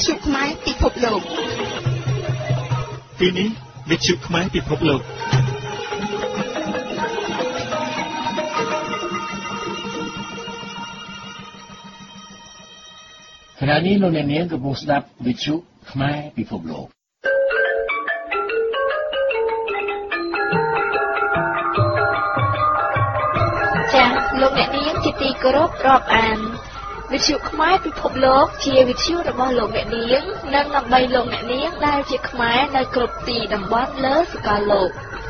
ชุไม้ពិភពលោកទីនេះវិទ្យុខ្មែរពិភពលោកขณะนี้លោកអ្នកនាងកំពុងស្ដាប់វិទ្យុខ្មែរពិភពលោកចា៎លោកអ្នកនាងជាទីគោរពរាប់អានវិទ្យុខ្មែរពិភពលោកជាវិទ្យុរបស់លោកអ្នកនាងនិងដើម្បីលោកអ្នកនាងដែលជាខ្មែរនៅគ្រប់ទីតំបន់លើសកលលោក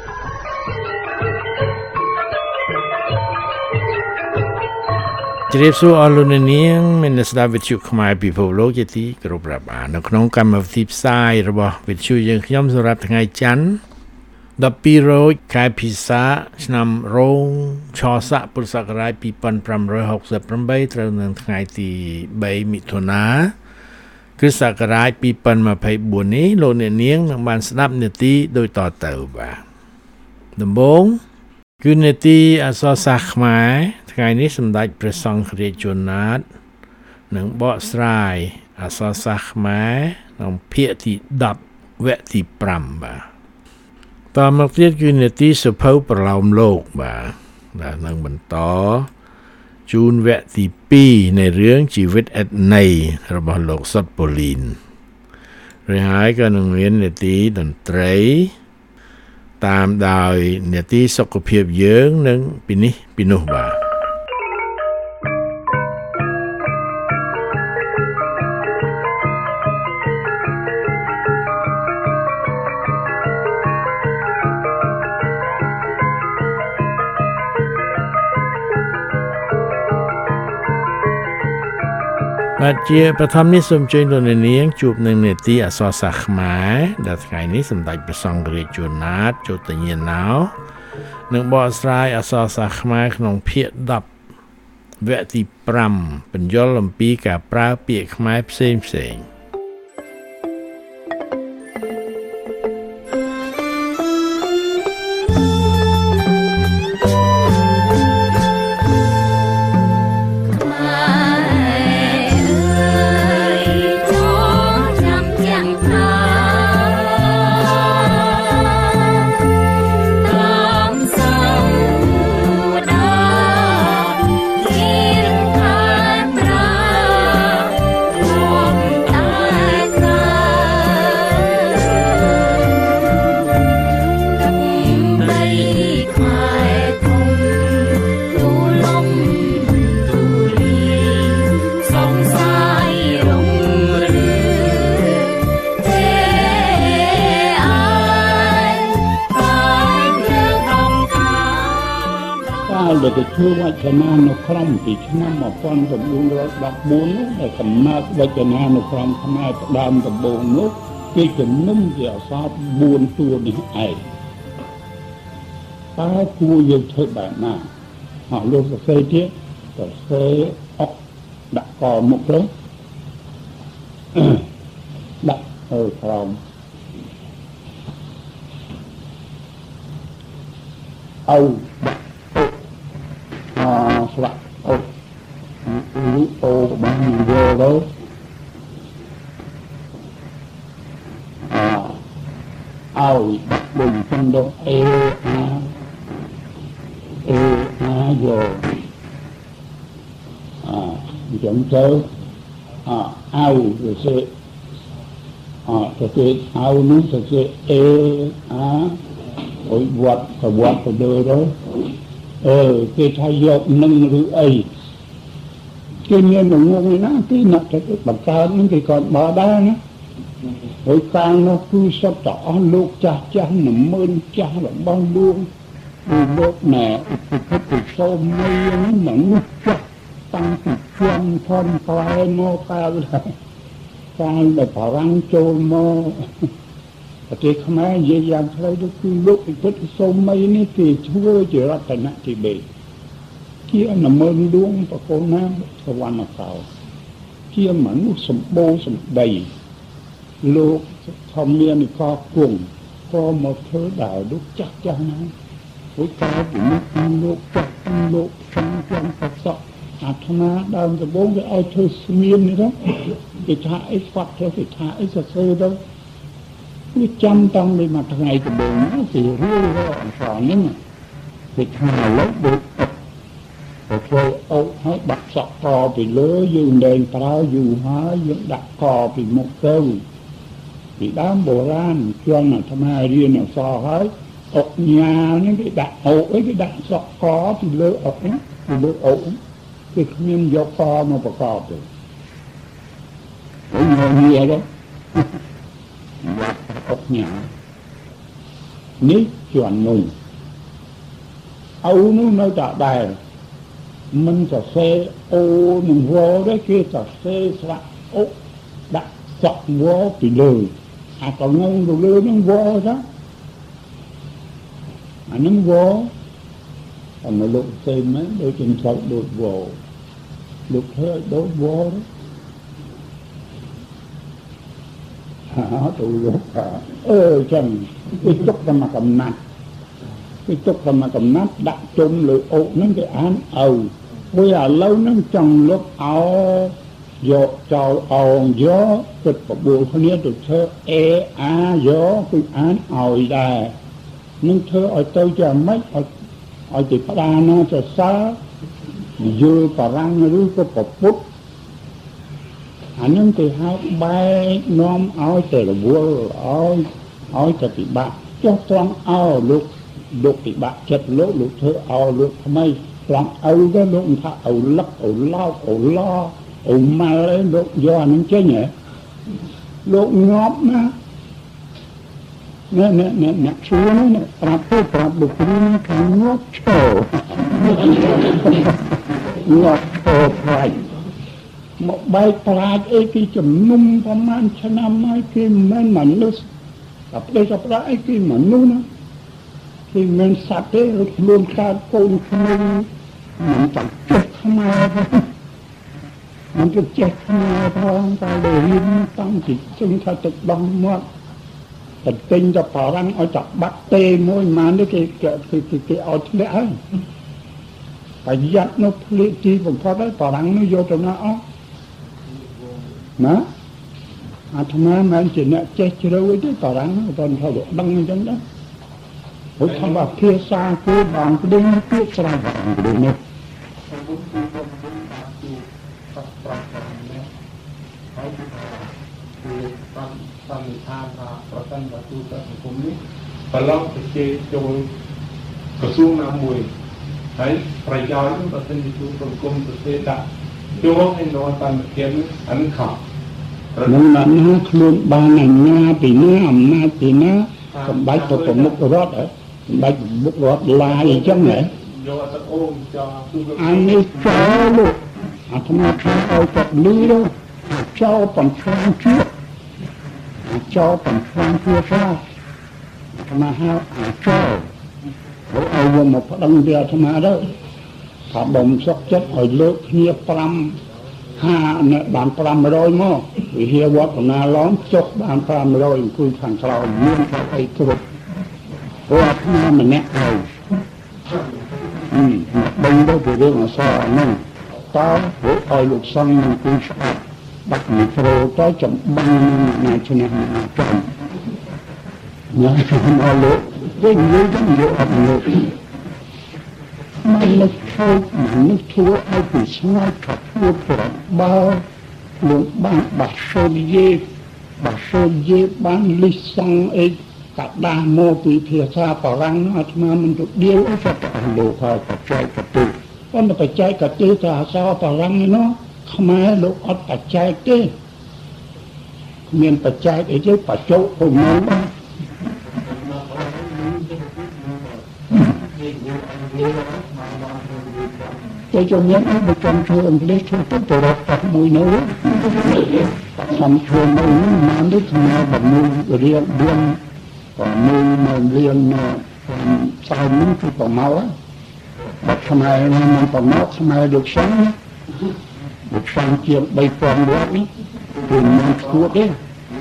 ជ្រាបសួរអស់លោកអ្នកនាងមានស្ដាប់វិទ្យុខ្មែរពិភពលោកជាទីគោរពរាប់អាននៅក្នុងកម្មវិធីផ្សាយរបស់វិទ្យុយើងខ្ញុំសម្រាប់ថ្ងៃច័ន្ទ12រោចខែពិសាឆ្នាំរោងឆស័កពុរសករាជ2568ត្រូវនៅថ្ងៃទី3មិថុនាគ្រិស្តសករាជ2024នេះលោកអ្នកនាងនឹងបានស្ដាប់នាទីដូចតទៅបាទដំបូងគឺនាទីអក្សរសាស្ត្រខ្មែរថ្ងៃនេះសម្ដេចព្រះសង្ឃរាជជួនណាតនឹងបកស្រាយអក្សរសាស្ត្រខ្មែរក្នុងភាគទី10វគ្គទី5បាទតមកទៀតគឺនាទីសភៅប្រឡោមលោកបាទដែលនឹងបន្តជូនវគ្គទី2នៃរឿងជីវិតអេតន័យរបស់លោកសុតប៉ូលីនរួចហើយក៏នឹងមាននាទីតន្ត្រីតាមដោយនាទីសុខភាពយើងនិងពីនេះពីនោះបាទបាទជាប្រធមនេះសូមជើញលោកអ្នកនាងជួបនឹងនាទីអក្សរសាស្ត្រខ្មែរដែលថ្ងៃនេះសម្ដេចព្រះសង្ឃរាជជួនណាតជតញ្ញាណោនឹងបកស្រាយអក្សរសាស្ត្រខ្មែរក្នុងភាគ10វគ្គទី5បញ្យលអំពីការប្រើពាក្យខ្មែរផ្សេងៗធ្វើវចនានុក្រមពីឆ្នាំ1914ដែលកំណើតវចនានុក្រមខ្មែរផ្ដើមដំបូងនោះគេជំនុំជាអក្សរ4តួនេះឯងតើគួរយើងធ្វើបែបណាអស់លោកសរសេរទៀតសរសេរអុកដាក់កមុខទៅដាក់ក្រោមអោស្លាក់អូអូបានយកទៅឲ្យបុញផងដល់អេអាយកចំទៅឲ្យទៅទៅឲ្យនោះទៅអេអាអុយវត្តទៅលើគេថាយកនឹងឬអីគេមានងងណាទីណាត់ទៅបង្កើតនឹងគេក៏បោះដែរណាហើយខាងនោះគឺសពតអស់លោកចាស់ចាស់ល្មើនចាស់របស់លោកណែឧបកិច្ចសូមមីហ្នឹងនោះចាស់តាំងពីជាន់ធំផ្លែមកកាលដែលបារាំងចូលមកប្រទេសខ្មែរនិយាយយ៉ាងខ្លីទៅគឺលោកពិពិធសូមមីនេះគេធ្វើជារតនទីបេជានមើលដួងប្រកូនណាសវណ្ណកោជាមនុស្សសម្បូរសម្ដីលោកធម្មមាននិកគង់ក៏មកធ្វើដែរលោកចាស់ណា Với cái của nước nước chắc nước sang trong Phật sọ អាត្មាដើមដំបូងគេឲ្យធ្វើស្មៀននេះទៅគេថាអីស្វាត់ទៅគេថាអីសរសេរទៅវាចាំតាំងពីមួយថ្ងៃដំបូងហ្នឹងគេរឿយៗអង្សរហ្នឹងគេថាឥឡូវដូចអត់ធ្វើអុកហើយបាក់សក់កពីលើយើងលែងប្រើយូរហើយយើងដាក់កពីមុខទៅពីដើមបុរាណជាន់អាត្មារៀនអក្សរហើយអុកញ៉ានេះគេដាក់អុកអីគេដាក់សក់កពីលើអុកហ្នឹងពីលើអុកគេគ្មានយកកមកប្រកបទេអូយញ៉ាទៅអុកញ៉ានេះជាន់នោះអោនោះនៅតែដែរមិនសរសេរអូនឹងវទេគេសរសេរស្លាកអុកដាក់សក់វពីលើអាកងងទៅលើនឹងវចាអានឹងវអមលោកផ្សេងមែនដូចជាចៅដូចវលោកធ្វើដូចវទៅលោកចឹងគេទុកតែមកកំណាត់គេទុកតែមកកំណាត់ដាក់ជុំលើអុកហ្នឹងគេអានឪព្រោះឥឡូវហ្នឹងចង់លុបអោយកចោលអងយកគិតបបួលគ្នាទៅធ្វើអេអាយកគឺអានឲ្យដែរនឹងធ្វើឲ្យទៅជាម៉េចឲ្យទៅផ្ដាណាសរសើរយល់បារាំងឬក៏ប្រពុតអានឹងគេហៅបែកនាំឲ្យទៅរវល់ឲ្យទៅពិបាកចុះត្រង់អោលោកពិបាកចិត្តលោកធ្វើអោលោកថ្មីត្រង់ឪទៅលោកថាឪលឹកឪឡោកឪឡោឪម៉ាល់ឯងលោកយកអានឹងចេញហ៎លោកងាប់ណាអ្នកឈួរនេះប្រាប់បុគ្គលនេះខាងងាប់ឈរងាប់ឈរផ្លាច់មកបែកប្រាជ្ញអីគេជំនុំប្រហែលឆ្នាំហើយគេមិនមែនមនុស្សតែផ្លេចប្រាជ្ញអីគេមនុស្សណាគេមិនសត្វទេខ្លួនខាតកូនខ្លួនមិនចង់ចេះខ្មែរមិនទៅចេះខ្មែរផងតែរៀនតាំងពីជឹងថាទឹកដងមកតែទិញទៅបារាំងឲ្យចាប់បាត់ទេមួយម៉ាននេះគេឲ្យធ្លាក់ហើយប្រយ័ត្ននោះភ្លេចទីបំផុតហើយបារាំងនោះយកទៅណាអស់ណាអាត្មាមិនជាអ្នកចេះជ្រៅទេបារាំងគាត់ថាដឹងអញ្ចឹងដែរព្រោះថាភាសាគេបានប្តឹងពាក្យស្រ័យប្តឹងនេះសន្និដ្ឋានថាប្រសិនបើទូទៅសង្គមនេះប្រឡងទៅជេរចូលក្រសួងណាមួយហើយប្រយោជន៍ប្រសិនជាទូសង្គមទៅទេដាក់ចូលឲ្យនរតាមគៀនអានខំនឹងណាខ្លួនបានអាញាពីណាអំណាចពីណាសម្បាច់ទៅប្រមុខរដ្ឋសម្បាច់ប្រមុខរដ្ឋឡាយអញ្ចឹងហ៎យកទៅអូនចោលអានេះចោលលោកអាត្មាថាឲ្យតែលឺទៅចោលបំផ្លាញជាតិចោលបំផ្លាញភាសាអាត្មាហៅចោលឲ្យយកមកប្តឹងវាអាត្មាទៅថាបំសុខចិត្តឲ្យលើកគ្នាបាន500មកវិហារវត្តណាឡងចុះបាន500អង្គុយខាងក្រោមមានថាអីគ្រប់ព្រោះអាត្មាម្នាក់ហើយបងទៅពីរឿងអសរហ្នឹងតើឲ្យលោកសង្ឃអង្គុយស្ដាប់បាក់មីក្រូទៅចំបាំងណាឈ្នះណាចំញ៉ាំមកលោកវិញយកអត់លោកមនុស្សធ្វើឲ្យពីស្ងាត់ថាធ្វើប្របើលោកបានបាក់សូនយេបានលិះសង់អីកាដាមកពីភាសាបារាំងអាត្មាមិនទៅដៀវអីសតលោកហើយបច្ចេកទេសប៉ុន្តែបច្ចេកទេសភាសាបារាំងនេះខ្មែរលោកអត់បច្ចេកទេមានបច្ចេកអីទេបច្ចុប្បន្នហ្នឹងតែជំនាញអីបើចាំធ្វើអង់គ្លេសធ្វើទៅរកតាក់មួយនៅសំជួននៅបានដូចណាបំនួលរៀន4មករៀនស្អាតនឹងគឺប្រម៉ោបាត់ខ្មែរមិនប្រម៉ោខ្មែរលោកសង្ឃលោកសង្ឃជា3000វត្តនេះគឺមិនឈួតទេ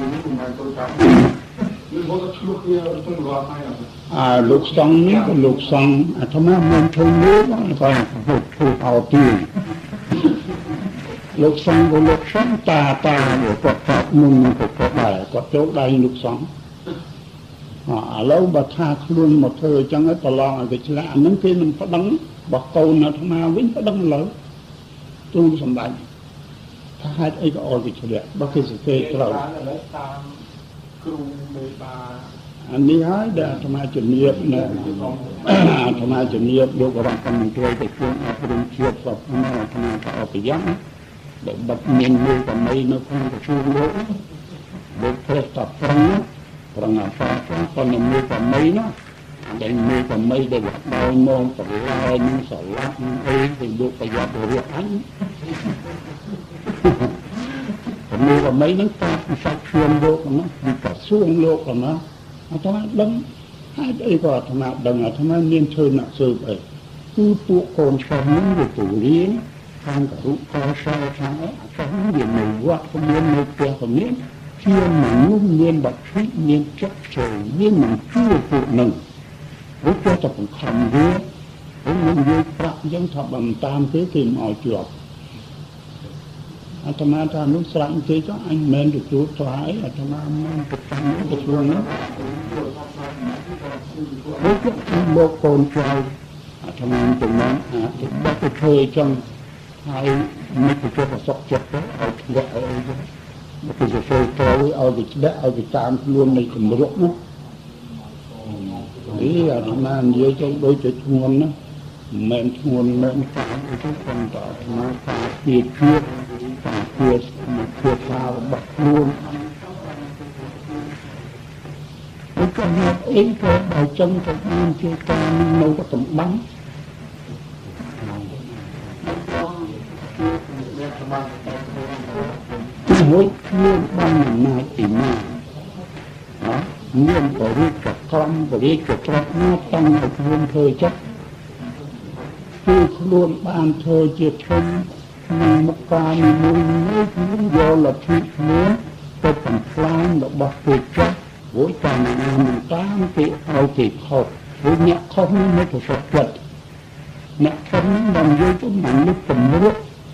លោកសង្ឃនេះក៏លោកសង្ឃអាត្មាមិនធ្វើលើគាត់ធ្វើឲ្យទីលោកសង្ឃក៏លោកសង្ឃតាគាត់ប្រាប់មុនគាត់ដែរគាត់ចូលដៃលោកសង្ឃឥឡូវបើថាខ្លួនមកធ្វើអញ្ចឹងប្រឡងឲ្យគេឆ្លាក់អាហ្នឹងគេមិនប្តឹងបោះកូនអាត្មាវិញប្តឹងលើទូលសម្ដេចថាហេតុអីក៏អោយគេឆ្លាក់បើគេសរសេរត្រូវតាមគ្រូមេបាអានេះហើយដែលអាត្មាជំរាបនៅអាត្មាជំរាបលោករងកម្មមន្ត្រីទៅជួងអប់រំជាតិសពនៅអាត្មាក៏អបយ៉ាងដែលបាត់មានមួយកម្មីនៅក្នុងក្រសួងលោកប្រេះតប្រឹងប្រឹងអត់ក៏នៅមួយកម្មីនោះដែលមួយកម្មីដែលដោយមកប្រឡែងនឹងស្រឡាប់នឹងអីទៅលោកប្រយ័ត្នរៀបអញមួយកម្មីនឹងតាសាច់ខ្លួនលោកហ្នឹងពីក្រសួងលោកហ្នឹងអាត្មាដឹងហេតុអីក៏អាត្មាដឹងអាត្មាមានធ្វើអ្នកស៊ើបអីគឺពួកកូនឆ្លងនឹងវាទៅរៀនខាងករុកសាខាងអីខាងវានៅវត្តក៏មាននៅផ្ទះក៏មានជាមនុស្សមានបទពិសោធន៍មានចិត្តចូលមានមិនជួយពួកនឹងពួកគាត់តែបង្ខំវាខ្ញុំនិយាយប្រាប់អញ្ចឹងថាបើមិនតាមគេគេមិនឲ្យជាប់អាត្មាថានោះស្រាប់ទេចុះអញមិនទទួលថ្លៃអាត្មាមិនប្រកាន់ទៅខ្លួននោះលោកកូនចៅអាត្មាចំណងអាចបាត់ទៅធ្វើអញ្ចឹងហើយមិនទៅជាប្រសពចិត្តទៅឲ្យធ្លាក់អីចឹងមកទៅធ្វើត្រូវឲ្យទៅធ្លាក់ឲ្យទៅតាមខ្លួននៃកម្រុកនោះអាត្មានិយាយទៅដូចជាធ្ងន់ណាមិនធ្ងន់មិនតាមអីទៅប៉ុន្តែអាត្មាថាជាជាតិតាជាជាថារបស់ខ្លួនហើយក៏មានអីក៏បើចឹងទៅមានជាការនៅក៏តំបានមួយខ្លួនបានអំណាចពីណាមានបរិយាកាសបរិយាកាសត្រង់ណាតាំងឲ្យខ្លួនធ្វើចិត្តគឺខ្លួនបានធ្វើជាធំមុខការមួយមួយយកលទ្ធិខ្លួនទៅបំផ្លាញរបស់គេចាស់ព្រោះតាមណាមិនតាមគេឲ្យគេខុសព្រោះអ្នកខុសនេះមិនប្រសពចិត្តអ្នកខុសនេះមិនយកទៅមនុស្សកម្រិត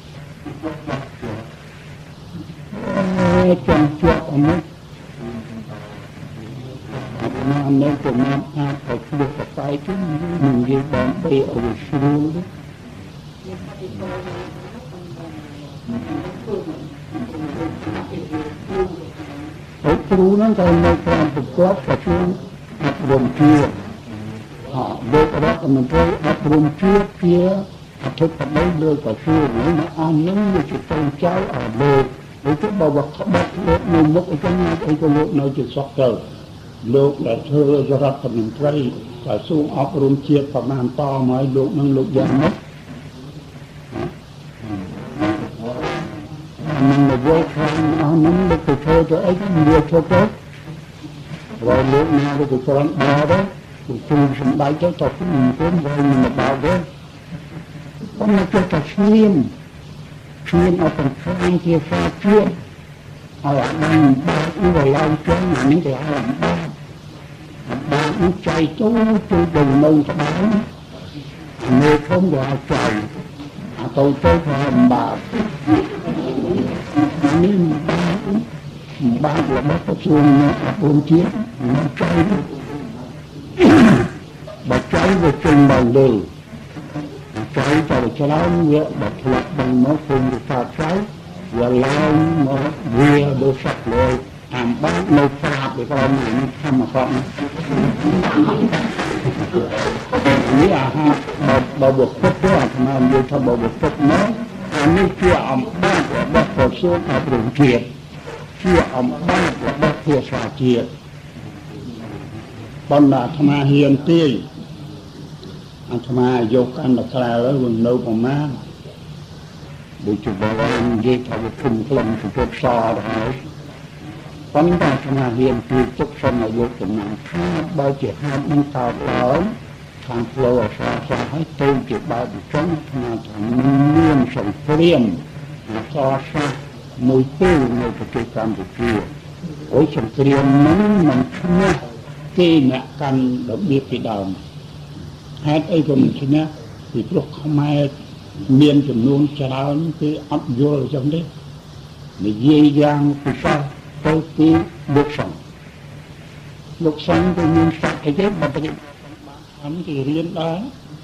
ចាំជាប់អមត់ណានៅទៅមកអាចឲ្យខ្លួនបបាយទៅនឹងនិយាយបានទៅឲ្យស្រួលហើយគ្រូហ្នឹងក៏នៅតាមប្រកបប្រជុំអប់រំជាតិលោករដ្ឋមន្ត្រីអប់រំជាតិជាអធិបតីលើក្រសួងនេះអង្គនឹងជាកូនចៅអលោកហើយទៅបើក្បត់លោកនៅមុខអីចឹងអីក៏លោកនៅជាសក់ទៅលោកដែលធ្វើរដ្ឋមន្ត្រីក្រសួងអប់រំជាតិប្រមាណតមកលោកនឹងលោកយ៉ាងម៉េចនឹងមកវល់ខាងអស់នឹងលោកទៅធ្វើទៅអីវាធ្វើទៅrồiលោកណាលោកទៅប្រន់បោទៅទូសម្ដេចទៅទៅគុំវិញមកបោទៅប៉ុន្តែគេទៅឈ្នាមអត់ទាំងខាងជាសាជាឲ្យអានឹងបាទនោះឡើងចឹងនេះគេហៅបាទនោះចៃទូទៅដល់នៅស្បែកមេធំក៏ចៃអាទៅទៅថាបាទនេះបាទរបស់ក្រសួងអប់រំជាតិចៃបើចៃវាចេញមកលើចៃទៅច្រើនវាបើធ្លាក់ಬಂមកគុំទៅសាចៃវាឡើងមកវាដូចសាក់លើតាមបាទនៅប្រាប់វាក៏មានធម្មផងនេះអាហារបើបុកទៅអាត្មានិយាយថាបើបុកមកអានេះជាអំបាទរបស់ក្រសួងអប់រំជាតិជាអំបាទរបស់ភាសាជាតិបណ្ដាអាត្មាហ៊ានទេអាត្មាយកកាន់តែក្រៅហើយនៅប្រមាណដូចជាបើនិយាយថាវាគុំក្លំទៅសដល់ហើយប៉ុន្តែអាត្មាហ៊ានពីទុកសំអាយុចំណាំថាបើជាហាត់នឹងតោឡើងខាងផ្លូវអសាសឲ្យទៅជាបែបចឹងអាត្មាថាមានសង្គ្រាមអសសាមួយពេលនៅប្រទេសកម្ពុជាអូយសង្គ្រាមហ្នឹងមិនឈ្នះគេអ្នកកាន់របៀបពីដើមហេតុអីក៏មិនឈ្នះពីព្រោះខ្មែរមានចំនួនច្រើនគេអត់យល់ចឹងទេនិយាយយ៉ាងពិសេសទៅពីលោកសង្ឃគេមានសក្តិទេបើទៅបានគេរៀនដែរ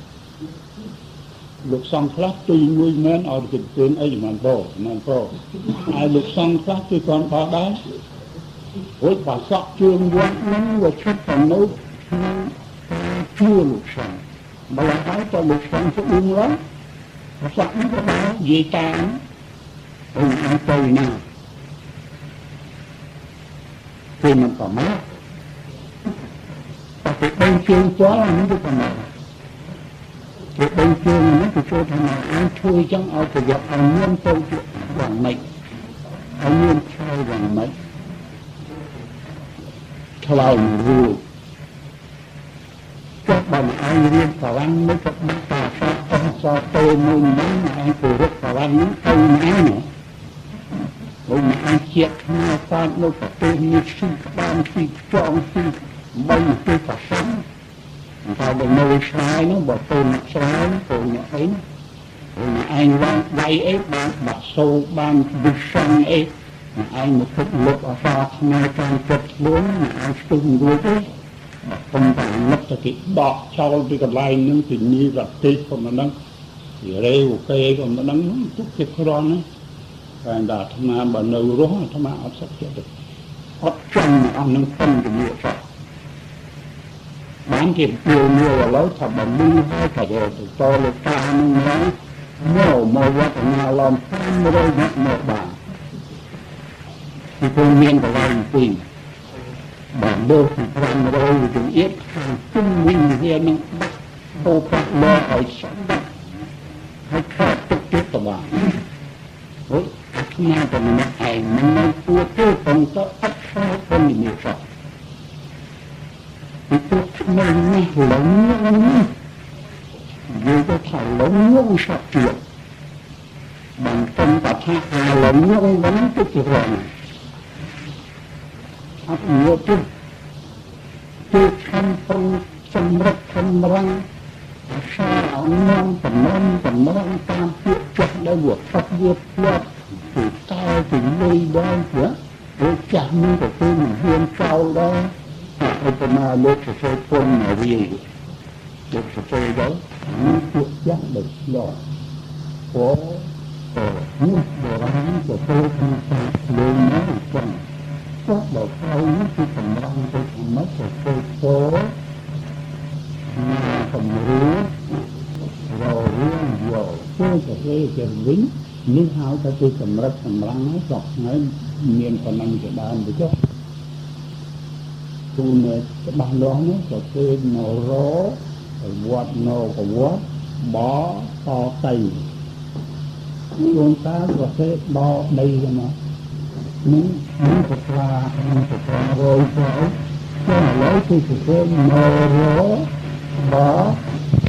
លោកសង្ឃខ្លះទុយមួយមែនអត់គេទិញអីមិនព្រោះហើយលោកសង្ឃខ្លះគេគាត់បោះដែររួចបើសក់ជើងវត្តហ្នឹងវាឈប់ទៅនៅជួលោកសង្ឃបើហើយតើលោកសង្ឃទៅអ៊ុំឡើយសក់នេះក៏បាននិយាយតាមអូនអត់ទៅណាគេមិនប្រមាទតែគេដឹងជើងចូលហ្នឹងគឺប្រមាទគេដឹងជើងហ្នឹងគឺចូលថាអាចជួយចឹងឲ្យប្រយោជន៍ឲ្យមានទៅយ៉ាងម៉េចឲ្យមានឆ្លើយយ៉ាងម៉េចឆ្លើយរួចក៏បានឲ្យរៀនប្រឡាំងនេះក៏បានតាអត់សតទៅមួយហ្នឹងឲ្យគោរពប្រឡាំងហ្នឹងទៅណាអូនអាចជាតិខ្មែរតាមនៅប្រទេសនេះស៊ីបានស៊ីចង់ស៊ីបីទៅប្រសាំតែបើនៅឆ្ងាយនោះបើទៅឆ្ងាយទៅអ្នកអីអូនឯងវាយអីបានបាក់សូបានវិស័យអីឯងមកទឹកលុបអសាខ្មែរតាមចិត្តខ្លួនឯងស្ទុំរួចទេប៉ុន្តែនឹកតែគេដកចោលពីកន្លែងហ្នឹងពីនេះប្រទេសប៉ុណ្ណឹងពីរេអូខេប៉ុណ្ណឹងទុកជាក្រន់ណាតែអាត្មាបើនៅរស់អាត្មាអត់សុខចិត្តទេអត់ចង់អស់នឹងប៉ុនជំនួសសោះបានគេពួយមួយឥឡូវថាបើលឺហើយថាទៅលើតានឹងមកវត្តណាឡំ500នាក់មកបានពីព្រោះមានកន្លែងពីរបើលើក500ជំអៀតខាងជុំវិញវានឹងបោប្រាក់មកឲ្យស្ដាប់ហើយខាត់ទុកទៀតទៅបានហូចខ្ញុំតែម្នាក់ឯងមិនពួតទេប៉ុន្តែអត់ខ្លាចប៉ុណ្ណឹងនេះសោះពីព្រោះខ្ញុំនេះឡងយើងទៅថាឡងសោះទៀតបានប៉ុន្តែថាឡងហ្នឹងទៅជារងអត់យកទៅគឺខំប្រឹងសម្រាប់សម្រាំងសាអោនំតំណតាមពាក្យចាស់ដែលវាផាត់វាផ្លាត់ពីតើពីលុយដែរព្រោះចាស់នេះក៏គឺមិនហ៊ានចោលដែរឧបមាលោកសរសេរពុនមកវាលោកសរសេរទៅពាក្យចាស់ដែលឆ្លោះព្រោះនេះបុរាណក៏ទៅក្នុងការលេងណាចឹងក៏ដល់ហើយគឺសម្រាប់ទៅធម្មជាតិទៅពោសម្រាប់ររឿងយកចូលទៅជាវិញនេះហៅថាជាសម្រាប់សម្រាំងហ្នឹងសោះថ្ងៃមានប៉ុណ្ណឹងជាដើមទៅចុះទូនេះច្បាស់លាស់នោះក៏គេមករវត្តនៅប្រវត្តបតតៃជួនកាលក៏គេបដីទៅមកនេះប្រផ្លារយទៅតែឥឡូវគឺគេមករបត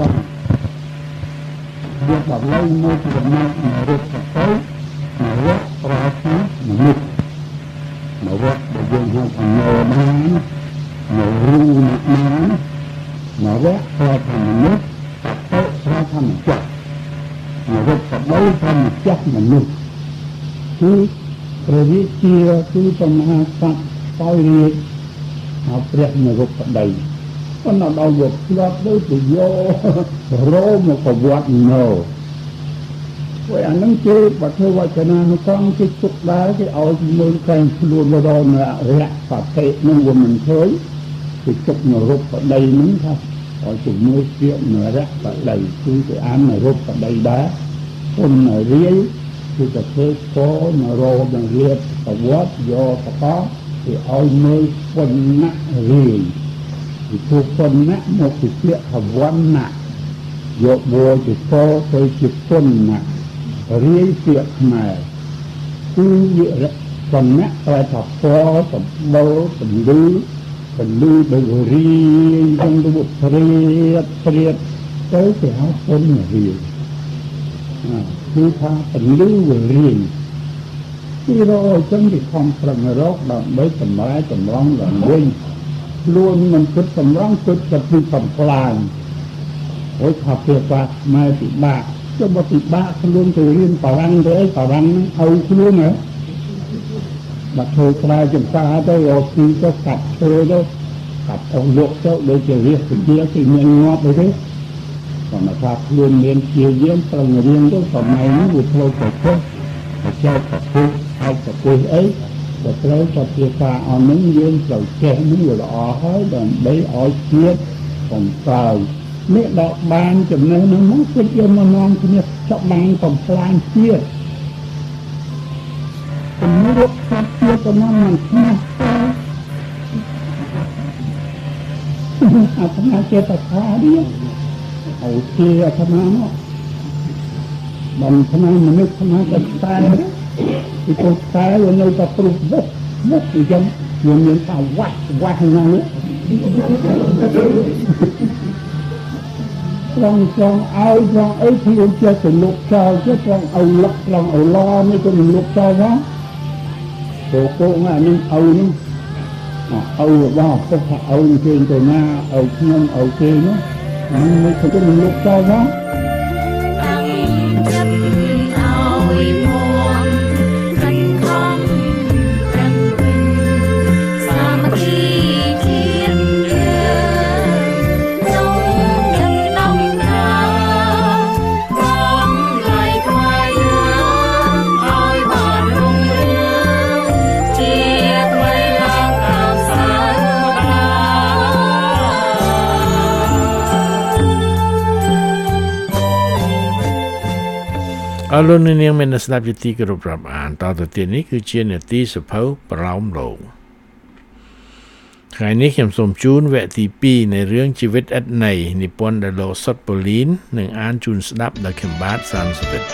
វាដល់ឡើងមកពីដំណើររត់ទៅរត់ប្រហែលមនុស្សមកវត្តដែលយើងហៅថានៅបាននៅរូបបានមកវត្តប្រហែលមនុស្សទៅប្រហែលធម្មជាតិមកវត្តបដោយធម្មជាតិមនុស្សគឺព្រះវិជាគឺបមហាសត្វបរិយាមកព្រះនរកបដីប៉ុន្តែដល់វត្តស្លាប់ទៅទៅយករោមកប្រវត្តិនៅព្រោះអានឹងគេបើធ្វើវចនានុក្រមគេទុកដែរគេឲ្យមើលតែខ្លួនរកនៅរយៈប្រតិនឹងវាមិនឃើញគេទុកនៅរូបបដីនឹងថាឲ្យជាមួយពាក្យនរៈបដីគឺគេអាននៅរូបបដីដែរគុណរាយគឺតែធ្វើកនរោនឹងរៀបប្រវត្តិយកបកគេឲ្យមើលពុណរាយពីព្រោះពុណមកពីពាក្យវណ្ណៈយកវោជាកទៅជាពុណរាយពាក្យខ្មែរគឺវាពុណតែថាពសម្បូរពលឺដោយរាយទាំងរូបព្រាបទៅគេហៅពុណរាយគឺថាពលឺវារាយទីរកចឹងគេខំប្រឹងរកដើម្បីតម្រែតម្រង់ឡើងវិញខ្លួនមិនគិតតម្រង់គិតតែពីកំប្លាញអូយថាពេលបាក់ម៉ែពិបាក cho một thì ba luôn từ liên bảo răng tới bảo răng hầu luôn nữa mà thôi ra chúng ta đây rồi khi có cặp thôi đó cặp ông luộc cho để chỉ riêng thì mình ngọt đấy thế còn mà ta luôn nên chia diễn trong riêng đó còn này nó vừa thôi phải thôi phải cho cả cô hay cả cô ấy rồi tới cho kia ta ở những dương rồi che những người đó hết rồi đấy ở kia còn tờ mẹ đọc ban chấm này nó mất cái yêu mà non thì cho ban còn plan kia còn mấy lúc khác kia còn nó làm sao à thằng nào kia ta khá đi ở kia thằng nào nó bằng thằng nào mà nước thằng nào cần tay đó thì con tay rồi nơi ta proof vất thì trong nhiều miếng ta quát thằng nào nữa trong ai thì ông chơi từ lục trào chứ trong ầu lo mới có mình lục trào đó cô ngà nhưng ầu vào không phải ầu trên từ na ầu nhân ầu kia nữa nhưng mới có mình lục trào đó อารมณ์นี้มันสลับยุติกรุบรับอ่านต่อตัวนี้คือเชียนตีสภาวปรามโลกขณะนี้เข็มสมจูนแวะที่ปีในเรื่องชีวิตอัดในนิพนธ์ดโลสดโปลินหนึ่งอ่านจูนสดับดเข็มบาท31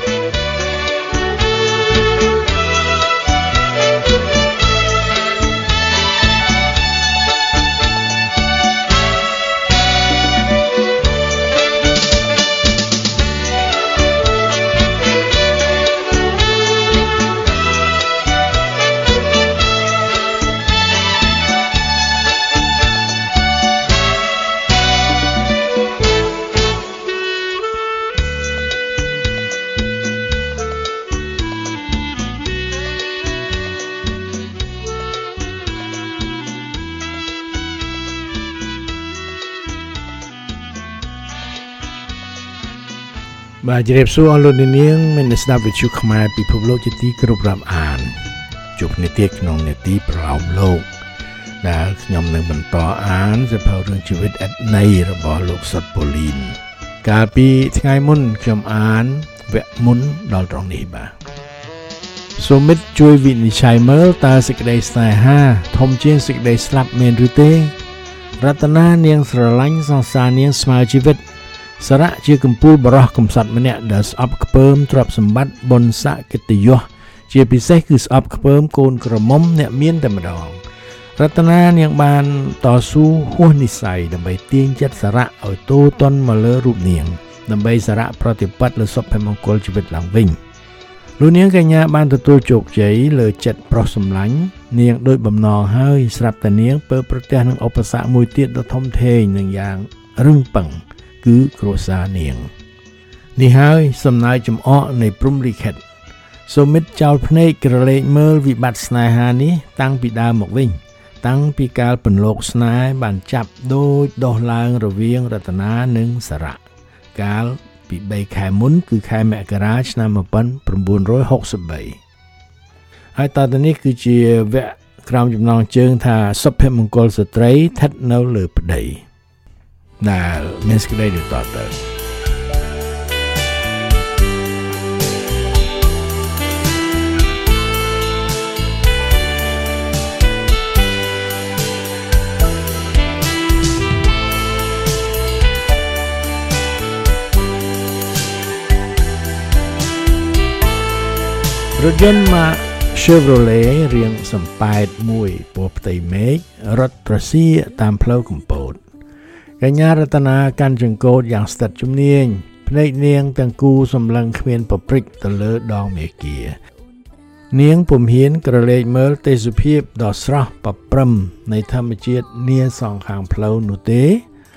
บาจเรียบสู้อารมณ์นี้มันสนับวิจุขมาปีพบโลกจิตีกรุบรับอ่านจุกในเตียกนองในตีปรามโลกดาขยมหนึ่งบรรต่ออ่านจะเผาเรื่องชีวิตอัดในระบอบโลกสัตว์โปลินกาปีที่ไงมุนขยมอ่านแวะมุนดอลตรงนี้บ่าสมิตช่วยวินิจฉัยเมื่อตาสิกได้สาย5ทมเชียงสิกได้สลับเมนหรือเตรัตนาเนียงสระลังสงสารเนียงสมาชีวิตสระเชื่อกุมปูบรอกำสัตมันเนี่ยดัสอับเพิ่มตรับสมบัติบนสะกิตยเชื่อพิเศษคืออับเพิ่มโกนกระมมเนี่ยเมียนแต่มาดองรัตนาเนียงบานต่อสู้หัวนิสัยดำไปเตียงจัดสระเอาโตต้นมาเลรูปเนียงดำไปสระปฏิปัติและศพให้มงคลชีวิตหลังวิ่งรู้เนียงกันยาบานตัวโจกใจเลยจัดปลอกสมหลังเนียงโดยบำนองเฮ้ยสลับแต่เนียงเปิดประเทศนึงอุปสรรคมวยเตี้ยตะทมเทยหนึ่งอย่างรึงปังคือโครซาเนียงนี่เฮ้ยสำนายจำอ้อในปรุมริเขตสมิตเจ้าพเนกระเลเมอร์วิบัติสนายหานี้ตั้งปีดาหมกวิ่งตั้งปีกาลเป็นโลกสนายบานจับโดยดอกลางระเวียงรัตนาหนึ่งสระกาลปีใบแขมุนคือแขแมกราชนามปันปรมบุญ160ใบไอ้ตอนนี้คือเจียแวะกรามจำนองเจิงท่าศพเพมงคลสตรีทัดเนาเหลือปดน่าเมสกได้ดูต่อเติมรถยนต์มาเชฟโรเลต์เรียงสัมปายมวยปอบไตเมกรถตรซีตามเพลากุมโปดกัญญารัตนาการจังโกดอย่างสตัดจุมเนียงพนัยเนียงตังกูสำลังเขมียนปปริกตะเลดองเมเกียเนียงผมเห็นกระเลกเมลเตสุพีบดอสระปปรมในธรรมเจียดเนียสองข้างเพลานุเต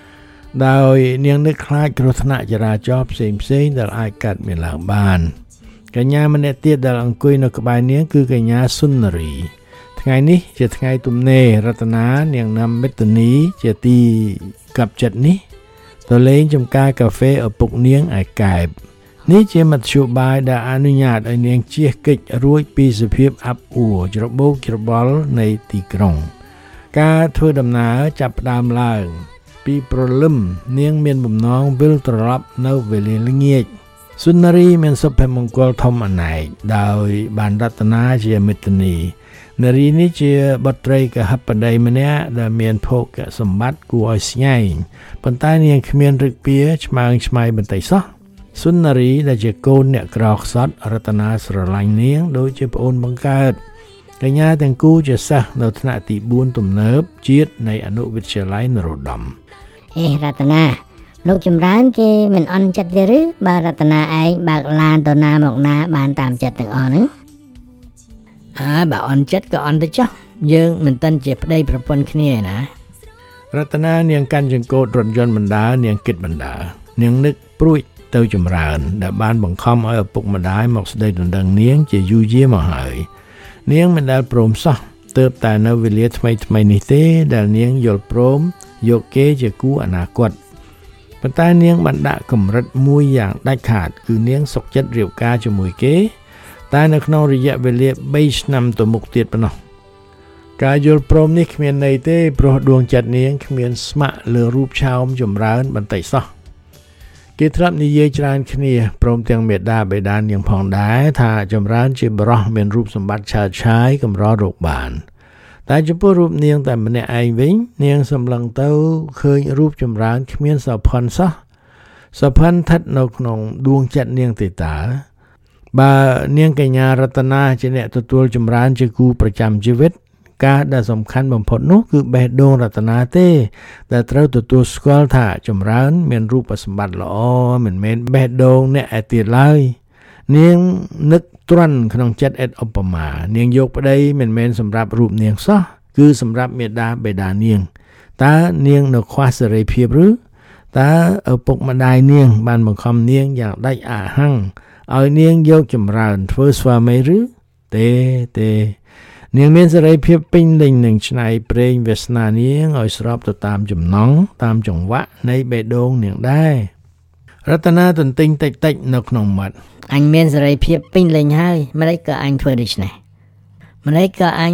ដោយនាងនឹកខ្លាចគ្រោះថ្នាក់ចរាចរណ៍ផ្សេងៗដែលអាចកើតមានឡើងបានកញ្ញាម្នាក់ទៀតដែលអង្គុយនៅក្បែរនាងគឺកញ្ញាសុនារីថ្ងៃនេះជាថ្ងៃទំនេររតនានាងណាំមិត្តនីជាទីកັບចិត្តនេះទៅលេងចំការកាហ្វេឪពុកនាងឯកែបនេះជាមធ្យោបាយដែលអនុញ្ញាតឲ្យនាងជៀសកិច្ចរួចពីសភាពអាប់អួរច្របូកច្របល់នៃទីក្រុងការធ្វើដំណើរចាប់ផ្ដើមឡើងពីព្រលឹមនាងមានបំណងវិលត្រឡប់នៅវេលាល្ងាចសុនារីមានសុភមង្គលធំអនេកដោយបានរតនាជាមិត្តនីនារីនេះជាបុត្រីកហបតីម្នាក់ដែលមានភោគសម្បត្តិគួរឲ្យស្ញែងប៉ុន្តែនាងគ្មានឫកពាឆ្មើងឆ្មៃបន្តិចសោះសុនារីដែលជាកូនអ្នកក្រខ្សត់រតនាស្រឡាញ់នាងដូចជាប្អូនបង្កើតកញ្ញាទាំងគូជាសិស្សនៅថ្នាក់ទី4ទំនើបជាតិនៃអនុវិទ្យាល័យនរោត្តមរតនាលោកចម្រើនគេមិនអន់ចិត្តទេឬបើរតនាឯងបើកឡានទៅណាមកណាបានតាមចិត្តទាំងអស់ហ្នឹងបើអន់ចិត្តក៏អន់ទៅចុះយើងមិនទាន់ជាប្តីប្រពន្ធគ្នាណារតនានាងកាន់ចង្កូតរថយន្តបណ្ដើរនាងគិតបណ្ដើរនាងនឹកព្រួយទៅចម្រើនដែលបានបង្ខំឲ្យឪពុកម្ដាយមកស្ដីដណ្ដឹងនាងជាយូរយារមកហើយនាងមិនដែលព្រមសោះទើបតែនៅវេលាថ្មីនេះទេដែលនាងយល់ព្រមយកគេជាគូអនាគតប៉ុន្តែនាងបានដាក់កម្រិតមួយយ៉ាងដាច់ខាតគឺនាងសុខចិត្តរៀបការជាមួយគេតែនៅក្នុងរយៈវេលា3ឆ្នាំទៅមុខទៀតប៉ុណ្ណោះការយល់ព្រមនេះគ្មានន័យទេព្រោះដួងចិត្តនាងគ្មានស្ម័គ្រលើរូបឆោមចម្រើនបន្តិចសោះគេធ្លាប់និយាយច្រើនគ្នាព្រមទាំងមេដាបេដានាងផងដែរថាចម្រើនជាបរិះមានរូបសម្បត្តិឆើតឆាយកម្ររកបានតែចំពោះរូបនាងតែម្នាក់ឯងវិញនាងសម្លឹងទៅឃើញរូបចម្រើនគ្មានសោភ័ណសោះសោភ័ណស្ថិតនៅក្នុងដួងចិត្តនាងទេតើបើនាងកញ្ញារតនាជាអ្នកទទួលចម្រើនជាគូប្រចាំជីវិតការដែលសំខាន់បំផុតនោះគឺបេះដូងរតនាទេដែលត្រូវទទួលស្គាល់ថាចម្រើនមានរូបសម្បត្តិល្អមិនមែនបេះដូងអ្នកឯទៀតឡើយនាងនឹកទ្រាំក្នុងចិត្តអេតឧបមានាងយកប្តីមិនមែនសម្រាប់រូបនាងសោះគឺសម្រាប់មេដាបេដានាងតើនាងនៅខ្វះសេរីភាពឬតើឪពុកម្ដាយនាងបានបង្ខំនាងយ៉ាងដាច់អាហੰឲ្យនាងយកចម្រើនធ្វើស្វាមីឬទេនាងមានសេរីភាពពេញលេញនឹងឆ្នៃប្រេងវាសនានាងឲ្យស្របទៅតាមចំណង់តាមចង្វាក់នៃបេះដូងនាងដែររតនាទន្ទិញតិចនៅក្នុងមាត់អញមានសេរីភាពពេញលេញហើយម្ល៉េចក៏អញធ្វើដូច្នេះម្ល៉េចក៏អ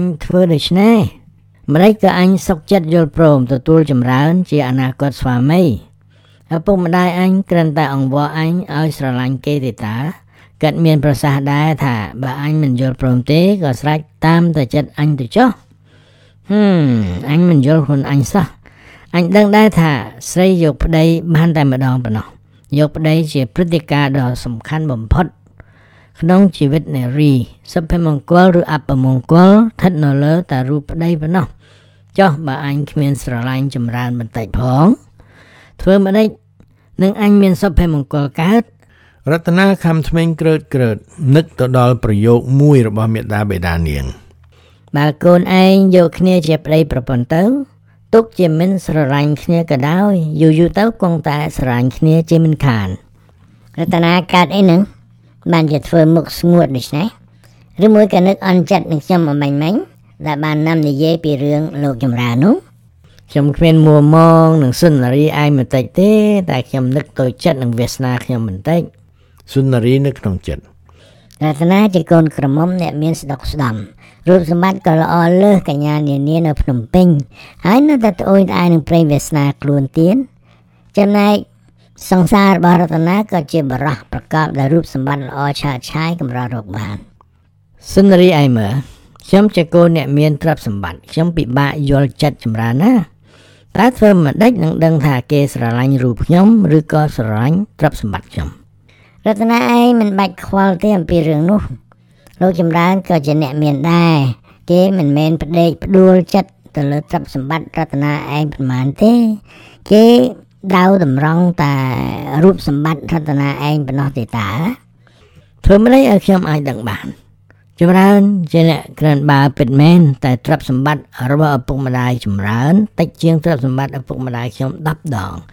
ញសុខចិត្តយល់ព្រមទទួលចម្រើនជាអនាគតស្វាមីឪពុកម្ដាយអញគ្រាន់តែអង្វរអញឲ្យស្រឡាញ់គេទេតាគាត់មានប្រសាសន៍ដែរថាបើអញមិនយល់ព្រមទេក៏ស្រេចតាមតែចិត្តអញទៅចុះអញមិនយល់ខ្លួនអញសោះអញដឹងដែរថាស្រីយកប្តីបានតែម្ដងប៉ុណ្ណោះយកប្តីជាព្រឹត្តិការណ៍ដ៏សំខាន់បំផុតក្នុងជីវិតនារីសុភមង្គលឬអពមង្គលស្ថិតនៅលើតែរូបប្តីប៉ុណ្ណោះចុះបើអញគ្មានស្រឡាញ់ចម្រើនបន្តិចផងធ្វើម្ដេចនឹងអញមានសុភមង្គលកើតរតនាខំថ្មីងក្រើតនឹកទៅដល់ប្រយោគមួយរបស់មេដាបេដានាងបើកូនឯងយកគ្នាជាប្តីប្រពន្ធទៅទុកជាមិនស្រឡាញ់គ្នាក៏ដោយយូរទៅគង់តែស្រឡាញ់គ្នាជាមិនខានរតនាកើតអីហ្នឹងបានជាធ្វើមុខស្ងួតដូច្នេះឬមួយក៏នឹកអន់ចិត្តនឹងខ្ញុំអំមិញដែលបាននាំនិយាយពីរឿងលោកចម្រើននោះខ្ញុំគ្មានមួម៉ងនឹងសុនារីឯងបន្តិចទេតែខ្ញុំនឹកទៅចិត្តនឹងវាសនាខ្ញុំបន្តិចសុនារីនៅក្នុងចិត្តរតនាជាកូនក្រមុំអ្នកមានស្ដុកស្ដំរូបសម្បត្តិក៏ល្អលើសកញ្ញានានានៅភ្នំពេញហើយនៅតែត្អូញត្អែរនឹងព្រេងវាសនាខ្លួនទៀតចំណែកសង្សាររបស់រតនាក៏ជាបរិះប្រកបដោយរូបសម្បត្តិល្អឆើតឆាយកម្ររកបានសុនារីឯងមើលខ្ញុំជាកូនអ្នកមានទ្រព្យសម្បត្តិខ្ញុំពិបាកយល់ចិត្តចម្រើនណាតើធ្វើមិនដេចនឹងដឹងថាគេស្រឡាញ់រូបខ្ញុំឬក៏ស្រឡាញ់ទ្រព្យសម្បត្តិខ្ញុំរតនាឯងមិនបាច់ខ្វល់ទេអំពីរឿងនោះលោកចម្រើនក៏ជាអ្នកមានដែរគេមិនមែនផ្ដេកផ្ដួលចិត្តទៅលើទ្រព្យសម្បត្តិរតនាឯងប្រហែលទេគេដៅតម្រង់តែរូបសម្បត្តិរតនាឯងប៉ុណ្ណោះទេតាធ្វើមិនឲ្យខ្ញុំអាចដឹងបានចម្រើនជាអ្នកក្រាន់បើពិតមែនតែទ្រព្យសម្បត្តិរបស់ឪពុកម្ដាយចម្រើនតិចជាងទ្រព្យសម្បត្តិឪពុកម្ដាយខ្ញុំ10ដង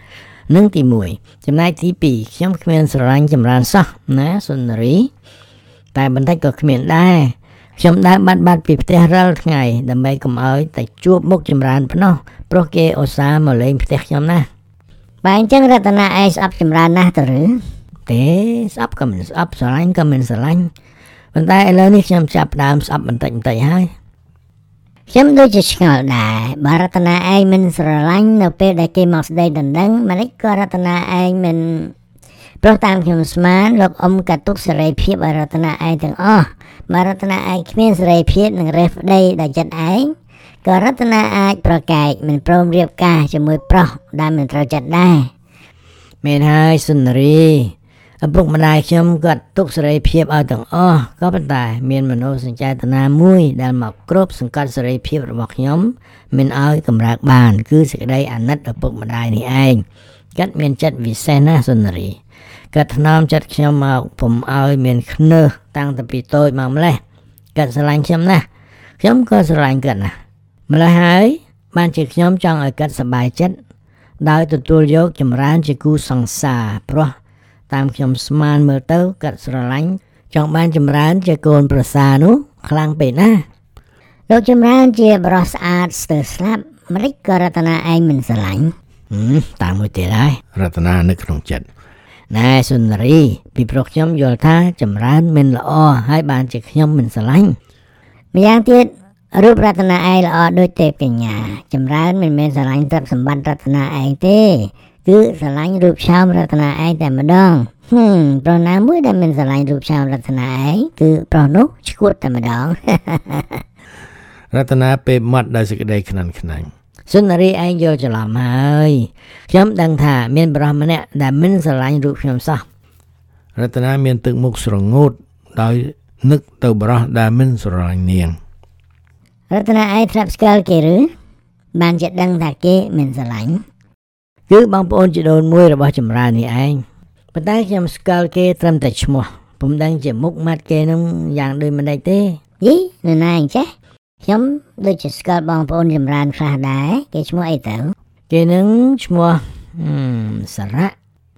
នឹងទី1ចំណែកទី2ខ្ញុំគ្មានស្រឡាញ់ចម្រើនសោះណាសុនារីតែបន្តិចក៏គ្មានដែរខ្ញុំដើរបាត់ពីផ្ទះរាល់ថ្ងៃដើម្បីកុំឲ្យតែជួបមុខចម្រើនភ្នោះព្រោះគេឧស្សាហ៍មកលេងផ្ទះខ្ញុំណាបើអញ្ចឹងរតនាឯងស្អប់ចម្រើនណាស់ទៅឬទេស្អប់ក៏មិនស្អប់ស្រឡាញ់ក៏មិនស្រឡាញ់ប៉ុន្តែឥឡូវនេះខ្ញុំចាប់ផ្ដើមស្អប់បន្តិចហើយខ្ញុំដូចជាឆ្ងល់ដែរបើរតនាឯងមិនស្រឡាញ់នៅពេលដែលគេមកស្ដីដណ្ដឹងម្លេចក៏រតនាឯងមិនព្រោះតាមខ្ញុំស្មានលោកអ៊ំកាត់ទុកសេរីភាពឲ្យរតនាឯងទាំងអស់បើរតនាឯងគ្មានសេរីភាពនឹងរេះប្តីដោយចិត្តឯងក៏រតនាអាចប្រកែកមិនព្រមរៀបការជាមួយប្រុសដែលមិនត្រូវចិត្តដែរមែនហើយសុនារីឪពុកម្ដាយខ្ញុំគាត់ទុកសេរីភាពឲ្យទាំងអស់ក៏ប៉ុន្តែមានមនោសញ្ចេតនាមួយដែលមកគ្របសង្កត់សេរីភាពរបស់ខ្ញុំមិនឲ្យកម្រើកបានគឺសេចក្តីអាណិតឪពុកម្ដាយនេះឯងគាត់មានចិត្តវិសេសណាស់សុនារីគាត់ថ្នមចិត្តខ្ញុំមកពុំឲ្យមានខ្នើសតាំងពីតូចមកម្លេះគាត់ស្រឡាញ់ខ្ញុំណាស់ខ្ញុំក៏ស្រឡាញ់គាត់ណាស់ម្ល៉េះហើយបានជាខ្ញុំចង់ឲ្យគាត់សប្បាយចិត្តដោយទទួលយកចម្រើនជាគូសង្សារព្រោះតាមខ្ញុំស្មានមើលទៅគាត់ស្រឡាញ់ចង់បានចម្រើនជាកូនប្រសានោះខ្លាំងពេកណាលោកចម្រើនជាបរិសស្អាតស្ទើរស្លាប់ម្លេចក៏រតនាឯងមិនស្រឡាញ់តាមមួយទៀតហើយរតនានៅក្នុងចិត្តណែសុនារីពីព្រោះខ្ញុំយល់ថាចម្រើនមិនល្អហើយបានជាខ្ញុំមិនស្រឡាញ់ម្យ៉ាងទៀតរូបរតនាឯងល្អដូចទេពកញ្ញាចម្រើនមិនមែនស្រឡាញ់ទ្រព្យសម្បត្តិរតនាឯងទេគឺស្រឡាញ់រូបឆោមរតនាឯងតែម្ដងប្រុសណាមួយដែលមិនស្រឡាញ់រូបឆោមរតនាឯងគឺប្រុសនោះឈួតតែម្ដងរតនាពេលមាត់ដោយសេចក្តីខ្នាន់ខ្នាញ់សុនារីឯងយល់ច្រឡំហើយខ្ញុំដឹងថាមានប្រុសម្នាក់ដែលមិនស្រឡាញ់រូបខ្ញុំសោះរតនាមានទឹកមុខស្រងូតដោយនឹកទៅប្រុសដែលមិនស្រឡាញ់នាងរតនាឯងធ្លាប់ស្គាល់គេឬបានជាដឹងថាគេមិនស្រឡាញ់គឺបងប្អូនជីដូនមួយរបស់ចម្រើននេះឯងប៉ុន្តែខ្ញុំស្គាល់គេត្រឹមតែឈ្មោះពុំដឹងជាមុខមាត់គេនឹងយ៉ាងដូចម្ដេចទេយីនរណាអញ្ចេះខ្ញុំដូចជាស្គាល់បងប្អូនចម្រើនខ្លះដែរគេឈ្មោះអីទៅគេនឹងឈ្មោះសារៈ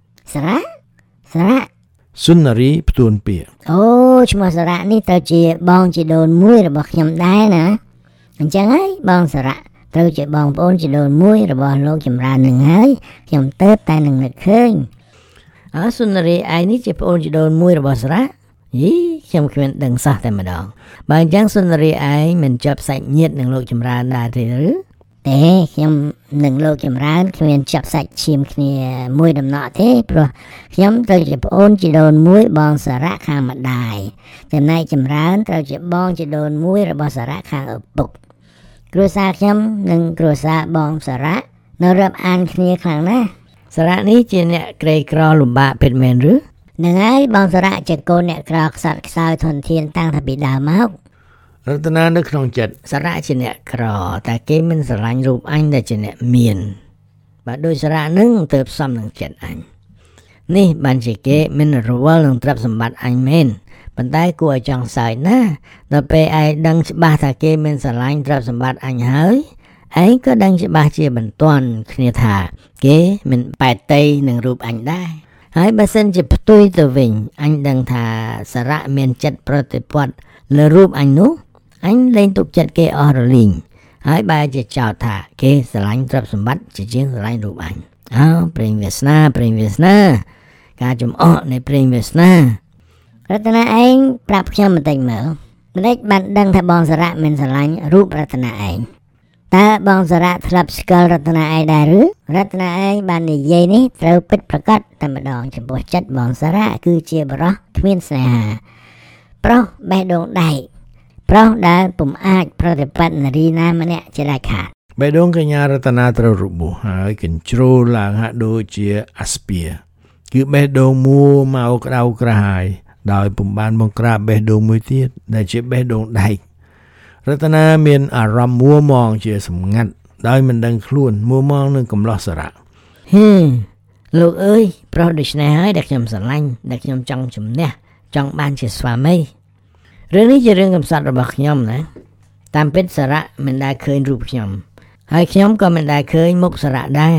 សុនារីផ្ទួនពាក្យអូឈ្មោះសារៈនេះទៅជាបងជីដូនមួយរបស់ខ្ញុំដែរណាអញ្ចឹងហើយបងសារៈត្រូវជាបងប្អូនជីដូនមួយរបស់លោកចម្រើននឹងហើយខ្ញុំទៅតែនឹងនឹកឃើញសុនារីឯនេះជាប្អូនជីដូនមួយរបស់សារៈយីខ្ញុំគ្មានដឹងសោះតែម្ដងបើអញ្ចឹងសុនារីឯងមិនជាប់សាច់ញាតិនឹងលោកចម្រើនដែរទេឬទេខ្ញុំនឹងលោកចម្រើនគ្មានចាប់សាច់ឈាមគ្នាមួយដំណក់ទេព្រោះខ្ញុំត្រូវជាប្អូនជីដូនមួយបងសារៈខាងម្ដាយចំណែកចម្រើនត្រូវជាបងជីដូនមួយរបស់សារៈខាងឪពុកគ្រួសារខ្ញុំនិងគ្រួសារបងសារៈនៅរាប់អានគ្នាខ្លាំងណាស់សារៈនេះជាអ្នកក្រីក្រលំបាកពិតមែនឬនឹងហើយបងសារៈជាកូនអ្នកក្រខ្សត់ខ្សោយធនធានតាំងពីដើមមករតនានៅក្នុងចិត្តសារៈជាអ្នកក្រតែគេមិនស្រឡាញ់រូបអញដែលជាអ្នកមានបើដោយសារៈនឹងទៅផ្សំនឹងចិត្តអញនេះបានជាគេមិនរវល់នឹងទ្រព្យសម្បត្តិអញមែនប៉ុន្តែគួរឲ្យចង់សើចណាស់ដល់ពេលឯងដឹងច្បាស់ថាគេមិនស្រឡាញ់ទ្រព្យសម្បត្តិអញហើយឯងក៏ដឹងច្បាស់ជាបន្ទាន់គ្នាថាគេមិនបែកតៃនឹងរូបអញដែរហើយបើសិនជាផ្ទុយទៅវិញអញដឹងថាសារៈមានចិត្តប្រតិបត្តិលើរូបអញនោះអញលែងទុកចិត្តគេអស់រលីងហើយបែរជាចោទថាគេស្រឡាញ់ទ្រព្យសម្បត្តិជាជាងស្រឡាញ់រូបអញព្រេងវាសនាការចំអកនៃព្រេងវាសនារតនាឯងប្រាប់ខ្ញុំបន្តិចមើលម្ដេចបានដឹងថាបងសារៈមិនស្រឡាញ់រូបរតនាឯងតើបងសារៈធ្លាប់ស្គាល់រតនាឯងដែរឬរតនាឯងបាននិយាយនេះត្រូវពិតប្រាកដតែម្ដងចំពោះចិត្តបងសារៈគឺជាបរិសគ្មានស្នេហាប្រុសបេះដូងដែកប្រុសដែលពុំអាចប្រតិបត្តិនារីណាម្នាក់ជាដាច់ខាតបេះដូងកញ្ញារតនាត្រូវរបួសហើយកញ្ជ្រោលឡើងហាក់ដូចជាអាស្ពាគឺបេះដូងមួមកក្តៅក្រហាយដោយពុំបានបង្ក្រាបបេះដូងមួយទៀតដែលជាបេះដូងដែករតនាមានអារម្មណ៍មួមងជាសម្ងាត់ដោយមិនដឹងខ្លួនមួមងនឹងកំឡោះសារៈលោកអើយប្រុសដូច្នេះហើយដែលខ្ញុំស្រឡាញ់ដែលខ្ញុំចង់ជំនះចង់បានជាស្វាមីរឿងនេះជារឿងកំសត់របស់ខ្ញុំណាតាមពិតសារៈមិនដែលឃើញរូបខ្ញុំហើយខ្ញុំក៏មិនដែលឃើញមុខសារៈដែរ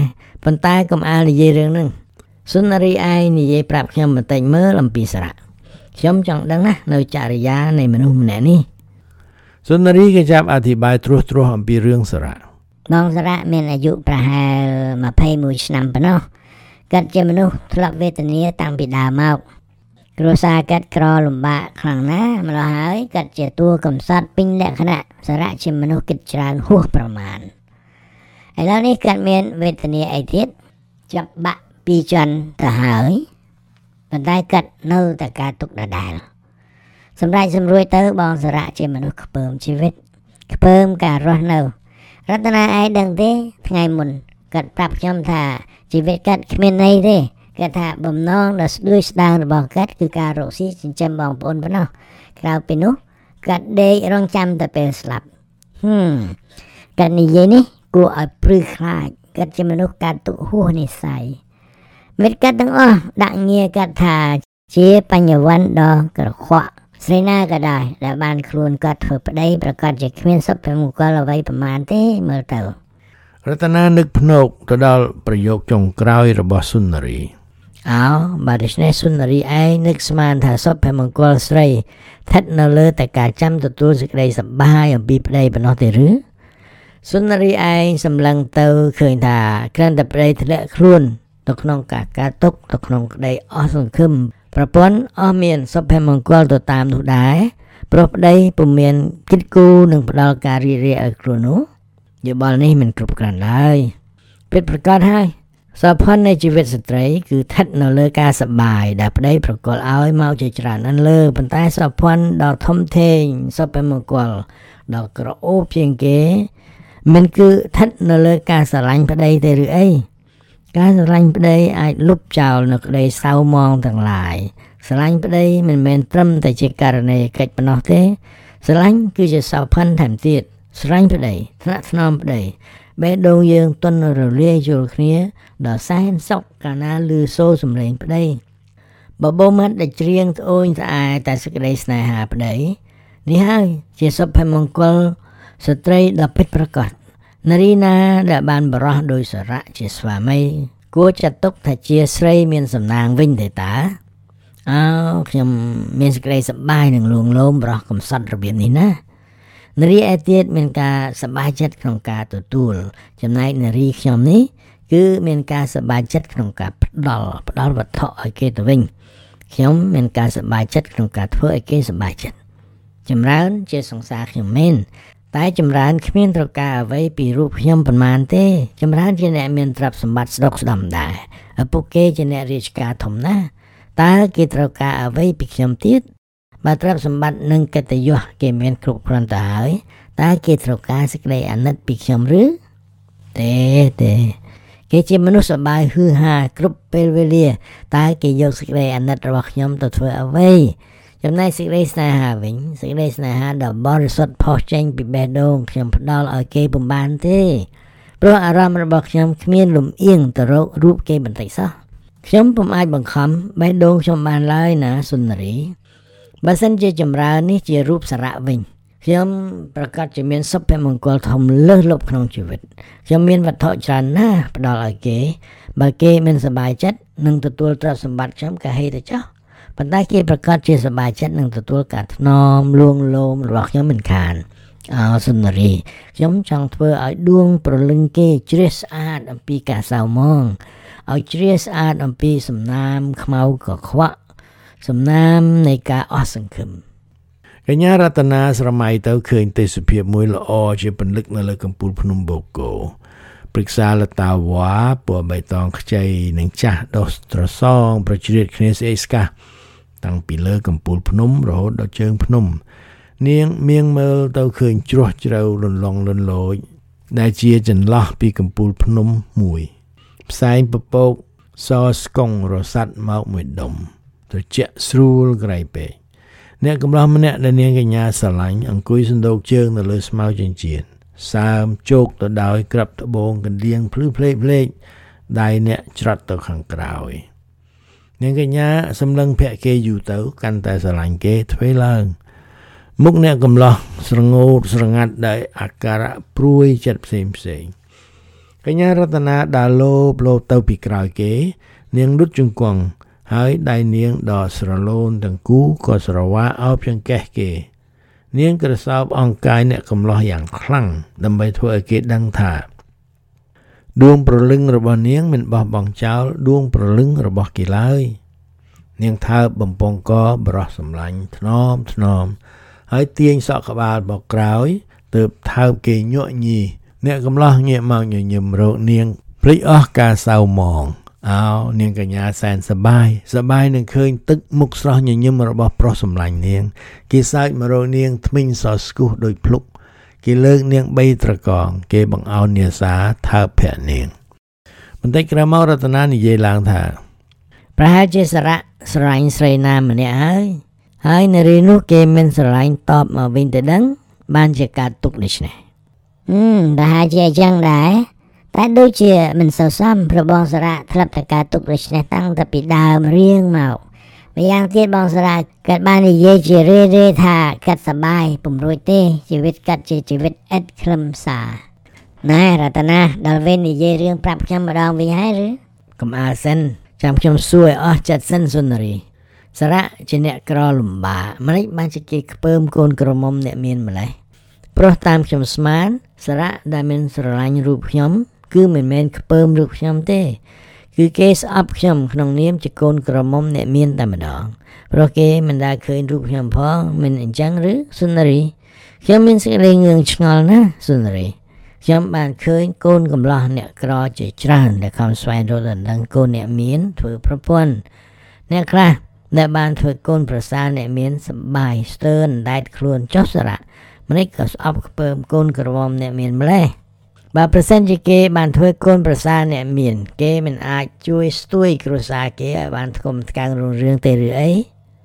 ប៉ុន្តែកុំអាលនិយាយរឿងហ្នឹងសុនារីឯងនិយាយប្រាប់ខ្ញុំបន្តិចមើលអំពីសារៈខ្ញុំចង់ដឹងណានៅចរិយានៃមនុស្សម្នាក់នេះសុនារីក៏ចាប់អធិប្បាយត្រួសត្រាសអំពីរឿងសារៈបងសារៈមានអាយុប្រហែល21ឆ្នាំប៉ុណ្ណោះគាត់ជាមនុស្សធ្លាប់វេទនាតាំងពីដើមមកគ្រួសារគាត់ក្រលំបាកខ្លាំងណាស់ម្ល៉េះហើយគាត់ជាតួកំសត់ពេញលក្ខណៈសារៈជាមនុស្សគិតច្រើនហួសប្រមាណឥឡូវនេះគាត់មានវេទនាអីទៀតចាប់បាក់ពីចន្ទទៅហើយប៉ុន្តែគាត់នៅតែការទុកដដែលសម្រាប់សម្រួយទៅបងសារៈជាមនុស្សខ្ពើមជីវិតខ្ពើមការរស់នៅរតនាឯងដឹងទេថ្ងៃមុនគាត់ប្រាប់ខ្ញុំថាជីវិតគាត់គ្មានន័យទេគាត់ថាបំណងដ៏ស្ដួយស្ដាងរបស់គាត់គឺការរកស៊ីចិញ្ចឹមបងប្អូនប៉ុណ្ណោះក្រៅពីនោះគាត់ដេករងចាំតែពេលស្លាប់គាត់និយាយនេះគួរឲ្យព្រឺខ្លាចគាត់ជាមនុស្សកាត់ទុកហួសនិស្ស័យមិត្តគាត់ទាំងអស់ដាក់ងារគាត់ថាជាបញ្ញវន្តដ៏ក្រខ្វក់ស្រីណាក៏ដែរដែលបានខ្លួនគាត់ធ្វើប្តីប្រកាសជាគ្មានសុភមង្គលអ្វីប្រមាណទេមើលទៅរតនានឹកភ្នែកទៅដល់ប្រយោគចុងក្រោយរបស់សុនារីបើដូច្នេះសុនារីឯងនឹកស្មានថាសុភមង្គលស្រីស្ថិតនៅលើតែការចាំទទួលសេចក្តីសប្បាយអំពីប្តីប៉ុណ្ណោះទេឬសុនារីឯងសម្លឹងទៅឃើញថាគ្រាន់តែប្តីធ្លាក់ខ្លួនទៅក្នុងការទុកទៅក្នុងក្តីអស់សង្ឃឹមប្រពន្ធអស់មានសុភមង្គលទៅតាមនោះដែរព្រោះប្តីពុំមានគិតគូរនឹងផ្ដល់ការរីករាយឲ្យខ្លួននោះយោបល់នេះមិនគ្រប់គ្រាន់ឡើយពិតប្រាកដហើយសោភ័ណនៃជីវិតស្ត្រីគឺស្ថិតនៅលើការសប្បាយដែលប្តីប្រគល់ឲ្យមកជាច្រើនណាស់លើប៉ុន្តែសោភ័ណដ៏ធំធេងសុភមង្គលដ៏ក្រអូបជាងគេមិនគឺស្ថិតនៅលើការស្រឡាញ់ប្តីទេឬអីការស្រឡាញ់ប្តីអាចលុបចោលនៅក្តីសៅមងទាំងឡាយស្រឡាញ់ប្តីមិនមែនត្រឹមតែជាករណីកិច្ចប៉ុណ្ណោះទេស្រឡាញ់គឺជាសោភ័ណថែមទៀតស្រឡាញ់ប្តីថ្នាក់ថ្នមប្តីបេះដូងយើងទន់រលាយយល់គ្នាដល់សែនសុខកាលណាឮសូរសំឡេងប្តីបបោមាត់ដែលច្រៀងត្អូញត្អែតែសេចក្តីស្នេហាប្តីនេះហើយជាសុភមង្គលស្ត្រីដ៏ពិតប្រាកដនារីណាដែលបានបរោះដោយសារៈជាស្វាមីគួរចាត់ទុកថាជាស្រីមានសំណាងវិញទេតាខ្ញុំមានសេចក្តីសប្បាយនឹងលួងលោមបរោះកំសត់របៀបនេះណានារីឯទៀតមានការសប្បាយចិត្តក្នុងការទទួលចំណែកនារីខ្ញុំនេះគឺមានការសប្បាយចិត្តក្នុងការផ្ដល់វត្ថុឲ្យគេទៅវិញខ្ញុំមានការសប្បាយចិត្តក្នុងការធ្វើឲ្យគេសប្បាយចិត្តចម្រើនជាសង្សារខ្ញុំមែនតែចម្រើនគ្មានត្រូវការអ្វីពីរូបខ្ញុំប៉ុន្មានទេចម្រើនជាអ្នកមានទ្រព្យសម្បត្តិស្ដុកស្ដម្ភដែរឪពុកគេជាអ្នករាជការធំណាស់តើគេត្រូវការអ្វីពីខ្ញុំទៀតបើទ្រព្យសម្បត្តិនិងកិត្តិយសគេមានគ្រប់គ្រាន់ទៅហើយតើគេត្រូវការសេចក្តីអាណិតពីខ្ញុំឬទេគេជាមនុស្សសប្បាយហឺហាគ្រប់ពេលវេលាតើគេយកសេចក្តីអាណិតរបស់ខ្ញុំទៅធ្វើអ្វីចំណែកសេចក្តីស្នេហាវិញសេចក្តីស្នេហាដ៏បរិសុទ្ធផុសចេញពីបេះដូងខ្ញុំផ្ដល់ឲ្យគេពុំបានទេព្រោះអារម្មណ៍របស់ខ្ញុំគ្មានលំអៀងទៅរករូបគេបន្តិចសោះខ្ញុំពុំអាចបង្ខំបេះដូងខ្ញុំបានឡើយណាសុនារីបើសិនជាចម្រើននេះជារូបសារៈវិញខ្ញុំប្រកាសជាមានសុភមង្គលធំលើសលប់ក្នុងជីវិតខ្ញុំមានវត្ថុច្រើនណាស់ផ្ដល់ឲ្យគេបើគេមិនសប្បាយចិត្តនឹងទទួលទ្រព្យសម្បត្តិខ្ញុំក៏ហេតុតែចោះប៉ុន្តែគេប្រកាសជាសប្បាយចិត្តនឹងទទួលការថ្នមលួងលោមរបស់ខ្ញុំមិនខានសុនារីខ្ញុំចង់ធ្វើឲ្យដួងប្រលឹងគេជ្រះស្អាតអំពីការសៅមងឲ្យជ្រះស្អាតអំពីសំណាមខ្មៅកខ្វក់សំណាមនៃការអស់សង្ឃឹមកញ្ញារតនាស្រមៃទៅឃើញទេសភាពមួយល្អជាពន្លឹកនៅលើកំពូលភ្នំបូកូព្រឹក្សាលតាវ៉ាពណ៌បៃតងខ្ចីនិងចាស់ដុះត្រសងប្រជ្រៀតគ្នាស្អេកស្កះតាំងពីលើកំពូលភ្នំរហូតដល់ជើងភ្នំនាងមៀងមើលទៅឃើញជ្រោះជ្រៅលន្លង់លន្លោចដែលជាចន្លោះពីកំពូលភ្នំមួយផ្សែងពពកសស្កុងរសាត់មកមួយដុំត្រជាក់ស្រួលក្រៃពេកអ្នកកំឡោះម្នាក់ដែលនាងកញ្ញាស្រឡាញ់អង្គុយសណ្ដោកជើងនៅលើស្មៅចិញ្ចៀនសើមជោកទៅដោយក្រាប់ត្បូងកណ្ដៀងភ្លឺភ្លេកដៃអ្នកច្រត់ទៅខាងក្រោយនាងកញ្ញាសម្លឹងភាក់គេយូរទៅកាន់តែស្រឡាញ់គេទ្វេឡើងមុខអ្នកកំឡោះស្រងោតស្រងាត់ដោយអាការៈព្រួយចិត្តផ្សេងកញ្ញារតនាដើរលោបទៅពីក្រោយគេនាងលុតជង្គង់ហើយដៃនាងដ៏ស្រឡូនទាំងគូក៏ស្រវាអោបចង្កេះគេនាងក្រសោបអង្កាយអ្នកកំឡោះយ៉ាងខ្លាំងដើម្បីធ្វើឲ្យគេដឹងថាដួងប្រលឹងរបស់នាងមិនបោះបង់ចោលដួងប្រលឹងរបស់គេឡើយនាងថើបបំពង់កបរោះសម្លាញ់ថ្នមហើយទាញសក់ក្បាលមកក្រោយទើបថើបគេញក់ញីអ្នកកំឡោះងាកមកញញឹមរកនាងភ្លេចអស់ការសៅមងនាងកញ្ញាសែនសបាយនឹងឃើញទឹកមុខស្រស់ញញឹមរបស់ប្រុសសម្លាញ់នាងគេសើចមករកនាងថ្មិញសស្គុះដូចភ្លុកគេលើកនាង3ត្រកងគេបង្អោននាសាថើបភ័ក្រនាងបន្តិចក្រោយមករតនានិយាយឡើងថាប្រហែលជាសារៈស្រឡាញ់ស្រីណាម្នាក់ហើយនារីនោះគេមិនស្រឡាញ់តបមកវិញទៅដឹងបានជាការទុកដូច្នេះប្រហែលជាអញ្ចឹងដែរតែដូចជាមិនសូវសមព្រោះបងសារៈធ្លាប់តែការទុកដូច្នេះតាំងតែពីដើមរៀងមកម្យ៉ាងទៀតបងសារៈគាត់បាននិយាយជារឿយៗថាគាត់សប្បាយពុំរួចទេជីវិតគាត់ជាជីវិតឥតខ្លឹមសារណែរតនាដល់វេននិយាយរឿងប្រាប់ខ្ញុំម្ដងវិញហើយឬកុំអើសិនចាំខ្ញុំសួរឲ្យអស់ចិត្តសិនសុនារីសារៈជាអ្នកក្រលំបាកម្លេចបានជាគេខ្ពើមកូនក្រមុំអ្នកមានម្លេះព្រោះតាមខ្ញុំស្មានសារៈដែលមានស្រឡាញ់រូបខ្ញុំគឺមិនមែនខ្ពើមរូបខ្ញុំទេគឺគេស្អប់ខ្ញុំក្នុងនាមជាកូនក្រមុំអ្នកមានតែម្ដងព្រោះគេមិនដែលឃើញរូបខ្ញុំផងមិនអញ្ចឹងឬសុនារីខ្ញុំមានសេចក្តីងឿងឆ្ងល់ណាស់សុនារីខ្ញុំបានឃើញកូនកំឡោះអ្នកក្រជាច្រើនដែលខំស្វែងរកដណ្ដឹងកូនអ្នកមានធ្វើប្រពន្ធអ្នកខ្លះដែលបានធ្វើកូនប្រសាអ្នកមានសប្បាយស្ទើរដែតខ្លួនចុះសារៈម្លេចក៏ស្អប់ខ្ពើមកូនក្រមុំអ្នកមានម្លេះបើប្រសិនជាគេបានធ្វើកូនប្រសាអ្នកមានគេមិនអាចជួយស្ទួយគ្រួសារគេឲ្យបានថ្កុំថ្កើងរុងរឿងទេឬអី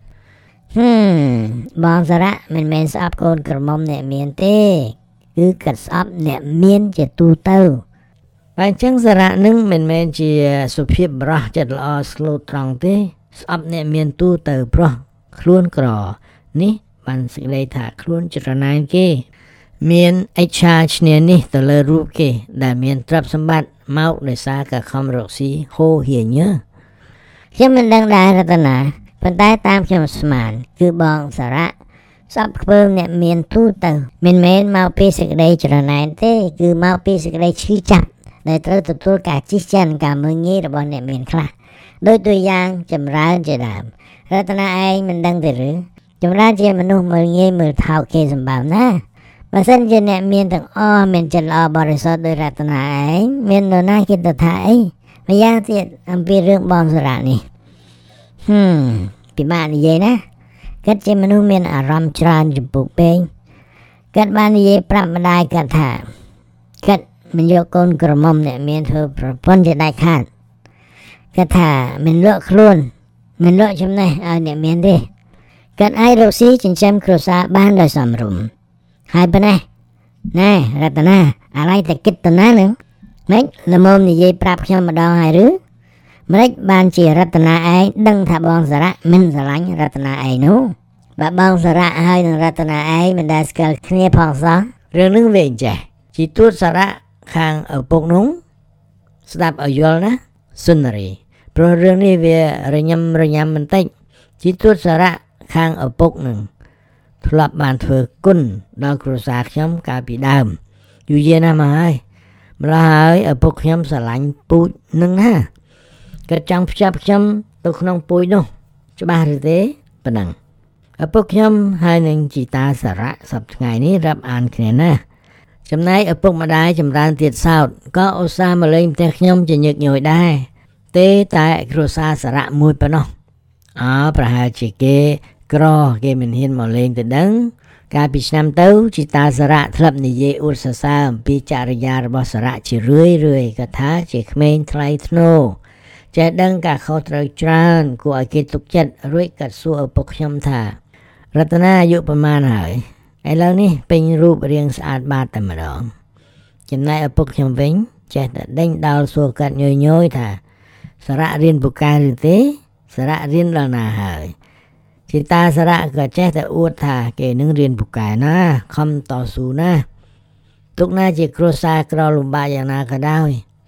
បងសារៈមិនមែនស្អប់កូនក្រមុំអ្នកមានទេគឺគាត់ស្អប់អ្នកមានជាទូទៅបើអញ្ចឹងសារៈនឹងមិនមែនជាសុភាពបរោះចិត្តល្អស្លូតត្រង់ទេស្អប់អ្នកមានទូទៅប្រុសខ្លួនក្រនេះបានសេចក្តីថាខ្លួនចរណៃគេមានអិច្ឆាឈ្នានេះទៅលើរូបគេដែលមានទ្រព្យសម្បត្តិមកដោយសារការខំរកស៊ីហូរហៀញខ្ញុំមិនដឹងដែររតនាប៉ុន្តែតាមខ្ញុំស្មានគឺបងសារៈស្អប់ខ្ពើមអ្នកមានទូទៅមិនមែនមកពីសេចក្តីចរណែនទេគឺមកពីសេចក្តីឈឺចាប់ដែលត្រូវទទួលការជិះចិនការមើលងាយរបស់អ្នកមានខ្លះដោយตัวយ៉ាងចម្រើនជាដើមរតនាឯងមិនដឹងទេឬចម្រើនជាមនុស្សមើលងាយមើលថោកគេសម្បើមណាបើសិនជាអ្នកមានទាំងអស់មានចិត្តល្អបរិសុទ្ធដោយរតនាឯងមាននរណាគិតទៅថាអីម្យ៉ាងទៀតអំពីរឿងបងសារៈនេះពិបាកនិយាយណាគាត់ជាមនុស្សមានអារម្មណ៍ច្រើនចំពោះពេកគាត់បាននិយាយប្រាប់ម្ដាយគាត់ថាគាត់មិនយកកូនក្រមុំអ្នកមានធ្វើប្រពន្ធជាដាច់ខាតគាត់ថាមិនលក់ខ្លួនមិនលក់ចំណេះឲ្យអ្នកមានទេគាត់អាចរកស៊ីចិញ្ចឹមគ្រួសារបានដោយសមរម្យហើយប៉ុណ្ណេះណែរតនាអាឡ័យតែគិតទៅណានឹងម៉េចល្មមនិយាយប្រាប់ខ្ញុំម្ដងហើយឬម្លេចបានជារតនាឯងដឹងថាបងសារៈមិនស្រឡាញ់រតនាឯងនោះបើបងសារៈហើយនឹងរតនាឯងមិនដែលស្គាល់គ្នាផងសោះរឿងនឹងវាអញ្ចេះជីទួតសារៈខាងឪពុកនោះស្ដាប់ឲ្យយល់ណាសុនារីព្រោះរឿងនេះវារញ៉ាំបន្តិចជីទួតសារៈខាងឪពុកនឹងធ្លាប់បានធ្វើគុណដល់គ្រួសារខ្ញុំកាលពីដើមយូរយារណាស់មកហើយម្ល៉េះហើយឪពុកខ្ញុំស្រឡាញ់ពូជនឹងណាគាត់ចង់ភ្ជាប់ខ្ញុំទៅក្នុងពូជនោះច្បាស់ឬទេប៉ុណ្ណឹងឪពុកខ្ញុំហើយនឹងជីតាសារៈសប្តាហ៍ថ្ងៃនេះរាប់អានគ្នាណាចំណែកឪពុកម្ដាយចម្រើនទៀតសោតក៏ឧស្សាហ៍មកលេងផ្ទះខ្ញុំជាញឹកញយដែរទេតែគ្រួសារសារៈមួយប៉ុណ្ណោះប្រហែលជាគេក្រគេមិនហ៊ានមកលេងទៅដឹងកាលពីឆ្នាំទៅជីតាសារៈធ្លាប់និយាយអួតសរសើរអំពីចរិយារបស់សារៈជារឿយគាត់ថាជាក្មេងថ្លៃថ្នូរចេះដឹងការខុសត្រូវច្រើនគួរឲ្យគេទុកចិត្តរួចគាត់សួរឪពុកខ្ញុំថារតនាអាយុប្រមាណហើយឥឡូវនេះពេញរូបរាងស្អាតបាតតែម្ដងចំណែកឪពុកខ្ញុំវិញចេះតែដេញដោលសួរគាត់ញយថាសារៈរៀនពូកែឬទេសារៈរៀនដល់ណាហើយជីតាសារៈក៏ចេះតែអួតថាគេនឹងរៀនពូកែណាខំតស៊ូណាទុកណាជាគ្រួសារក្រលំបាកយ៉ាងណាក៏ដោយ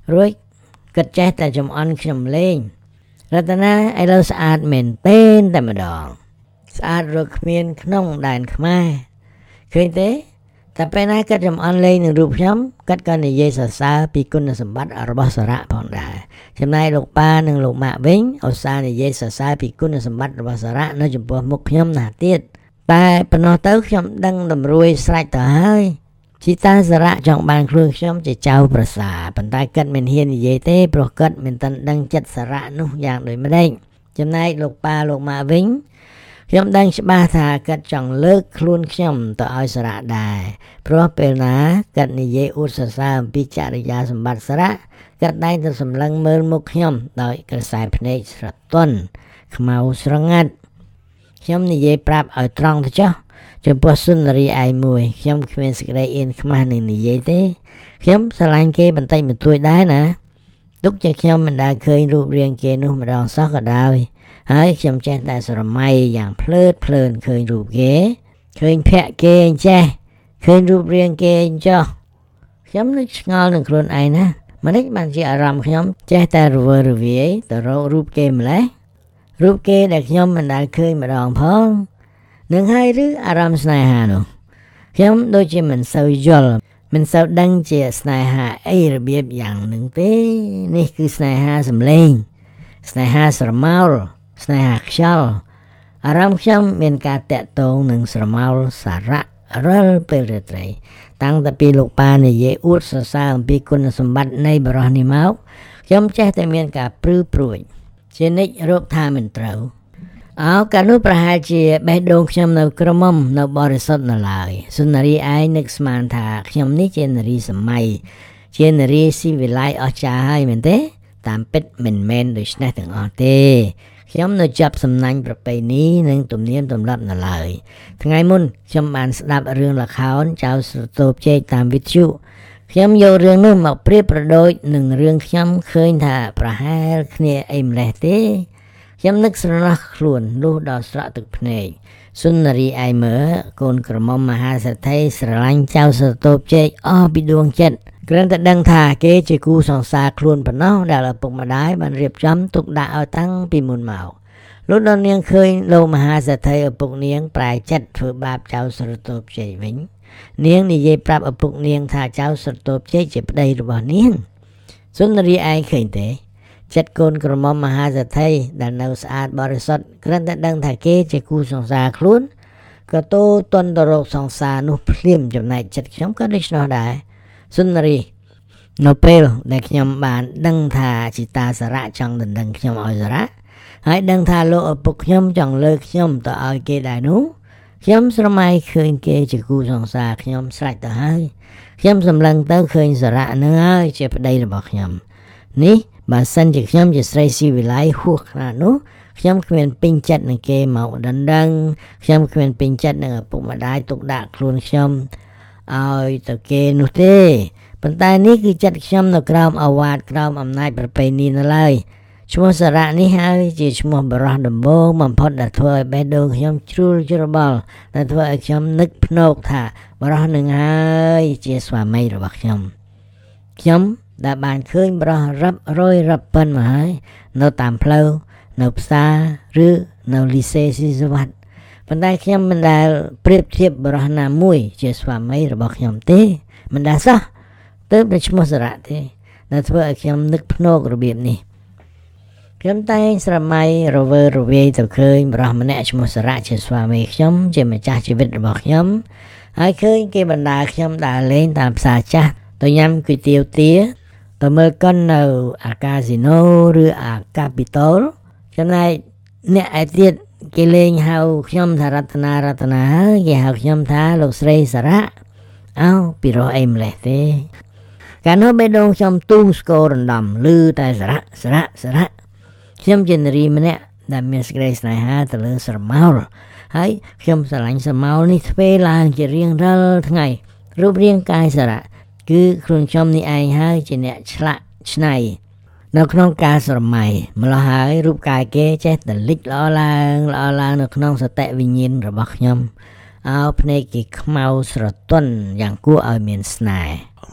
រួចគិតចេះតែចំអន់ខ្ញុំលេងរតនាឥឡូវស្អាតមែនទេតែម្ដងស្អាតរកគ្មានក្នុងដែនខ្មែរឃើញទេតែពេលណាគាត់ចំអន់លេងនឹងរូបខ្ញុំគាត់ក៏និយាយសរសើរពីគុណសម្បត្តិរបស់សារៈផងដែរចំណែកលោកប៉ានិងលោកម៉ាក់វិញឧស្សាហ៍និយាយសរសើរពីគុណសម្បត្តិរបស់សារៈនៅចំពោះមុខខ្ញុំណាស់ទៀតតែប៉ុណ្ណោះទៅខ្ញុំដឹងតម្រួយស្រេចទៅហើយជីតាសារៈចង់បានខ្លួនខ្ញុំជាចៅប្រសាប៉ុន្តែគាត់មិនហ៊ាននិយាយទេព្រោះគាត់មិនទាន់ដឹងចិត្តសារៈនោះយ៉ាងដូចម្ដេចចំណែកលោកប៉ាលោកម៉ាក់វិញខ្ញុំដឹងច្បាស់ថាគាត់ចង់លើកខ្លួនខ្ញុំទៅឲ្យសារៈដែរព្រោះពេលណាគាត់និយាយអួតសរសើរអំពីចរិយាសម្បត្តិសារៈគាត់តែងតែសម្លឹងមើលមុខខ្ញុំដោយក្រសែភ្នែកស្រទន់ខ្មៅស្រងាត់ខ្ញុំនិយាយប្រាប់ឲ្យត្រង់ទៅចុះចំពោះសុនារីឯមួយខ្ញុំគ្មានសេចក្តីអៀនខ្មាស់នឹងនិយាយទេខ្ញុំស្រឡាញ់គេបន្តិចបន្តួចដែរណាទុកជាខ្ញុំមិនដែលឃើញរូបរាងគេនោះម្ដងសោះក៏ដោយហើយខ្ញុំចេះតែស្រមៃយ៉ាងភ្លើតភ្លើនឃើញរូបគេឃើញភ័ក្រគេអញ្ចេះឃើញរូបរាងគេអញ្ចោះខ្ញុំនឹកឆ្ងល់នឹងខ្លួនឯងណាម្ដេចបានជាអារម្មណ៍ខ្ញុំចេះតែរវើរវាយទៅរករូបគេម្លេះរូបគេដែលខ្ញុំមិនដែលឃើញម្ដងផងនឹងហើយឬអារម្មណ៍ស្នេហានោះខ្ញុំដូចជាមិនសូវយល់មិនសូវដឹងជាស្នេហាអីរបៀបយ៉ាងនឹងទេនេះគឺស្នេហាសម្លេងស្នេហាស្រមោលស្នេហាខ្យល់អារម្មណ៍ខ្ញុំមានការតាក់ទងនឹងស្រមោលសារៈរាល់ពេលរាត្រីតាំងតែពីលោកប៉ានិយាយអួតសរសើរអំពីគុណសម្បត្តិនៃបរិះនេះមកខ្ញុំចេះតែមានការព្រឺព្រួយជានិច្ចរកថាមិនត្រូវកាលនោះប្រហែលជាបេះដូងខ្ញុំនៅក្រមុំនៅបរិសុទ្ធនៅឡើយសុនារីឯងនឹកស្មានថាខ្ញុំនេះជានារីសម័យជានារីស៊ីវិល័យអស្ចារ្យហើយមែនទេតាមពិតមិនមែនដូច្នេះទាំងអស់ទេខ្ញុំនៅចាប់សំណាញ់ប្រពៃណីនិងទំនៀមទម្លាប់នៅឡើយថ្ងៃមុនខ្ញុំបានស្ដាប់រឿងល្ខោនចៅស្រទប់ជែកតាមវិទ្យុខ្ញុំយករឿងនោះមកប្រៀបប្រដូចនឹងរឿងខ្ញុំឃើញថាប្រហែលគ្នាអីម្លេះទេខ្ញុំនឹកស្រណោះខ្លួនលុះដល់ស្រក់ទឹកភ្នែកសុនារីឯមើកូនក្រមុំមហាសេដ្ឋីស្រឡាញ់ចៅស្រទប់ជែកអស់ពីដួងចិត្តគ្រាន់តែដឹងថាគេជាគូសង្សារខ្លួនប៉ុណ្ណោះដែលឪពុកម្ដាយបានរៀបចំទុកដាក់ឲ្យតាំងពីមុនមកលុះដល់នាងឃើញលោកមហាសេដ្ឋីឪពុកនាងប្រែចិត្តធ្វើបាបចៅស្រទប់ជែកវិញនាងនិយាយប្រាប់ឪពុកនាងថាចៅស្រទប់ជែកជាប្តីរបស់នាងសុនារីឯងឃើញទេចិត្តកូនក្រមុំមហាសេដ្ឋីដែលនៅស្អាតបរិសុទ្ធគ្រាន់តែដឹងថាគេជាគូសង្សារខ្លួនក៏តូទន់ទៅរកសង្សារនោះភ្លាមចំណែកចិត្តខ្ញុំក៏ដូច្នោះដែរសុនារីនៅពេលដែលខ្ញុំបានដឹងថាជីតាសារៈចង់ដណ្ដឹងខ្ញុំឲ្យសារៈហើយដឹងថាលោកឪពុកខ្ញុំចង់លើកខ្ញុំទៅឲ្យគេដែរនោះខ្ញុំស្រមៃឃើញគេជាគូសង្សារខ្ញុំស្រេចទៅហើយខ្ញុំសម្លឹងទៅឃើញសារៈនឹងហើយជាប្តីរបស់ខ្ញុំនេះបើសិនជាខ្ញុំជាស្រីស៊ីវិល័យហួសខ្នាតនោះខ្ញុំគ្មានពេញចិត្តនឹងគេមកដណ្ដឹងខ្ញុំគ្មានពេញចិត្តនឹងឪពុកម្ដាយទុកដាក់ខ្លួនខ្ញុំឲ្យទៅគេនោះទេប៉ុន្តែនេះគឺចិត្តខ្ញុំនៅក្រោមអាវ៉ាតក្រោមអំណាចប្រពៃណីនៅឡើយឈ្មោះសារៈនេះហើយជាឈ្មោះបរិះដំបូងបំផុតដែលធ្វើឲ្យបេះដូងខ្ញុំជ្រួលច្របល់ដែលធ្វើឲ្យខ្ញុំនឹកភ្នោកថាបរិះនឹងហើយជាស្វាមីរបស់ខ្ញុំដែលបានឃើញបរិះរាប់រយរាប់ពាន់មកហើយនៅតាមផ្លូវនៅផ្សារឬនៅលីសេស៊ីសវត្តប៉ុន្តែខ្ញុំមិនដែលប្រៀបធៀបបរិះណាមួយជាស្វាមីរបស់ខ្ញុំទេមិនដែលសោះទើបតែឈ្មោះសារៈទេដែលធ្វើឲ្យខ្ញុំនឹកភ្នោករបៀបនេះខ្ញុំតែងស្រមៃរវើរវាយទៅឃើញបរិះម្នាក់ឈ្មោះសារៈជាស្វាមីខ្ញុំជាម្ចាស់ជីវិតរបស់ខ្ញុំហើយឃើញគេបណ្ដាខ្ញុំដើរលេងតាមផ្សារចាស់ទៅញ៉ាំគុយទាវទាទៅមើលកុននៅអាកាស៊ីណូឬអាកាពីតូលចំណែកអ្នកឯទៀតគេលេងហៅខ្ញុំថារតនាហើយគេហៅខ្ញុំថាលោកស្រីសារៈពីរោះអីម្លេះទេកាលនោះបេះដូងខ្ញុំទូងស្គររំដំឮតែសារៈខ្ញុំជានារីម្នាក់ដែលមានសេចក្តីស្នេហាទៅលើស្រមោលហើយខ្ញុំស្រឡាញ់ស្រមោលនេះទ្វេឡើងជារៀងរាល់ថ្ងៃរូបរាងកាយសារៈគឺខ្លួនខ្ញុំនេះឯងហើយជាអ្នកឆ្លាក់ឆ្នៃនៅក្នុងការស្រមៃម្ល៉េះហើយរូបកាយគេចេះតែលិចល្អឡើងនៅក្នុងសតិវិញ្ញាណរបស់ខ្ញុំភ្នែកគេខ្មៅស្រទន់យ៉ាងគួរឲ្យមានស្នេហ៍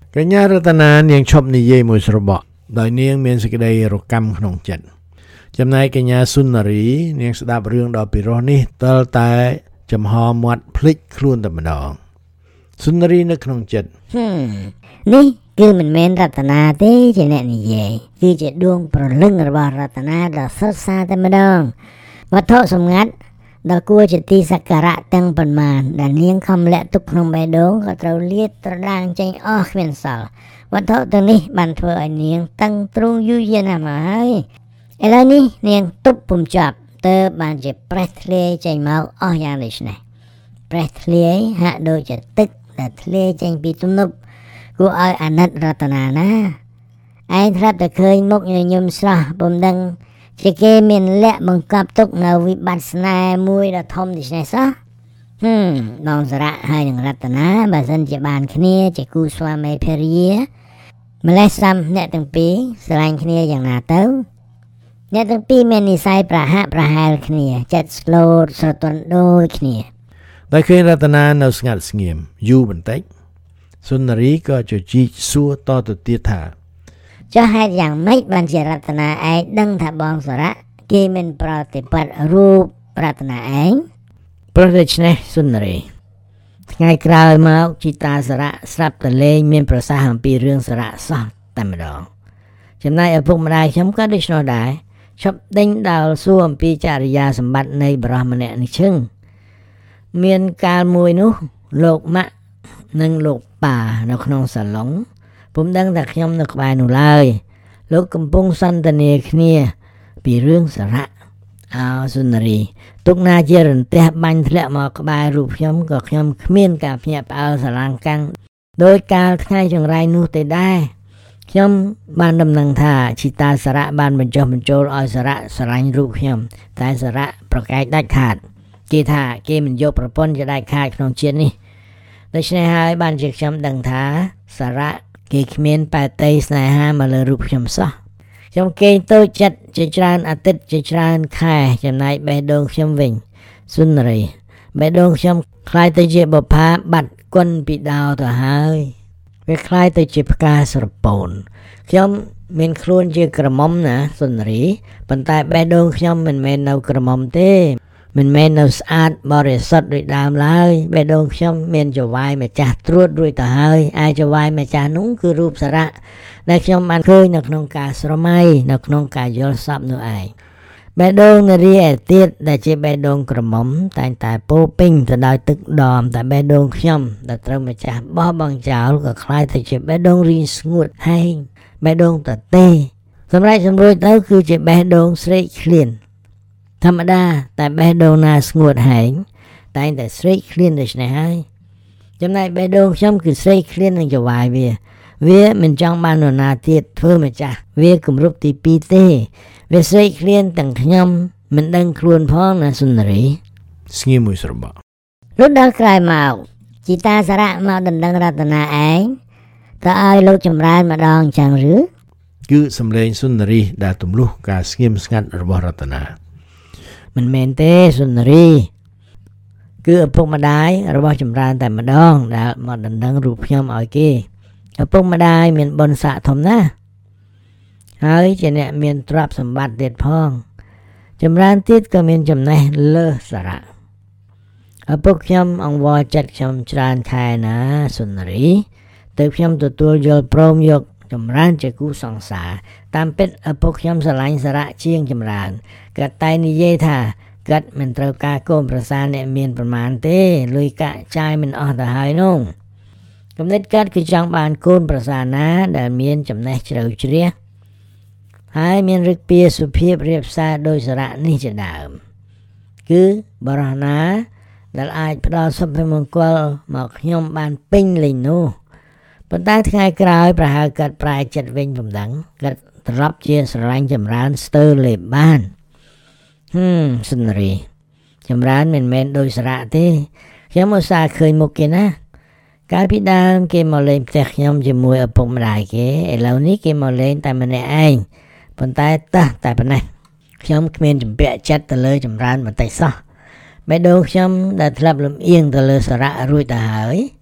កញ្ញារតនានាងឈប់និយាយមួយស្របដោយនាងមានសេចក្តីរកម្មក្នុងចិត្តចំណែកកញ្ញាសុនារីនាងស្ដាប់រឿងដ៏ពិរោះនេះទើបតែចំហមាត់ភ្លេចខ្លួនតែម្ដងសុនារីនៅក្នុងចិត្តនេះគឺមិនមែនរតនាទេជាអ្នកនិយាយគឺជាដួងប្រលឹងរបស់រតនាដ៏ស្រស់ស្អាតតែម្ដងវត្ថុសម្ងាត់ដ៏គួរជាទីសក្ការៈទាំងប៉ុន្មានដែលនាងខំលាក់ទុកក្នុងបេះដូងក៏ត្រូវលាតត្រដាងចេញអស់គ្មានសល់វត្ថុទាំងនេះបានធ្វើឲ្យនាងតឹងទ្រូងយូរយារណាស់មកហើយឥឡូវនេះនាងទប់ពុំចាប់ទើបបានជាប្រេះធ្លាយចេញមកអស់យ៉ាងដូចនេះប្រេះធ្លាយហាក់ដូចជាទឹកដែលធ្លាយចេញពីទំនប់គួរឲ្យអាណិតរតនាណាឯងធ្លាប់តែឃើញមុខញញឹមស្រស់ពុំដឹងជាគេមានលាក់បង្កប់ទុកនៅវិបត្តិស្នេហ៍មួយដ៏ធំដូចនេះសោះបងសារៈហើយនឹងរតនាបើសិនជាបានគ្នាជាគូស្វាមីភរិយាម្លេះស្ដាំអ្នកទាំងពីរស្រឡាញ់គ្នាយ៉ាងណាទៅអ្នកទាំងពីរមាននិស្ស័យប្រហាក់ប្រហែលគ្នាចិត្តស្លូតស្រទន់ដូចគ្នាដោយឃើញរតនានៅស្ងាត់ស្ងៀមយូរបន្តិចសុនារីក៏ជជីកសួរតទៅទៀតថាចុះហេតុយ៉ាងម៉េចបានជារតនាឯងដឹងថាបងសារៈគេមិនប្រតិបត្តិរូបរតនាឯងព្រោះដូច្នេះសុនារីថ្ងៃក្រោយមកជីតាសារៈស្រាប់តែលេងមានប្រសាសន៍អំពីរឿងសារៈសោះតែម្ដងចំណែកឪពុកម្ដាយខ្ញុំក៏ដូច្នោះដែរឈប់ដេញដោលសួរអំពីចរិយាសម្បត្តិនៃបរិសម្នាក់នេះឈឹងមានកាលមួយនោះលោកម៉ាក់និងលោកប៉ានៅក្នុងសាឡុងពុំដឹងថាខ្ញុំនៅក្បែរនោះឡើយលោកកំពុងសន្ទនាគ្នាពីរឿងសារៈសុនារីទុកណាជារន្ទះបាញ់ធ្លាក់មកក្បែររូបខ្ញុំក៏ខ្ញុំគ្មានការភ្ញាក់ផ្អើលស្រឡាំងកាំងដោយកាលថ្ងៃចង្រៃនោះទេដែរខ្ញុំបានដំណឹងថាជីតាសារៈបានបញ្ចុះបញ្ចូលឲ្យសារៈស្រឡាញ់រូបខ្ញុំតែសារៈប្រកែកដាច់ខាតគេថាគេមិនយកប្រពន្ធជាដាច់ខាតក្នុងជាតិនេះដូច្នេះហើយបានជាខ្ញុំដឹងថាសារៈគេគ្មានបែតៃស្នេហាមកលើរូបខ្ញុំសោះខ្ញុំគេងតូចចិត្តជាច្រើនអាទិត្យជាច្រើនខែចំណែកបេះដូងខ្ញុំវិញសុនារីបេះដូងខ្ញុំคล้ายទៅជាបុប្ផាបាត់គុណពីដោទៅហើយវាคล้ายទៅជាផ្កាស្រពោនខ្ញុំមានខ្លួនជាក្រមុំណាសុនារីប៉ុន្តែបេះដូងខ្ញុំមិនមែននៅក្រមុំទេមិនមែននៅស្អាតបរិសុទ្ធដូចដើមឡើយបេះដូងខ្ញុំមានចវាយម្ចាស់ត្រួតរួចទៅហើយឯចវាយម្ចាស់នោះគឺរូបសារៈដែលខ្ញុំបានឃើញនៅក្នុងការស្រមៃនៅក្នុងការយល់សប្តិនោះឯងបេះដូងនារីឯទៀតដែលជាបេះដូងក្រមុំតែងតែពោពេញទៅដោយទឹកដមតែបេះដូងខ្ញុំដែលត្រូវម្ចាស់បោះបង់ចោលក៏คล้ายទៅជាបេះដូងរីងស្ងួតហែងបេះដូងតទេសម្រាប់សម្រួចទៅគឺជាបេះដូងស្រេកឃ្លានធម្មតាតែបេះដូងណាស្ងួតហែងតែងតែស្រេកឃ្លានដូច្នេះហើយចំណែកបេះដូងខ្ញុំគឺស្រេកឃ្លាននឹងចវាយវាមិនចង់បាននរណាទៀតធ្វើម្ចាស់វាគម្រប់ទី2ទេវាស្រេកឃ្លានទាំងខ្ញុំមិនដឹងខ្លួនផងណាសុនារីស្ងៀមមួយស្របលុះដល់ក្រោយមកជីតាសារៈមកដណ្ដឹងរតនាឯងតើឲ្យលោកចម្រើនម្ដងចឹងឬគឺសំឡេងសុនារីដែលទម្លុះការស្ងៀមស្ងាត់របស់រតនាមិនមែនទេសុនារីគឺឪពុកម្ដាយរបស់ចម្រើនតែម្ដងដែលមកដណ្ដឹងរូបខ្ញុំឲ្យគេឪពុកម្ដាយមានបុណ្យស័ក្តិធំណាស់ហើយជាអ្នកមានទ្រព្យសម្បត្តិទៀតផងចម្រើនទៀតក៏មានចំណេះលើសសារៈឪពុកខ្ញុំអង្វរចិត្តខ្ញុំច្រើនខែណាសុនារីទើបខ្ញុំទទួលយល់ព្រមយកចម្រើនជាគូសង្សារតាមពិតឪពុកខ្ញុំស្រឡាញ់សារៈជាងចម្រើនគាត់តែនិយាយថាគាត់មិនត្រូវការកូនប្រសារអ្នកមានប្រមាណទេលុយកាក់ចាយមិនអស់ទៅហើយនោះគំនិតគាត់គឺចង់បានកូនប្រសារណាដែលមានចំណេះជ្រៅជ្រះហើយមានឫកពាសុភាពរៀបសារដោយសារៈនេះជាដើមគឺបរិយាណាដែលអាចផ្ដល់សុភមង្គលមកខ្ញុំបានពេញលេញនោះប៉ុន្តែថ្ងៃក្រោយប្រហែលគាត់ប្រែចិត្តវិញពំដឹងគាត់ត្រឡប់ជាស្រឡាញ់ចម្រើនស្ទើរលេបបានសុនារីចម្រើនមិនមែនដោយសារៈទេខ្ញុំឧស្សាហ៍ឃើញមុខគេណាកាលពីដើមគេមកលេងផ្ទះខ្ញុំជាមួយឪពុកម្ដាយគេឥឡូវនេះគេមកលេងតែម្នាក់ឯងប៉ុន្តែតែប៉ុណ្ណេះខ្ញុំគ្មានជំពាក់ចិត្តទៅលើចម្រើនបន្តិចសោះបេះដូងខ្ញុំដែលធ្លាប់លំអៀងទៅលើសារៈរួចទៅហើយ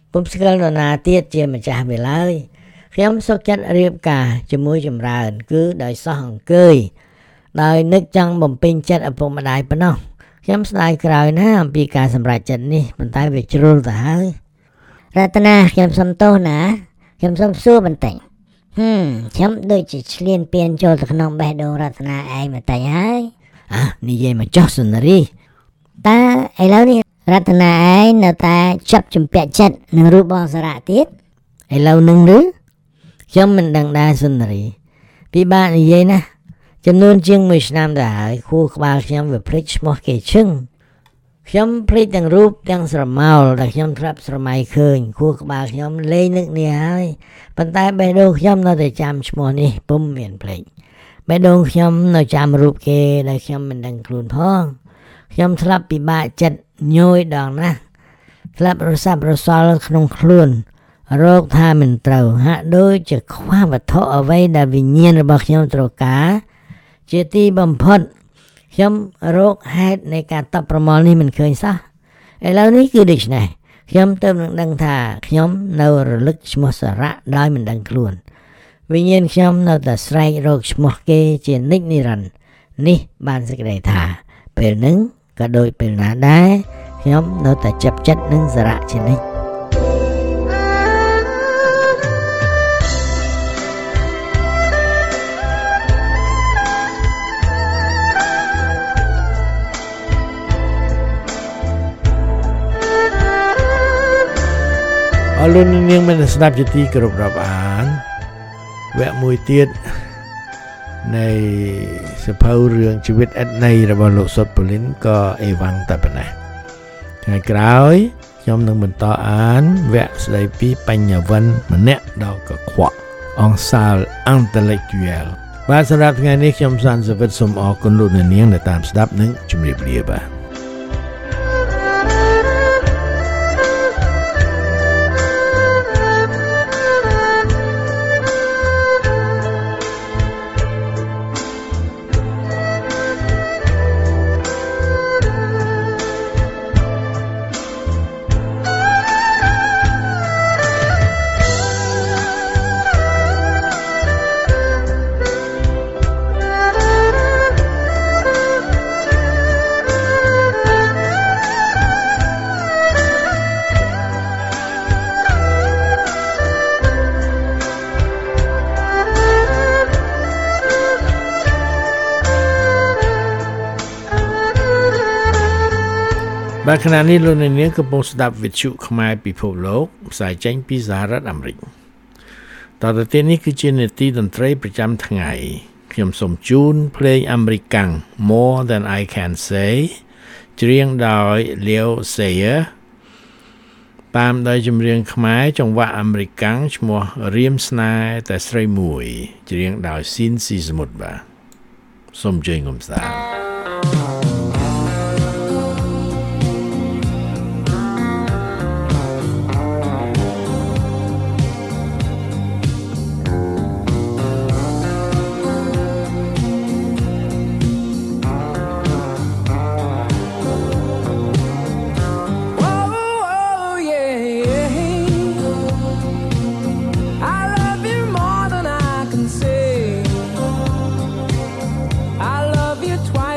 ពុំស្គាល់នរណាទៀតជាម្ចាស់វាឡើយខ្ញុំសុខចិត្តរៀបការជាមួយចម្រើនគឺដោយសោះអង្គើយដោយនឹកចង់បំពេញចិត្តឪពុកម្ដាយប៉ុណ្ណោះខ្ញុំស្ដាយក្រោយណាស់អំពីការសម្រេចចិត្តនេះប៉ុន្តែវាជ្រុលទៅហើយរតនាខ្ញុំសុំទោសណាខ្ញុំសុំសួរបន្តិចខ្ញុំដូចជាឆ្លៀនពៀនចូលទៅក្នុងបេះដូងរតនាឯងបន្តិចហើយនិយាយមកចុះសុនារីតើឥឡូវនេះរតនាឯងនៅតែចាប់ជំពាក់ចិត្តនឹងរូបបងសារៈទៀតឥឡូវនឹងឬខ្ញុំមិនដឹងដែរសុនារីពិបាកនិយាយណាចំនួនជាង1ឆ្នាំទៅហើយខួរក្បាលខ្ញុំវាភ្លេចឈ្មោះគេឈឹងខ្ញុំភ្លេចទាំងរូបទាំងស្រមោលដែលខ្ញុំធ្លាប់ស្រមៃឃើញខួរក្បាលខ្ញុំលែងនឹកនេះហើយប៉ុន្តែបេះដូងខ្ញុំនៅតែចាំឈ្មោះនេះពុំមានភ្លេចបេះដូងខ្ញុំនៅចាំរូបគេដែលខ្ញុំមិនដឹងខ្លួនផងខ្ញុំធ្លាប់ពិបាកចិត្តញយដងណាស់ធ្លាប់រសាប់រសល់ក្នុងខ្លួនរោគថាមិនត្រូវហាក់ដូចជាខ្វះវត្ថុអ្វីដែលវិញ្ញាណរបស់ខ្ញុំត្រូវការជាទីបំផុតខ្ញុំរកហេតុនៃការតបប្រមល់នេះមិនឃើញសោះឥឡូវនេះគឺដូច្នេះខ្ញុំទើបនឹងដឹងថាខ្ញុំនៅរលឹកឈ្មោះសារៈដោយមិនដឹងខ្លួនវិញ្ញាណខ្ញុំនៅតែស្រែករកឈ្មោះគេជានិច្ចនិរន្តរ៍នេះបានសេចក្តីថាពេលហ្នឹងក៏ដូចពេលណាដែរខ្ញុំនៅតែចាប់ចិត្តនឹងសារៈជានិច្ចអរលោកនាងមានស្ដាប់ជាទីគោរពរាប់អានវគ្គមួយទៀតនៃសភៅរឿងជីវិតឥតន័យរបស់លោកសុតប៉ូលីនក៏អេវ៉ាំងតែប៉ុណ្ណេះថ្ងៃក្រោយខ្ញុំនឹងបន្តអានវគ្គស្ដីពីបញ្ញវន្តម្នាក់ដ៏កខ្វក់អង្សាល intellectual បាទសម្រាប់ថ្ងៃនេះខ្ញុំសានសវិតសូមអរគុណលោកនាងដែលតាមស្ដាប់និងជម្រាបលាបាទបាទខណៈនេះលោកនាងកំពុងស្ដាប់វិទ្យុខ្មែរពិភពលោកផ្សាយចេញពីសហរដ្ឋអាមេរិកតទៅទៀតនេះគឺជានាទីតន្ត្រីប្រចាំថ្ងៃខ្ញុំសូមជូនភ្លេងអាមេរិកាំង More Than I Can Say ច្រៀងដោយ Leo Sayer តាមដោយចម្រៀងខ្មែរចង្វាក់អាមេរិកាំងឈ្មោះរៀមស្នេហ៍តែស្រីមួយច្រៀងដោយស៊ីនស៊ីសមុទ្របាទសូមជើញកំសាន្ត I love you twice.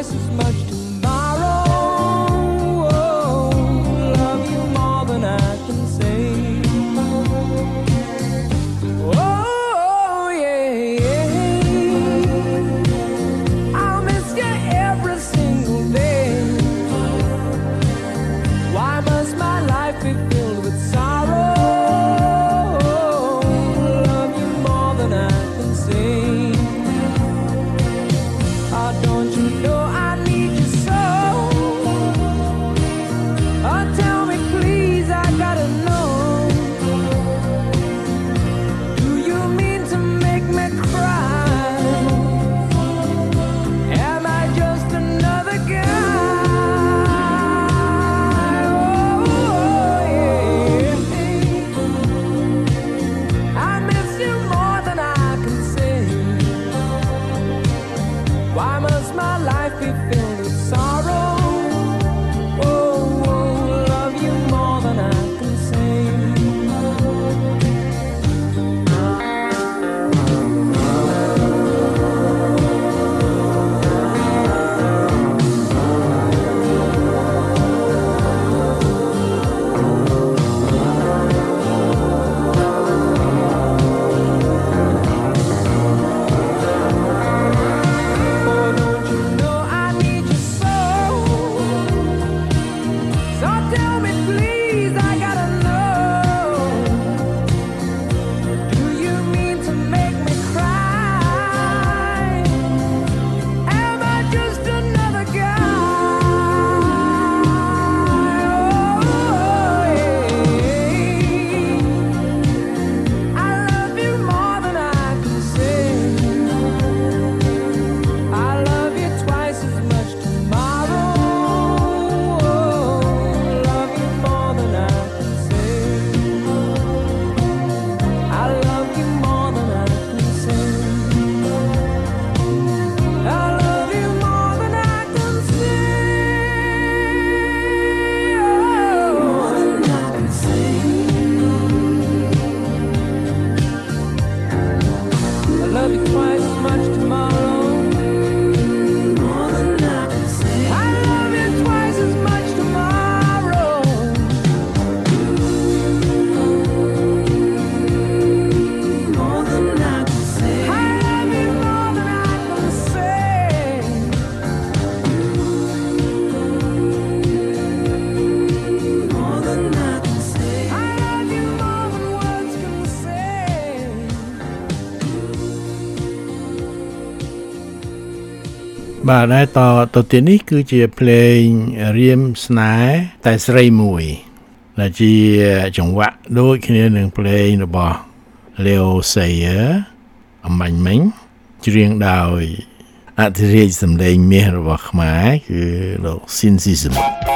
បាទហើយតទៅនេះគឺជាភ្លេងរៀមស្នេហ៍តែស្រីមួយដែលជាចង្វាក់ដូចគ្នានឹងភ្លេងរបស់ Leo Sayer អំបញ្ញមិញច្រៀងដោយអធិរាជសម្លេងមាសរបស់ខ្មែរគឺលោក Sinsism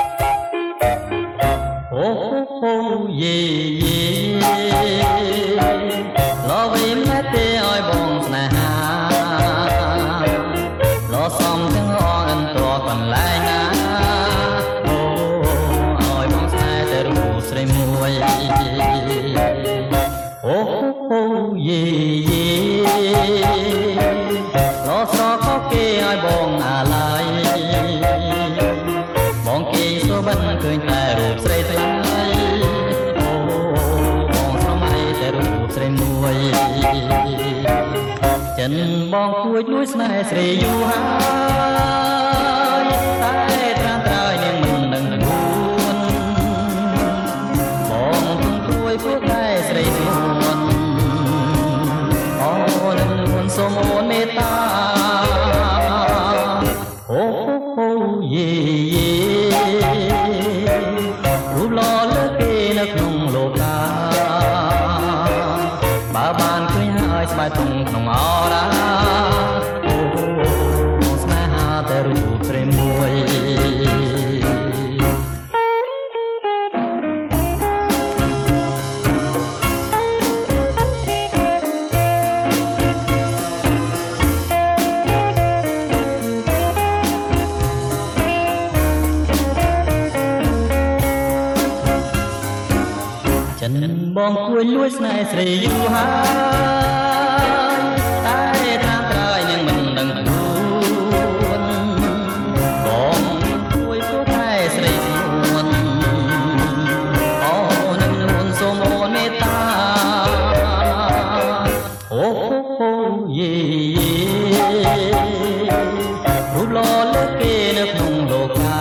អូយេលោវិមទេឲ្យបងស្នេហាលោសំទាំងអនតកន្លែងណាអូឲ្យបងស្នេហ៍តែរូបស្រីមួយអូយេលោស្រកគេឲ្យបងអាឡ័យបងគេសូបិនឃើញតែរូបស្រីថ្លៃអូបងស្រមៃតែរូបស្រីមួយចិនបងគួចលួចស្នេហ៍ស្រីយូរហើយតែត្រាំត្រើយនាងមិនដឹងខ្លួនបងទុំព្រួយពួកតែស្រីស្មួនអូនឹងនួនសូមអូនមេត្តាអូយេរូបល្អលើសគេនៅក្នុងលោកកាបើបានឃើញហើយស្បែកទុំក្នុងអរាអូស្នេហាតែរូបស្រីមួយបងគួយលួចស្នេហ៍ស្រីយូរហើយតែតាមត្រើយនឹងមិនដឹងខ្លួនបងគួយពួកតែស្រីស្មួនអូនឹងនួនសូមអូនមេត្តាអូយេរូបល្អលើសគេនៅក្នុងលោកកា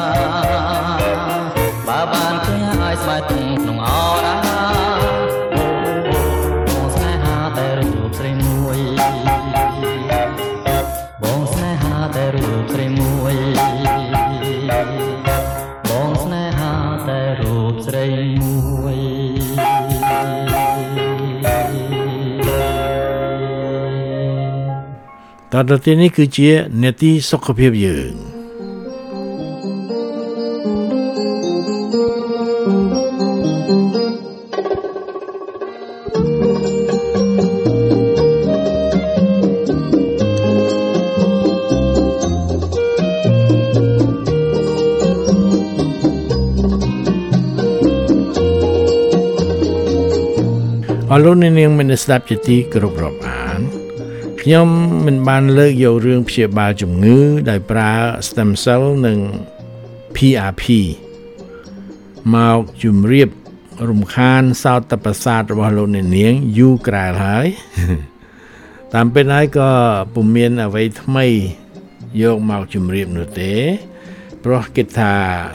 បើបានឃើញហើយស្បែកទុំក្នុងអរាតទៅនេះគឺជានេតិសុខភាពយើងអរលោកអ្នកនាងមានស្ដាប់ជាទីគោរពរាប់អានខ្ញុំមិនបានលើកយករឿងព្យាបាលជំងឺដោយប្រើ stem cell និង PRP មកជំរាបរំខានសោតប្រសាទរបស់លោកអ្នកនាងយូរក្រែលហើយតាមពិតហើយក៏ពុំមានអ្វីថ្មីយកមកជំរាបនោះទេព្រោះគិតថា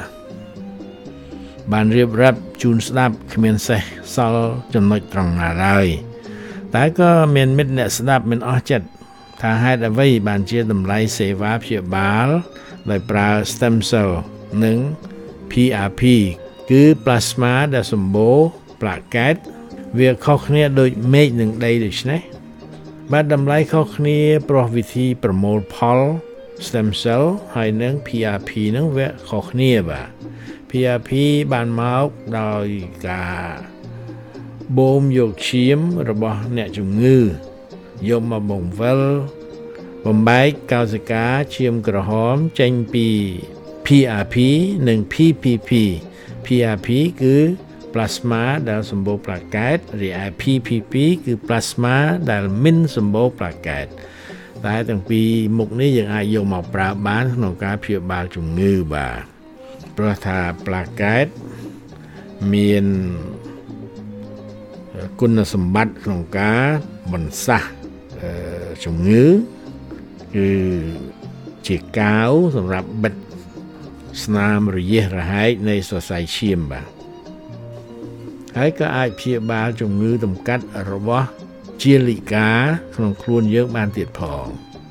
បានរៀបរាប់ជូនស្ដាប់គ្មានសេះសល់ចំណុចត្រង់ណាឡើយតែក៏មានមិត្តអ្នកស្ដាប់មិនអស់ចិត្តថាហេតុអ្វីបានជាតម្លៃសេវាព្យាបាលដោយប្រើ stem cell និង PRP គឺ plasma ដែលសម្បូរផ្លាកែតវាខុសគ្នាដូចមេឃនិងដីដូច្នេះបាទតម្លៃខុសគ្នាព្រោះវិធីប្រមូលផល stem cell ហើយនិង PRP នឹងវាខុសគ្នាបាទ PRP បានមកដោយការបូមយកឈាមរបស់អ្នកជំងឺយកមកបង្វិលបំបែកកោសិកាឈាមក្រហមចេញពី PRP និង PPP PRP គឺ plasma ដែលសម្បូរផ្លាកែតរីឯ PPP គឺ plasma ដែលមិនសម្បូរផ្លាកែតតែទាំងពីរមុខនេះយើងអាចយកមកប្រើបានក្នុងការព្យាបាលជំងឺបាទព្រោះថាផ្លាកែតមានគុណសម្បត្តិក្នុងការបន្សាសជំងឺគឺជាកាវសម្រាប់បិទស្នាមរយះរហែកនៃសរសៃឈាមបាទហើយក៏អាចព្យាបាលជំងឺតម្កាត់របស់ជាលិកាក្នុងខ្លួនយើងបានទៀតផង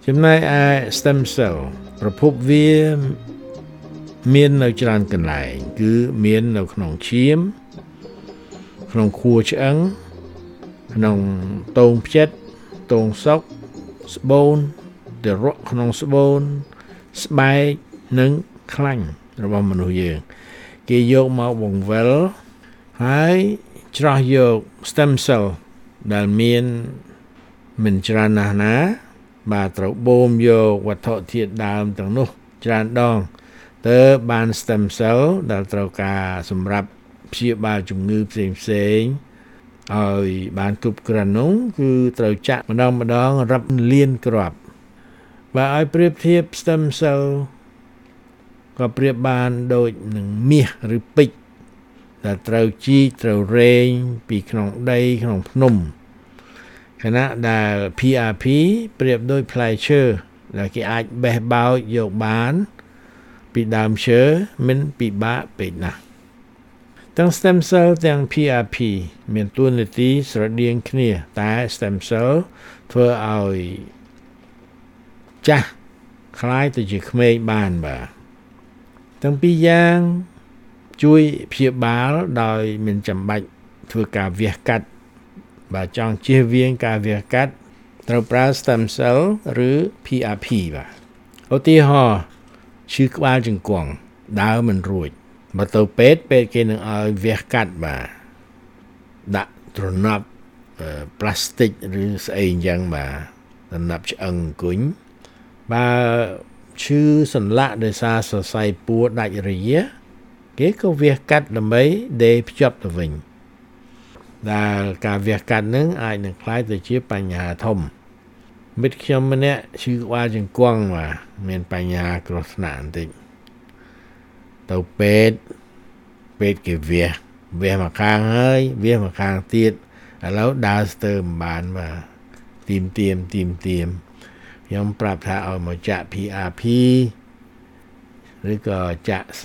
ចំណែកឯ stem cell ប្រភពវាមាននៅច្រើនកន្លែងគឺមាននៅក្នុងឈាមក្នុងខួរឆ្អឹងក្នុងតូងផ្ចិតតូងសុកស្បូនទារកក្នុងស្បូនស្បែកនិងខ្លាញ់របស់មនុស្សយើងគេយកមកបង្វិលហើយច្រោះយក stem cell ដែលមានមិនច្រើនណាស់ណាបាទត្រូវបូមយកវត្ថុធាតុដើមទាំងនោះច្រើនដងទើបបាន stem cell ដែលត្រូវការសម្រាប់ព្យាបាលជំងឺផ្សេងៗឲ្យបានគ្រប់គ្រាន់នោះគឺត្រូវចាក់ម្ដងរាប់លានគ្រាប់បើឲ្យប្រៀបធៀប stem cell ក៏ប្រៀបបានដូចនឹងមាសឬពេជ្រដែលត្រូវជីកត្រូវរែងពីក្នុងដីក្នុងភ្នំខណៈដែល PRP ប្រៀបដូចផ្លែឈើដែលគេអាចបេះបោចយកបានពីដើមឈើមិនពិបាកពេកណាស់ទាំង stem cell ទាំង PRP មានតួនាទីស្រដៀងគ្នាតែ stem cell ធ្វើឲ្យចាស់คล้ายទៅជាក្មេងបានបាទទាំងពីរយ៉ាងជួយព្យាបាលដោយមិនចាំបាច់ធ្វើការវះកាត់បើចង់ជៀសវាងការវះកាត់ត្រូវប្រើ stem cell ឬ PRP បាទឧទាហរណ៍ឈឺក្បាលជង្គង់ដើរមិនរួចបើទៅពេទ្យគេនឹងឲ្យវះកាត់បាទដាក់ទ្រនាប់ផ្លាស្ទិកឬស្អីអញ្ចឹងបាទទ្រនាប់ឆ្អឹងអង្គុញបើឈឺសន្លាក់ដោយសារសរសៃពួរដាច់រយៈគេក៏វះកាត់ដើម្បីដេរភ្ជាប់ទៅវិញដែលការវះកាត់នឹងអាចនឹងក្លាយទៅជាបញ្ហាធំមិត្តខ្ញុំម្នាក់ឈឺក្បាលជង្គង់បាទមានបញ្ហាគ្រោះថ្នាក់បន្តិចទៅពេទ្យគេវះមកខាងហើយវះមកខាងទៀតឥឡូវដើរស្ទើរមិនបានបាទទីមខ្ញុំប្រាប់ថាឲ្យមកចាក់ PRP ឬក៏ចាក់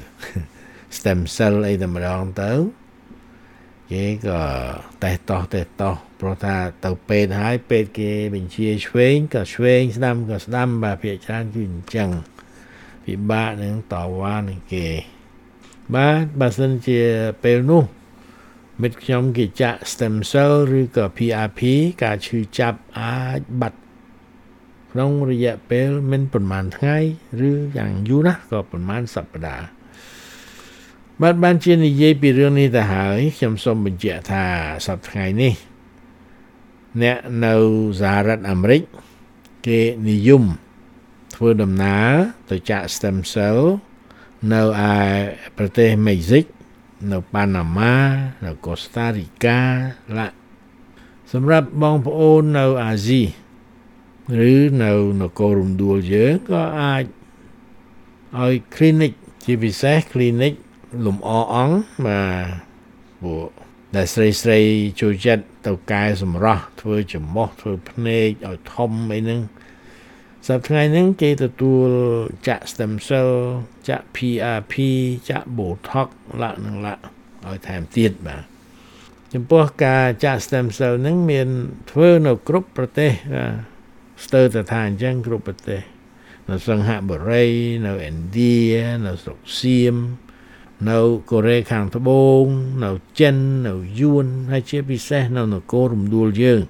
stem cell អីតែម្ដងទៅគេក៏តេស្តព្រោះថាទៅពេទ្យហើយពេទ្យគេបញ្ជាឆ្វេងក៏ឆ្វេងស្ដាំក៏ស្ដាំបាទភាគច្រើនគឺអញ្ចឹងពិបាកនឹងតវ៉ានឹងគេបាទបើសិនជាពេលនោះមិត្តខ្ញុំគេចាក់ stem cell ឬក៏ PRP ការឈឺចាប់អាចបាត់ក្នុងរយៈពេលមិនប្រហែលថ្ងៃឬយ៉ាងយូរណាស់ក៏ប្រហែលសប្តាហ៍បានជានិយាយពីរឿងនេះទៅហើយខ្ញុំសូមបញ្ជាក់ថាសប្តាហ៍ថ្ងៃនេះអ្នកនៅសហរដ្ឋអាមេរិកគេនិយមធ្វើដំណើរទៅចាក់ stem cell នៅឯប្រទេសមេក្សិកនៅប៉ាណាម៉ានៅកូស្តារីកាសម្រាប់បងប្អូននៅអាស៊ីឬនៅនគររំដួលយើងក៏អាចឲ្យ clinic ជាពិសេស clinic លំអអង្គបាទពួកដែលស្រីចូលចិត្តទៅកែសម្រស់ធ្វើច្រមុះធ្វើភ្នែកឲ្យធំអីហ្នឹងសប្តាហ៍ថ្ងៃហ្នឹងគេទទួលចាក់ stem cell ចាក់ PRP ចាក់ Botox ឲ្យថែមទៀតបាទចំពោះការចាក់ stem cell ហ្នឹងមានធ្វើនៅគ្រប់ប្រទេសស្ទើរតែថាអញ្ចឹងគ្រប់ប្រទេសនៅសិង្ហបុរីនៅឥណ្ឌានៅស្រុកសៀមនៅកូរ៉េខាងត្បូងនៅចិននៅយួនហើយជាពិសេសនៅនគររំដួលយើង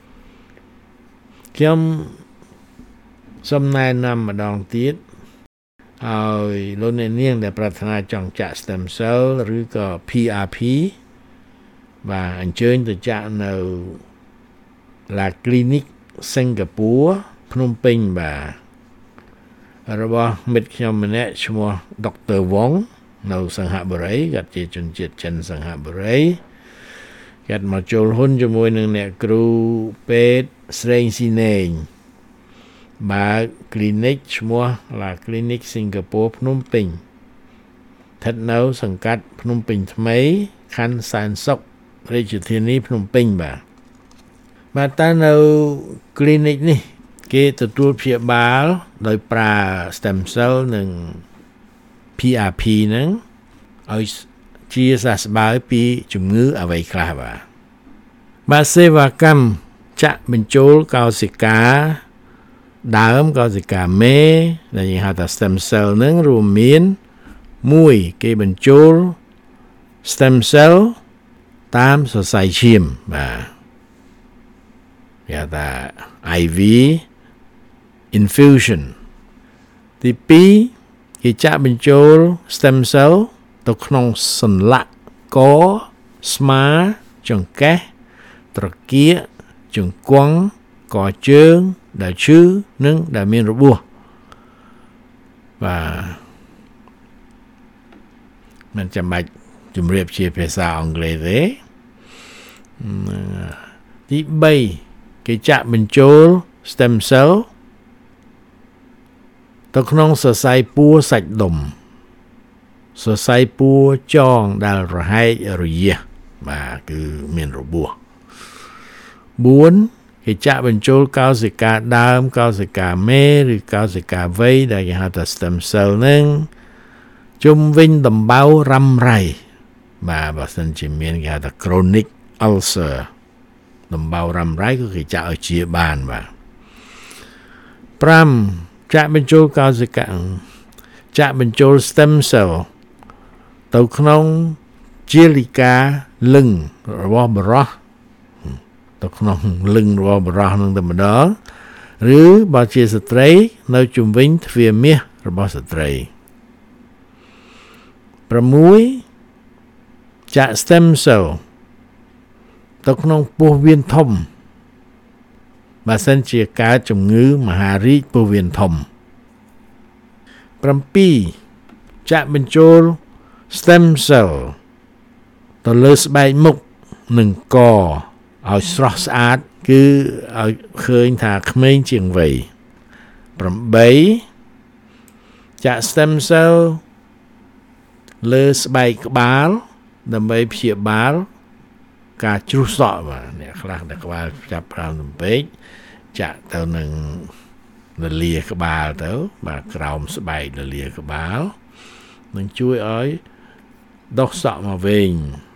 ខ្ញុំសូមណែនាំម្ដងទៀតឲ្យលោកអ្នកនាងដែលប្រាថ្នាចង់ចាក់ stem cell ឬក៏ PRP បាទអញ្ជើញទៅចាក់នៅ La Clinique សិង្ហបុរីភ្នំពេញបាទរបស់មិត្តខ្ញុំម្នាក់ឈ្មោះដុកទ័រវងនៅសិង្ហបុរីគាត់ជាជនជាតិចិនសិង្ហបុរីគាត់មកចូលហ៊ុនជាមួយនឹងអ្នកគ្រូពេទ្យស្រេងស៊ីណេងបើក clinic ឈ្មោះ La Clinique សិង្ហបុរីភ្នំពេញស្ថិតនៅសង្កាត់ភ្នំពេញថ្មីខណ្ឌសែនសុខរាជធានីភ្នំពេញបាទតែនៅ clinic នេះគេទទួលព្យាបាលដោយប្រើ stem cell និង PRP ហ្នឹងឲ្យជាសះស្បើយពីជំងឺអ្វីខ្លះបាទសេវាកម្មចាក់បញ្ចូលកោសិកាដើមកោសិកាមេដែលយើងហៅថា stem cell នឹងរួមមាន1គេបញ្ចូល stem cell តាមសរសៃឈាមបាទគេថា IV infusion ទី2គេចាក់បញ្ចូល stem cell ទៅក្នុងសន្លាក់កស្មាចង្កេះត្រគាកជង្គង់កជើងដែលឈឺនិងដែលមានរបួសបាទមិនចាំបាច់ជំរាបជាភាសាអង់គ្លេសទេទី3គេចាក់បញ្ចូល stem cell ទៅក្នុងសរសៃពួរសាច់ដុំសរសៃពួរចងដែលរហែករយះបាទគឺមានរបួស4គេចាក់បញ្ចូលកោសិកាដើមកោសិកាមេឬកោសិកាវ័យដែលគេហៅថា stem cell នឹងជុំវិញដំបៅរ៉ាំរ៉ៃបាទបើសិនជាមានគេហៅថា chronic ulcer ដំបៅរ៉ាំរ៉ៃគឺគេចាក់ឲ្យជាបានបាទ5ចាក់បញ្ចូលកោសិកាចាក់បញ្ចូល stem cell ទៅក្នុងជាលិកាលឹងរបស់បរោះទៅក្នុងលឹងរបស់បរោះនឹងតែម្ដងឬបើជាស្ត្រីនៅជុំវិញទ្វារមាសរបស់ស្ត្រី6ចាក់ stem cell ទៅក្នុងពោះវៀនធំបើសិនជាកើតជំងឺមហារីកពោះវៀនធំ7ចាក់បញ្ចូល stem cell ទៅលើស្បែកមុខនិងកឲ្យស្រស់ស្អាតគឺឲ្យឃើញថាក្មេងជាងវ័យ8ចាក់ stem cell លើស្បែកក្បាលដើម្បីព្យាបាលការជ្រុះសក់បាទអ្នកខ្លះដែលក្បាលចាប់ប្រើទំពេកចាក់ទៅនឹងលលាក្បាលទៅបាទក្រោមស្បែកលលាក្បាលនឹងជួយឲ្យដុសសក់មកវិញ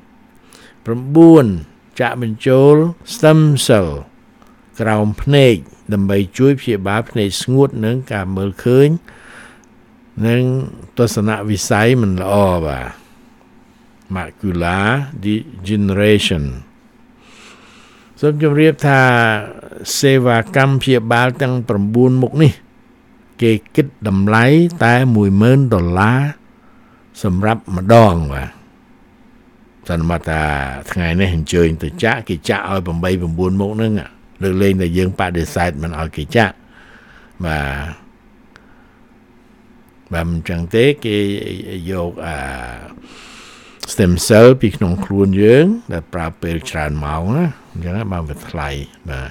9ចាក់បញ្ចូល stem cell ក្រោមភ្នែកដើម្បីជួយព្យាបាលភ្នែកស្ងួតនិងការមើលឃើញនិងទស្សនវិស័យមិនល្អបាទ macular degeneration សូមជម្រាបថាសេវាកម្មព្យាបាលទាំង9មុខនេះគេគិតតម្លៃតែ$10,000សម្រាប់ម្ដងបាទសន្មតថាថ្ងៃនេះអញ្ជើញទៅចាក់គេចាក់ឲ្យ8 9មុខហ្នឹងលើកលែងតែយើងបដិសេធមិនឲ្យគេចាក់បាទមិនចឹងទេគេយកstem cell ពីក្នុងខ្លួនយើងដែលប្រើពេលច្រើនម៉ោងណាអញ្ចឹងបានវាថ្លៃបាទ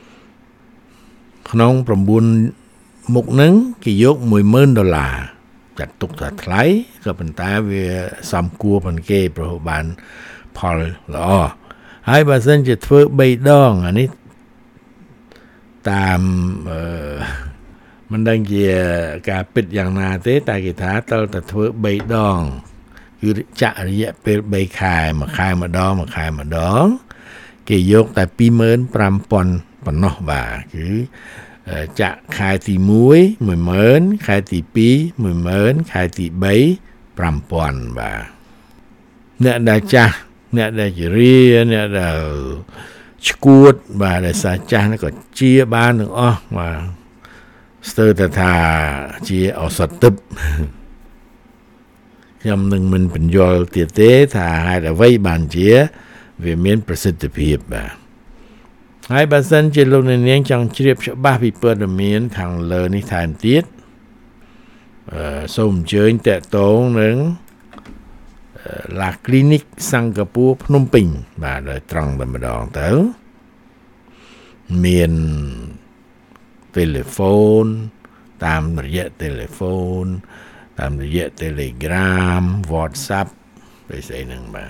ក្នុង9មុខហ្នឹងគេយក$10,000ចាត់ទុកថាថ្លៃក៏ប៉ុន្តែវាសមគួរប៉ុនគេព្រោះបានផលល្អហើយបើសិនជាធ្វើ3ដងអានេះតាមមិនដឹងជាការពិតយ៉ាងណាទេតែគេថាតើធ្វើ3ដងគឺចាក់រយៈពេល3ខែមួយខែម្ដងគេយកតែ25,000ប៉ុណ្ណោះបាទគឺចាក់ខែទី1 10,000ខែទី2 10,000ខែទី3 5,000បាទអ្នកដែលចាស់អ្នកដែលជារាអ្នកដែលឈួតបាទដែលសាចាស់ក៏ជាបានទាំងអស់បាទស្ទើរតែថាជាឱសថទឹកខ្ញុំនឹងមិនបញ្យល់ទៀតទេថាហេតុអ្វីបានជាវាមានប្រសិទ្ធភាពបាទហើយបើសិនជាលោកអ្នកនាងចង់ជ្រាបច្បាស់ពីព័ត៌មានខាងលើនេះថែមទៀតសូមអញ្ជើញតាក់ទងនឹង La Clinique Singapore ភ្នំពេញបាទដោយត្រង់តែម្ដងទៅមានtelephone តាមរយៈ telephone តាមរយៈ Telegram WhatsApp ដូចស្អីហ្នឹងបាទ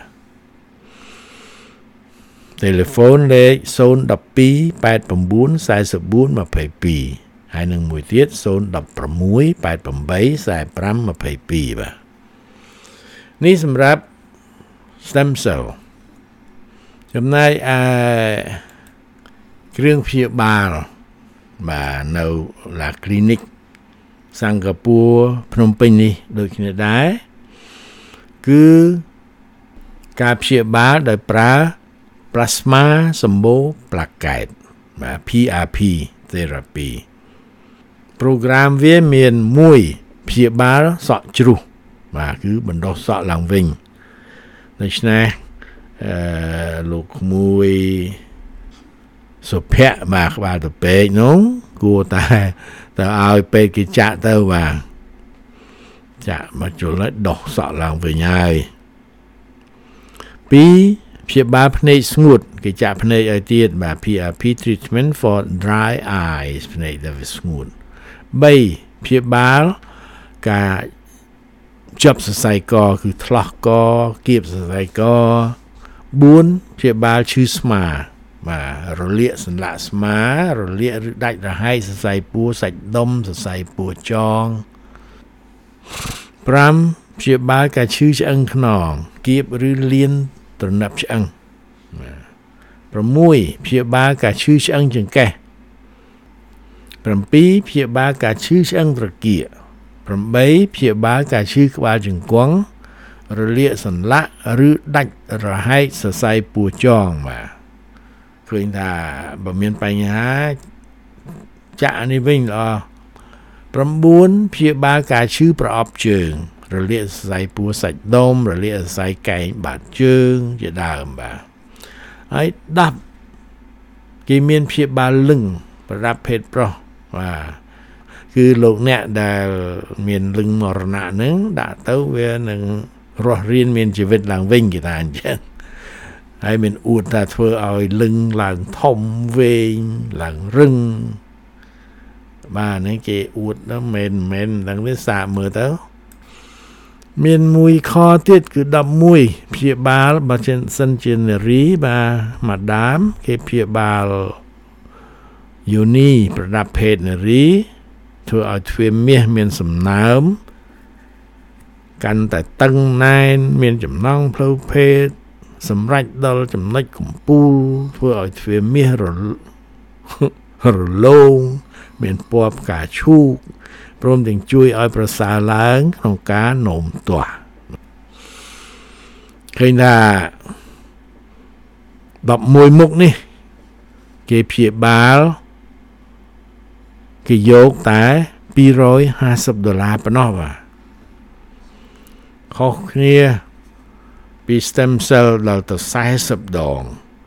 telephone លេខ012 89 44 22ហើយនឹងមួយទៀត016 88 45 22បាទនេះសម្រាប់ stem cell ចំណែកគ្រឿងព្យាបាលបាទនៅ La Clinique សិង្ហបុរីភ្នំពេញនេះដូចគ្នាដែរគឺការព្យាបាលដោយប្រើ plasma សម្បូរផ្លាកែតបាទ PRP therapy ប្រូក្រាមវាមាន1ព្យាបាលសក់ជ្រុះបាទគឺបណ្ដុះសក់ឡើងវិញដូច្នេះលោកមួយសុភ័ក្របាទក្បាលទៅពេកនោះគួរតែឲ្យពេទ្យគេចាក់ទៅបាទចាក់មកជុលឲ្យដោះសក់ឡើងវិញហើយ2ព្យាបាលភ្នែកស្ងួតគេចាក់ភ្នែកឲ្យទៀតបាទ PRP treatment for dry eyes ភ្នែកដែលវាស្ងួត3ព្យាបាលការជាប់សរសៃកគឺថ្លោះកគៀបសរសៃក4ព្យាបាលឈឺស្មាបាទរលាកសន្លាក់ស្មារលាកឬដាច់រហែកសរសៃពួរសាច់ដុំសរសៃពួរចង5ព្យាបាលការឈឺឆ្អឹងខ្នងគៀបឬលៀនទ្រនាប់ឆ្អឹង6ព្យាបាលការឈឺឆ្អឹងចង្កេះ7ព្យាបាលការឈឺឆ្អឹងត្រគាក8ព្យាបាលការឈឺក្បាលជង្គង់រលាកសន្លាក់ឬដាច់រហែកសរសៃពួរចងបាទឃើញថាបើមានបញ្ហាចាក់នេះវិញល្អ9ព្យាបាលការឈឺប្រអប់ជើងរលាកសរសៃពួរសាច់ដុំរលាកសរសៃកែងបាតជើងជាដើមបាទហើយ10គេមានព្យាបាលលឹងប្រដាប់ភេទប្រុសបាទគឺលោកអ្នកដែលមានលឹងមរណៈហ្នឹងដាក់ទៅវានឹងរស់រៀនមានជីវិតឡើងវិញគេថាអញ្ចឹងហើយមានអួតថាធ្វើឲ្យលឹងឡើងធំវែងឡើងរឹងបាទនេះគេអួតទៅមែនដល់វាសាកមើលទៅមានមួយខទៀតគឺ11ព្យាបាលបើសិនជានារីបាទម៉ាដាមគេព្យាបាលយូនីប្រដាប់ភេទនារីធ្វើឲ្យទ្វារមាសមានសំណើមកាន់តែតឹងណែនមានចំណងផ្លូវភេទសម្រាប់ដល់ចំណុចកំពូលធ្វើឲ្យទ្វារមាសរលោងមានពណ៌ផ្កាឈូកព្រមទាំងជួយឲ្យប្រសើរឡើងក្នុងការនោមទាស់ឃើញថា11មុខនេះគេព្យាបាលគេយកតែ$250ប៉ុណ្ណោះបាទខុសគ្នាពី stem cell ដល់ទៅ40ដង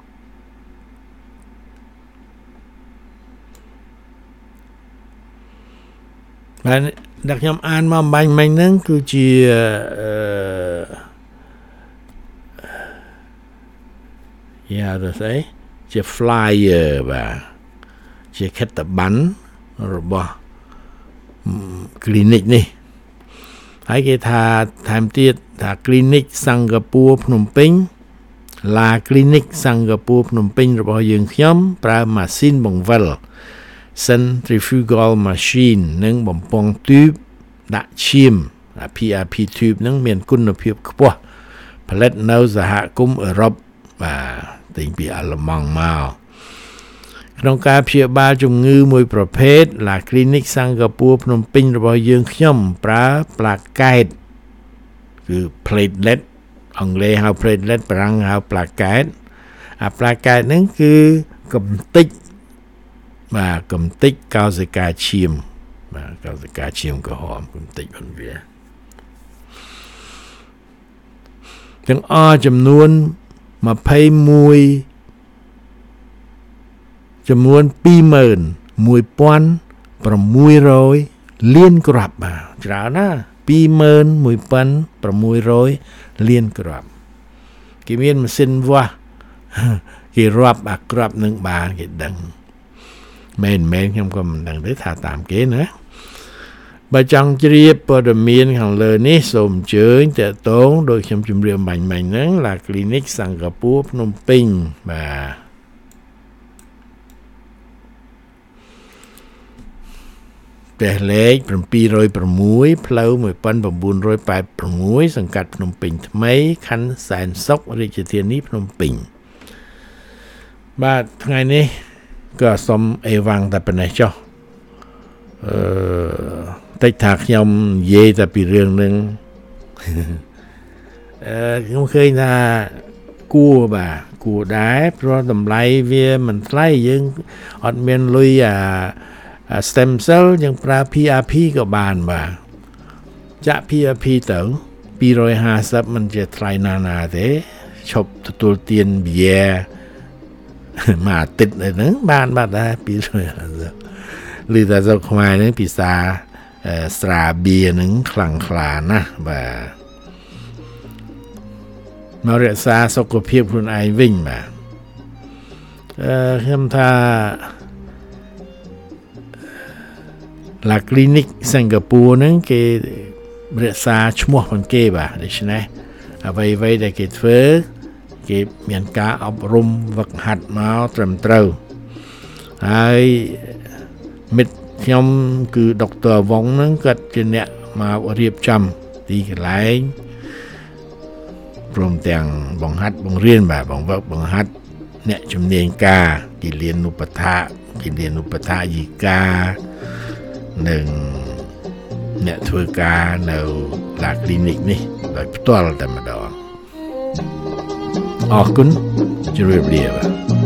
បាទដែលខ្ញុំអានមកបាញ់មិញហ្នឹងគឺជាទៅស្អីជា flyer បាទជាខិត្តប័ណ្ណរបស់ clinic នេះហើយគេថាថែមទៀតថា clinic សិង្ហបុរីភ្នំពេញ La Clinic សិង្ហបុរីភ្នំពេញរបស់យើងខ្ញុំប្រើម៉ាស៊ីនបង្វិល centrifugal machine និងបំពង់ទូបដាក់ឈាម PRP tube នឹងមានគុណភាពខ្ពស់ផលិតនៅសហគមន៍អឺរ៉ុបបាទទិញពីអាល្លឺម៉ង់មកក្នុងការព្យាបាលជំងឺមួយប្រភេទ La Clinic សិង្ហបុរីភ្នំពេញរបស់យើងខ្ញុំប្រើផ្លាកែតគឺ platelet អង់គ្លេសហៅ platelet បារាំងហៅផ្លាកែតអាផ្លាកែតហ្នឹងគឺកម្ទេចបាទកម្ទេចកោសិកាឈាមបាទកោសិកាឈាមក្រហមកម្ទេចរបស់វាទាំងអស់ចំនួន21600លានគ្រាប់បាទច្រើនណា21600លានគ្រាប់គេមានម៉ាស៊ីនវាស់គេរាប់អាគ្រាប់នឹងបានគេដឹងមែនខ្ញុំក៏មិនដឹងទេថាតាមគេណាបើចង់ជ្រាបព័ត៌មានខាងលើនេះសូមអញ្ជើញតាក់ទងដោយខ្ញុំជម្រាបបាញ់ហ្នឹង La Clinic សិង្ហបុរីភ្នំពេញបាទផ្ទះលេខ706ផ្លូវ1986សង្កាត់ភ្នំពេញថ្មីខណ្ឌសែនសុខរាជធានីភ្នំពេញបាទថ្ងៃនេះก็สมเอวังแต่เป็นไงเจ้าแต่ถ้าខ្ញុំនិយាយតែពីរឿងនឹងខ្ញុំឃើញថាគួរដែរព្រោះតម្លៃវាមិនថ្លៃយើងអត់មានលុយstem cell យើងប្រើ PRP ក៏បានបាទចាក់ PRP ទៅ250មិនជាថ្លៃណាទេឈប់ទទួលទានបៀមួយអាទិត្យហ្នឹងបានបាត់ដែរ250ឬតែស្រុកខ្មែរហ្នឹងពិសាស្រាបៀហ្នឹងខ្លាំងខ្លាណាស់បាទមករក្សាសុខភាពខ្លួនឯងវិញបាទខ្ញុំថា La Clinique សិង្ហបុរីហ្នឹងគេរក្សាឈ្មោះផងគេបាទដូច្នេះអ្វីដែលគេធ្វើគេមានការអប់រំវឹកហាត់មកត្រឹមត្រូវហើយមិត្តខ្ញុំគឺដុកទ័រវងហ្នឹងគាត់ជាអ្នកមករៀបចំទីកន្លែងព្រមទាំងបង្ហាត់បង្រៀនបាទបង្ហាត់អ្នកជំនាញការគិលានុបដ្ឋាយិកានិងអ្នកធ្វើការនៅ La Clinique នេះដោយផ្ទាល់តែម្ដងអរគុណជម្រាបលាបាទ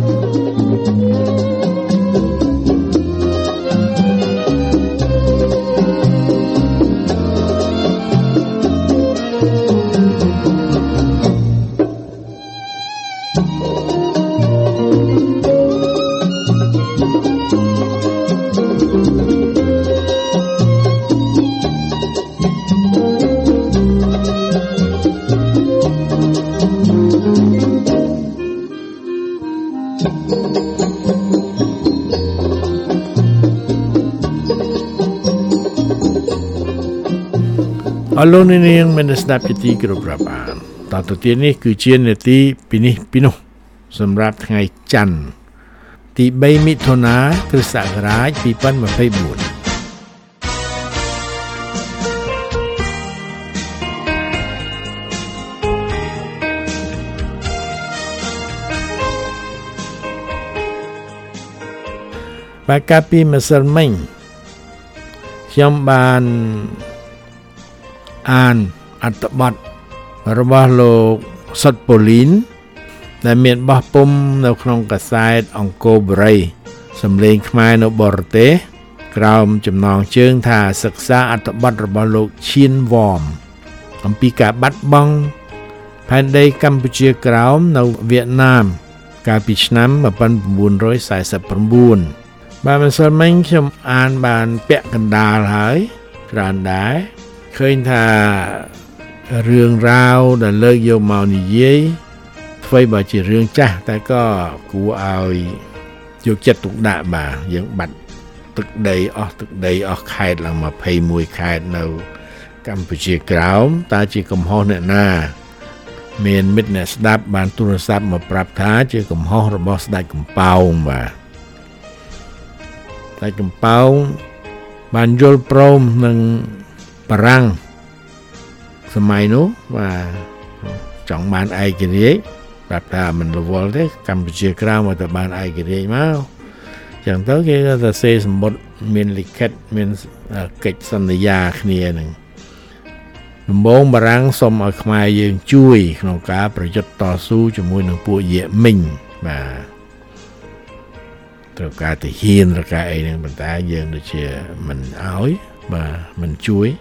អរលោកអ្នកនាងមានស្ដាប់ជាទីគោរពរាប់អានតទៅទៀតនេះគឺជានាទីពីនេះពីនោះសម្រាប់ថ្ងៃច័ន្ទទី3មិថុនាគ្រិស្តសករាជ2024បាទកាលពីម្សិលមិញខ្ញុំបានអានអត្ថបទរបស់លោកសុតប៉ូលីនដែលមានបោះពុម្ពនៅក្នុងកាសែតអង្គរបុរីសំឡេងខ្មែរនៅបរទេសក្រោមចំណងជើងថាសិក្សាអត្ថបទរបស់លោកឈៀនវ៉មអំពីការបាត់បង់ផែនដីកម្ពុជាក្រោមនៅវៀតណាមកាលពីឆ្នាំ1949បាទម្សិលមិញខ្ញុំអានបានពាក់កណ្ដាលហើយច្រើនដែរឃើញថារឿងរ៉ាវដែលលើកយកមកនិយាយធ្វើបើជារឿងចាស់តែក៏គួរឲ្យយកចិត្តទុកដាក់បាទយើងបាត់ទឹកដីអស់ខេត្តឡើង21ខេត្តនៅកម្ពុជាក្រោមតើជាកំហុសអ្នកណាមានមិត្តអ្នកស្ដាប់បានទូរស័ព្ទមកប្រាប់ថាជាកំហុសរបស់ស្ដេចកំប៉ោងបាទស្ដេចកំប៉ោងបានយល់ព្រមនឹងបារាំងសម័យនោះបាទចង់បានឯករាជ្យប្រាប់ថាមិនរវល់ទេកម្ពុជាក្រោមមកតែបានឯករាជ្យមកចឹងទៅគេក៏ទៅសេសម្បត្តិមានលិខិតមានកិច្ចសន្យាគ្នានឹងដំបូងបារាំងសុំឲ្យខ្មែរយើងជួយក្នុងការប្រយុទ្ធតស៊ូជាមួយនឹងពួកយេមីងបាទត្រូវការទាហានឬការអីហ្នឹងប៉ុន្តែយើងដូចជាមិនឲ្យបាទមិន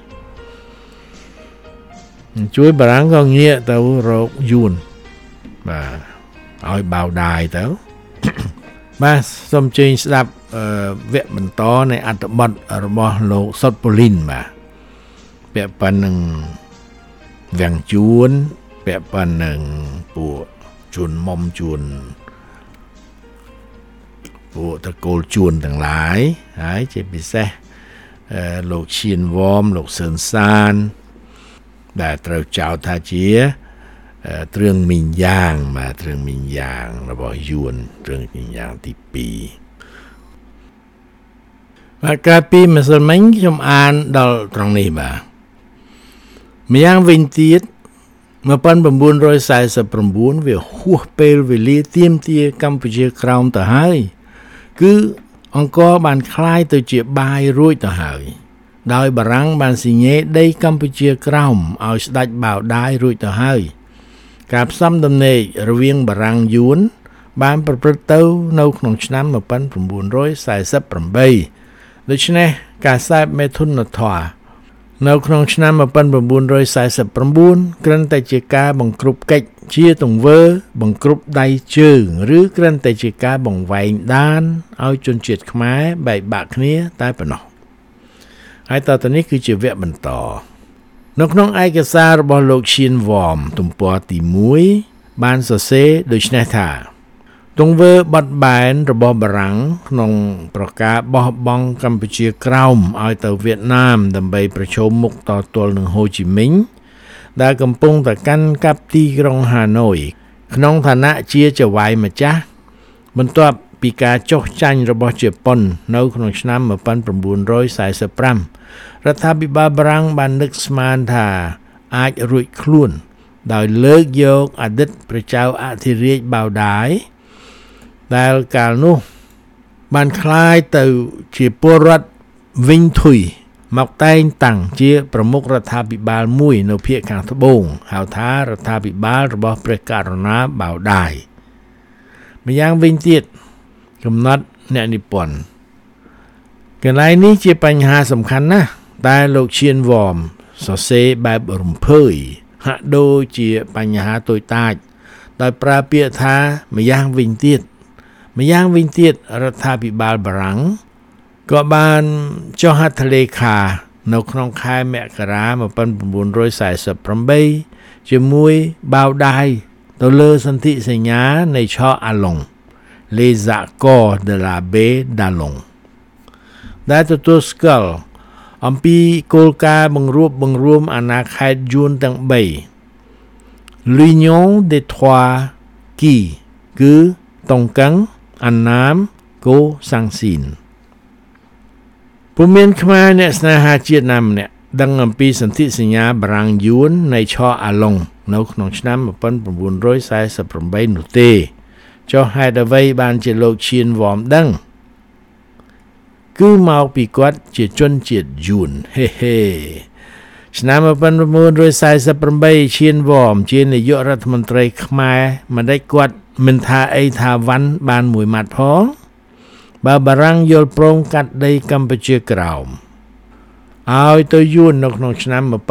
ជួយបារាំងក៏ងាកទៅរកយួនបាទឲ្យបៅដាយទៅបាទសូមជើញស្ដាប់វគ្គបន្តនៃអត្ថបទរបស់លោកសុតប៉ូលីនបាទពាក់ព័ន្ធនឹងវាំងជួនពាក់ព័ន្ធនឹងពួកជួនមុំជួនពួកតកូលជួនទាំងឡាយហើយជាពិសេសលោកឈៀនវ៉មលោកសឿនសានដែលត្រូវចោទថាជាទ្រឿងមីងយ៉ាងបាទទ្រឿងមីងយ៉ាងរបស់យួនទ្រឿងមីងយ៉ាងទី2បាទកាលពីម្សិលមិញខ្ញុំអានដល់ត្រង់នេះបាទម្យ៉ាងវិញទៀត1949វាហួសពេលវេលាទាមទារកម្ពុជាក្រោមទៅហើយគឺអង្គរបានคล้ายទៅជាបាយរួចទៅហើយដោយបារាំងបានស៊ីញេដីកម្ពុជាក្រោមឲ្យស្ដេចបាវដាយរួចទៅហើយការផ្សំដំណេករវាងបារាំងយួនបានប្រព្រឹត្តទៅនៅក្នុងឆ្នាំ1948ដូច្នេះការសែបមេធុនធម៌នៅក្នុងឆ្នាំ1949គ្រាន់តែជាការបង្ក្រប់កិច្ចជាទង្វើបង្ក្រប់ដៃជើងឬគ្រាន់តែជាការបង្វែងដានឲ្យជនជាតិខ្មែរបែកបាក់គ្នាតែប៉ុណ្ណោះហើយតទៅនេះគឺជាវគ្គបន្តនៅក្នុងឯកសាររបស់លោកឈៀនវ៉មទំព័រទី1បានសរសេរដូចនេះថាទង្វើបត់បែនរបស់បារាំងក្នុងប្រការបោះបង់កម្ពុជាក្រោមឲ្យទៅវៀតណាមដើម្បីប្រជុំមុខតទល់នឹងហូជីមិញដែលកំពុងតែកាន់កាប់ទីក្រុងហាណូយក្នុងឋានៈជាចៅហ្វាយម្ចាស់បន្ទាប់ពីការចុះចាញ់របស់ជប៉ុននៅក្នុងឆ្នាំ1945រដ្ឋាភិបាលបារាំងបាននឹកស្មានថាអាចរួចខ្លួនដោយលើកយកអតីតព្រះចៅអធិរាជបាវដាយដែលកាលនោះបានคล้ายទៅជាពលរដ្ឋវិញធុយមកតែងតាំងជាប្រមុខរដ្ឋាភិបាលមួយនៅភាគខាងត្បូងហៅថារដ្ឋាភិបាលរបស់ព្រះករុណាបាវដាយម្យ៉ាងវិញទៀតកំណត់អ្នកនិពន្ធកន្លែងនេះជាបញ្ហាសំខាន់ណាស់តែលោកឈៀនវ៉មសរសេរបែបរំភើយហាក់ដូចជាបញ្ហាតូចតាចដោយប្រើពាក្យថាម្យ៉ាងវិញទៀតរដ្ឋាភិបាលបារាំងក៏បានចុះហត្ថលេខានៅក្នុងខែមករា1948ជាមួយបាវដាយទៅលើសន្ធិសញ្ញានៃឆអាឡុង Les Accords de la Baie d'Along ដែលទទួលស្គាល់អំពីគោលការណ៍បង្រួបបង្រួមអាណាខេត្តយួនទាំង3 L'Union des Trois Qui គឺតុងកឹងអាណាមកូសាំងស៊ីនពុំមានខ្មែរអ្នកស្នេហាជាតិណាម្នាក់ដឹងអំពីសន្ធិសញ្ញាបារាំងយួននៃឆអាឡុងនៅក្នុងឆ្នាំ1948នោះទេចុះហេតុអ្វីបានជាលោកឈៀនវ៉មដឹងគឺមកពីគាត់ជាជនជាតិយួនហេឆ្នាំ1948ឈៀនវ៉មជានាយករដ្ឋមន្ត្រីខ្មែរមិនដេចគាត់មិនថាអីថាវ៉ាន់បានមួយម៉ាត់ផងបើបារាំងយល់ព្រមកាត់ដីកម្ពុជាក្រោមឲ្យទៅយួននៅក្នុងឆ្នាំ1948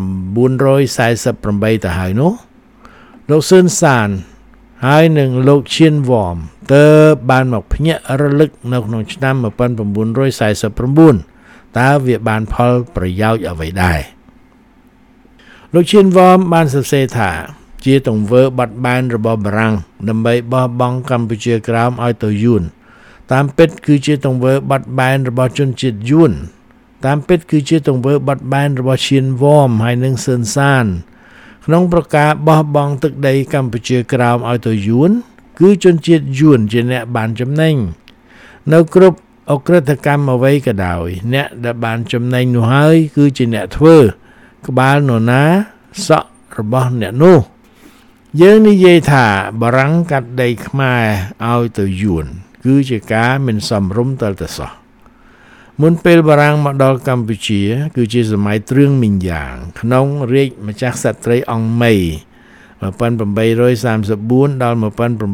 ទៅហើយនោះលោកស៊ឿនសានហើយនឹងលោកឈៀនវ៉មទើបបានមកភ្ញាក់រលឹកនៅក្នុងឆ្នាំ1949តើវាបានផលប្រយោជន៍អ្វីដែរលោកឈៀនវ៉មបានសរសេរថាជាទង្វើបត់បែនរបស់បារាំងដើម្បីបោះបង់កម្ពុជាក្រោមឲ្យទៅយួនតាមពិតគឺជាទង្វើបត់បែនរបស់ជនជាតិយួនតាមពិតគឺជាទង្វើបត់បែនរបស់ឈៀនវ៉មហើយនឹងស៊ឿនសានក្នុងប្រការបោះបង់ទឹកដីកម្ពុជាក្រោមឲ្យទៅយួនគឺជនជាតិយួនជាអ្នកបានចំណេញនៅគ្រប់អក្រិតកម្មអ្វីក៏ដោយអ្នកដែលបានចំណេញនោះហើយគឺជាអ្នកធ្វើក្បាលនរណាសក់របស់អ្នកនោះយើងនិយាយថាបារាំងកាត់ដីខ្មែរឲ្យទៅយួនគឺជាការមិនសមរម្យតើសោះមុនពេលបារាំងមកដល់កម្ពុជាគឺជាសម័យទ្រឿងមីងយ៉ាងក្នុងរាជម្ចាស់ក្សត្រីអង្គមី1834ដល់1841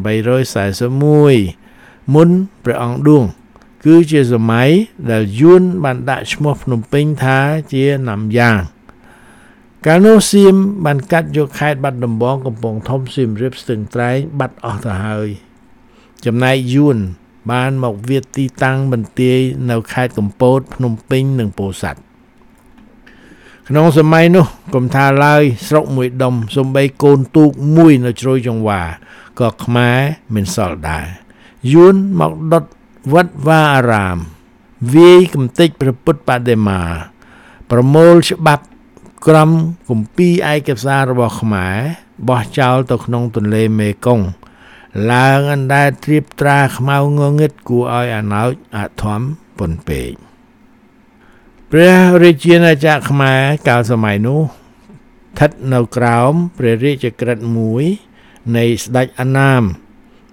មុនព្រះអង្គឌួងគឺជាសម័យដែលយួនបានដាក់ឈ្មោះភ្នំពេញថាជាណាំយ៉ាងកាលនោះសៀមបានកាត់យកខេត្តបាត់ដំបងកំពង់ធំសៀមរាបស្ទឹងត្រែងបាត់អស់ទៅហើយចំណែកយួនបានមកវាទីតាំងបន្ទាយនៅខេត្តកំពតភ្នំពេញនិងពោធិ៍សាត់ក្នុងសម័យនោះកុំថាឡើយស្រុកមួយដុំសំបីកូនទូកមួយនៅជ្រោយចង្វាក៏ខ្មែរមិនសល់ដែរយួនមកដុតវត្តវាអារាមវាយកំទេចព្រះពុទ្ធបដិមាប្រមូលច្បាប់ក្រមគម្ពីរឯកសាររបស់ខ្មែរបោះចោលទៅក្នុងទន្លេមេគង្គឡើងអណ្ដែតត្រៀបត្រាខ្មៅងងឹតគួរឲ្យអាណោចអធមពន់ពេកព្រះរាជាណាចក្រខ្មែរកាលសម័យនោះស្ថិតនៅក្រោមព្រះរាជក្រឹត្យមួយនៃស្ដេចអាណាម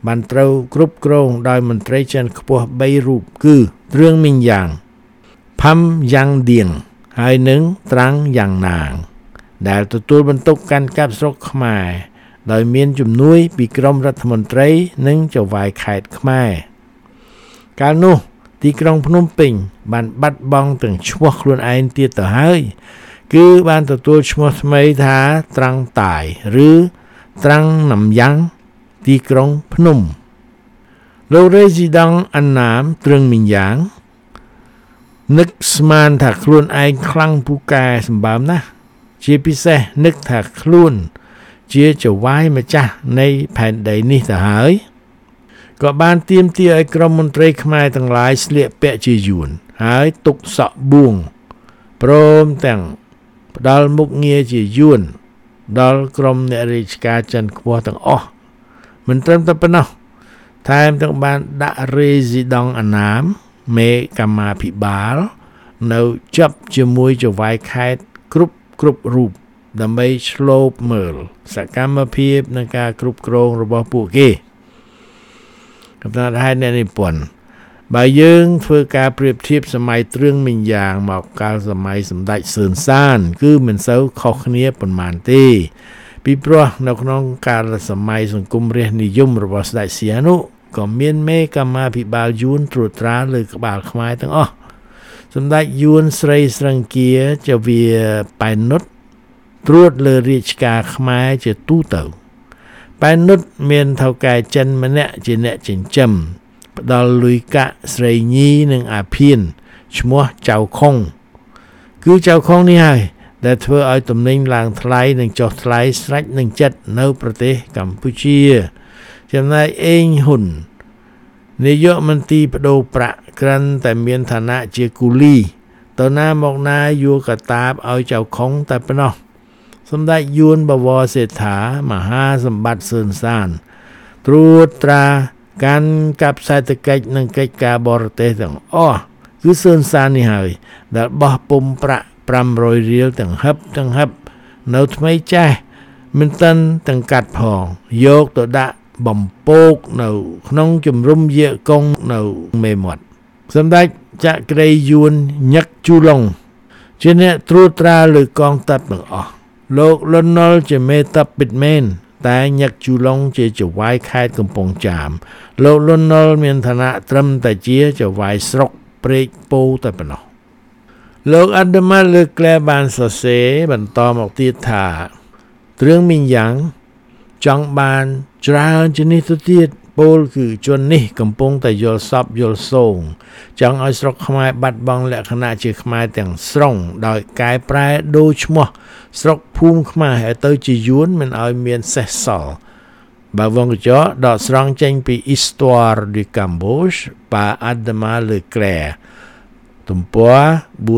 បានត្រូវគ្រប់គ្រងដោយមន្ត្រីជាន់ខ្ពស់3រូបគឺទ្រឿងមីងយ៉ាងផាំយ៉ាងឌៀងហើយនឹងត្រាំងយ៉ាងណាងដែលទទួលបន្ទុកកាន់កាប់ស្រុកខ្មែរដោយមានជំនួយពីក្រមរដ្ឋមន្ត្រីនិងចៅហ្វាយខេត្តខ្មែរកាលនោះទីក្រុងភ្នំពេញបានបាត់បង់ទាំងឈ្មោះខ្លួនឯងទៀតទៅហើយគឺបានទទួលឈ្មោះថ្មីថាត្រាំងតាយឬត្រាំងណាំយ៉ាងទីក្រុងភ្នំលោករេស៊ីដង់អាណាមទ្រឿងមីងយ៉ាងនឹកស្មានថាខ្លួនឯងខ្លាំងពូកែសម្បើមណាស់ជាពិសេសនឹកថាខ្លួនជាចៅហ្វាយម្ចាស់នៃផែនដីនេះទៅហើយក៏បានទាមទារឲ្យក្រុមមន្ត្រីខ្មែរទាំងឡាយស្លៀកពាក់ជាយួនហើយទុកសក់បួងព្រមទាំងផ្ដល់មុខងារជាយួនដល់ក្រុមអ្នករាជការចិនខ្ពស់ទាំងអស់មិនត្រឹមតែប៉ុណ្ណោះថែមទាំងបានដាក់រេស៊ីដង់អាណាមមេកម្មាភិបាលនៅចាប់ជាមួយចៅហ្វាយខេត្តគ្រប់រូបដើម្បីឆ្លូបមើលសកម្មភាពនិងការគ្រប់គ្រងរបស់ពួកគេកំណត់ហេតុអ្នកនិពន្ធបើយើងធ្វើការប្រៀបធៀបសម័យទ្រឿងមីងយ៉ាងមកកាលសម័យសម្ដេចសឿនសានគឺមិនសូវខុសគ្នាប៉ុន្មានទេពីព្រោះនៅក្នុងកាលសម័យសង្គមរាស្ត្រនិយមរបស់ស្ដេចសៀនុក៏មានមេកម្មាភិបាលយួនត្រួតត្រាលើក្បាលខ្មែរទាំងអស់សម្ដេចយួនស្រីស្រង្គាចវាប៉ែននុតត្រួតលើរាជការខ្មែរជាទូទៅប៉ែននុតមានថៅកែចិនម្នាក់ជាអ្នកចិញ្ចឹមផ្ដល់លុយកាក់ស្រីញីនិងអាភៀនឈ្មោះចៅខុងគឺចៅខុងនេះហើយដែលធ្វើឲ្យទំនិញឡើងថ្លៃនិងចុះថ្លៃស្រេចនឹងចិត្តនៅប្រទេសកម្ពុជាចំណែកអេងហ៊ុននាយកមន្ត្រីបដូរប្រាក់ក្រាន់តែមានឋានៈជាគូលីតើណាមកណាយួរកតាបឲ្យចៅខុងតែប៉ុណ្ណោះសម្ដេចយួនបវរសេដ្ឋាមហាសម្បត្តិសឿនសានត្រួតត្រាកាន់កាប់សេដ្ឋកិច្ចនិងកិច្ចការបរទេសទាំងអស់គឺសឿនសាននេះហើយដែលបោះពុំប្រាក់500រៀលទាំងហឹបនៅថ្មីចាស់មិនតាន់ទាំងកាត់ផងយកទៅដាក់បំពោកនៅក្នុងជំរំយាកុងនៅមេមាត់សម្ដេចចក្រីយួនញឹកជូឡុងជាអ្នកត្រួតត្រាលើកងទ័ពទាំងអស់លោកលន់នល់ជាមេទ័ពពិតមែនតែញឹកជូឡុងជាចៅហ្វាយខេត្តកំពង់ចាមលោកលន់នល់មានឋានៈត្រឹមតែជាចៅហ្វាយស្រុកព្រែកពោតែប៉ុណ្ណោះលោកអាដាម៉ាលើក្លែបានសរសេរបន្តមកទៀតថាទ្រឿងមីងយ៉ាងចង់បានច្រើនជាងនេះទៅទៀតពោលគឺជននេះកំពុងតែយល់សពយល់សងចង់ឲ្យស្រុកខ្មែរបាត់បង់លក្ខណៈជាខ្មែរទាំងស្រុងដោយកែប្រែដូរឈ្មោះស្រុកភូមិខ្មែរឲ្យទៅជាយួនមិនឲ្យមានសេះសល់បើវងកញ្ចក់ដកស្រង់ចេញពី Histoire du Cambodge par Adama Leclerc ទំព័រ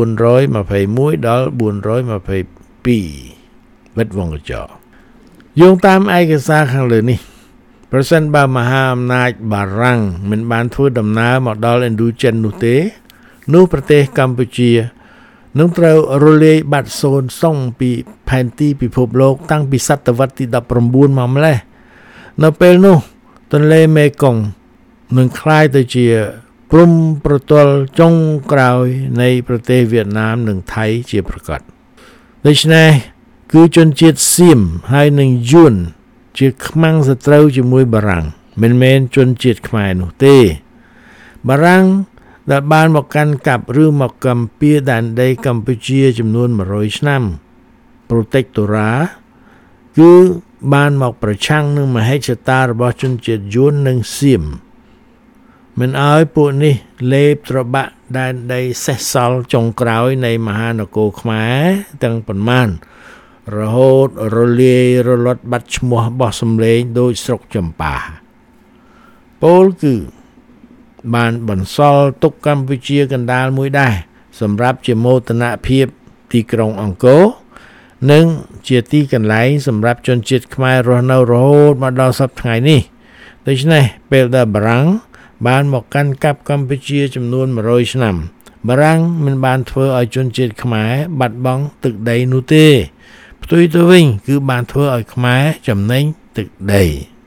421ដល់422វិតវងកញ្ចក់យោងតាមឯកសារខាងលើនេះប្រសិនបើមហាអំណាចបារាំងមិនបានធ្វើដំណើរមកដល់ឥណ្ឌូចិននោះទេនោះប្រទេសកម្ពុជានឹងត្រូវរលាយបាត់សូន្យសងពីផែនទីពិភពលោកតាំងពីសតវត្សទី19មកម្លេះនៅពេលនោះទន្លេមេគង្គនឹងក្លាយទៅជាព្រំប្រទល់ចុងក្រោយនៃប្រទេសវៀតណាមនិងថៃជាប្រកបដូច្នេះគឺជនជាតិសៀមហើយនឹងយួនជាខ្មាំងសត្រូវជាមួយបារាំងមិនមែនជនជាតិខ្មែរនោះទេបារាំងដែលបានមកកាន់កាប់ឬមកកំពៀដែនដីកម្ពុជាចំនួន100ឆ្នាំ Protectorate គឺបានមកប្រឆាំងនឹងមហិច្ឆតារបស់ជនជាតិយួននិងសៀមមិនឲ្យពួកនេះលេបត្របាក់ដែនដីសេះសល់ចុងក្រោយនៃមហានគរខ្មែរទាំងប៉ុន្មានរហូតរលាយរលត់បាត់ឈ្មោះបោះសម្លេងដោយស្រុកចម្ប៉ាពោលគឺបានបន្សល់ទុកកម្ពុជាកណ្ដាលមួយដែរសម្រាប់ជាមោទនភាពទីក្រុងអង្គរនិងជាទីកន្លែងសម្រាប់ជនជាតិខ្មែររស់នៅរហូតមកដល់សព្វថ្ងៃនេះដូច្នេះពេលដែលបារាំងបានមកកាន់កាប់កម្ពុជាចំនួន100ឆ្នាំបារាំងមិនបានធ្វើឲ្យជនជាតិខ្មែរបាត់បង់ទឹកដីនោះទេផ្ទុយទៅវិញគឺបានធ្វើឲ្យខ្មែរចំណេញទឹកដី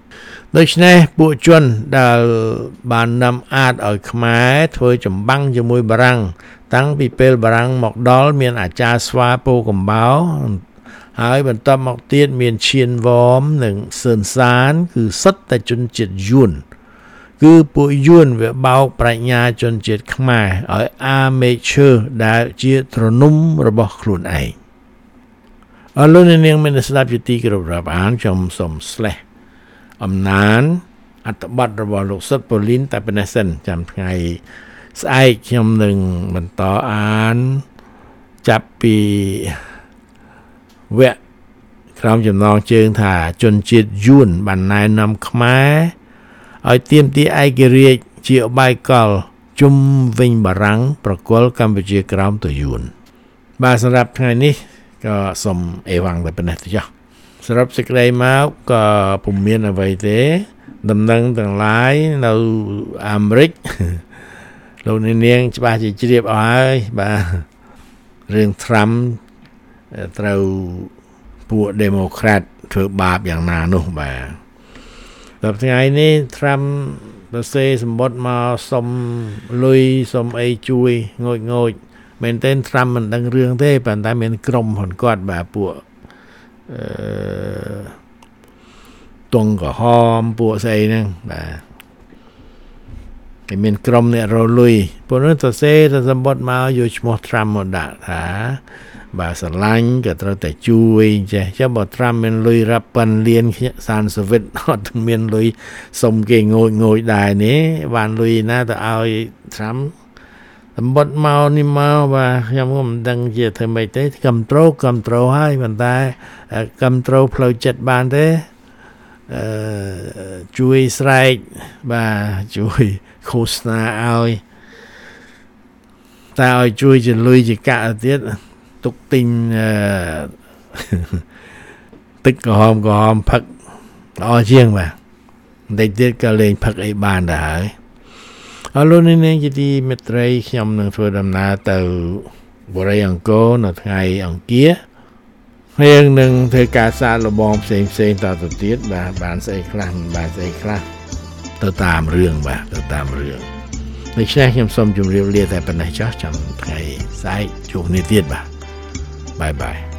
ដូច្នេះពួកជនដែលបាននាំអាចឲ្យខ្មែរធ្វើចម្បាំងជាមួយបារាំងតាំងពីពេលបារាំងមកដល់មានអាចារ្យស្វាពោកំបោហើយបន្ទាប់មកទៀតមានឈៀនវ៉មនិងសឿនសានគឺសិតតែជនជាតិយួនគឺពួកយួនវាបោកប្រាជ្ញាជនជាតិខ្មែរឲ្យអាមេឈើដែលជាទ្រនំរបស់ខ្លួនឯងអរលោកនាងមានស្ដាប់ជាទីគោរពរាប់អានខ្ញុំសូមស្លេះអំណានអត្ថបទរបស់លោកសុតប៉ូលីនតែប៉ុណ្ណេះសិនចាំថ្ងៃស្អែកខ្ញុំនឹងបន្តអានចាប់ពីវគ្គក្រោមចំណងជើងថាជនជាតិយួនបានណែនាំខ្មែរឲ្យទាមទារឯករាជ្យជាអបាយកលជុំវិញបារាំងប្រគល់កម្ពុជាក្រោមទៅយួនបាទសម្រាប់ថ្ងៃនេះក៏សូមអេវ៉ាំងតែប៉ុណ្ណេះទៅចុះសរុបសេចក្តីមកក៏ពុំមានអ្វីទេដំណឹងទាំងឡាយនៅអាមេរិកលោកនាងច្បាស់ជាជ្រាបអស់ហើយបាទរឿង Trump ត្រូវពួក Democrat ធ្វើបាបយ៉ាងណានោះបាទដល់ថ្ងៃនេះ Trump ទៅសេសម្បត្តិមកសុំលុយសុំអីជួយងូចមែនទែន Trump មិនដឹងរឿងទេប៉ុន្តែមានក្រុមហ៊ុនគាត់បាទពួកទងក្រហមពួកស្អីហ្នឹងបាទគេមានក្រុមអ្នករលុយពួកនោះទៅសេទៅសម្បត្តិមកយកឈ្មោះ Trump មកដាក់ថាបាទស្រឡាញ់ក៏ត្រូវតែជួយចេះចាំបើ Trump មានលុយរាប់ពាន់លានសានសូវៀតអត់មានលុយសុំគេងូចដែរនេះបានលុយណាទៅឲ្យ Trump សម្បត្តិមកនេះមកបាទខ្ញុំក៏មិនដឹងជាធ្វើម៉េចទេគ្រប់ត្រូលហើយប៉ុន្តែគ្រប់ត្រូលផ្លូវចិត្តបានទេជួយស្រែកបាទជួយឃោសនាឲ្យតែឲ្យជួយជាលុយជាកាក់ទៀតទុកទិញទឹកក្រហមផឹកល្អជាងបាទបន្តិចទៀតក៏លេងផឹកអីបានដែរហើយអរលោកនាងជាទីមេត្រីខ្ញុំនឹងធ្វើដំណើរទៅបុរីអង្គរនៅថ្ងៃអង្គារហើយនឹងធ្វើការសាកល្បងផ្សេងតទៅទៀតបាទបានស្អីខ្លះមិនបានស្អីខ្លះទៅតាមរឿងបាទទៅតាមរឿងដូច្នេះខ្ញុំសូមជម្រាបលាតែប៉ុណ្ណេះចុះចាំថ្ងៃស្អែកជួបគ្នាទៀតបាទបាយ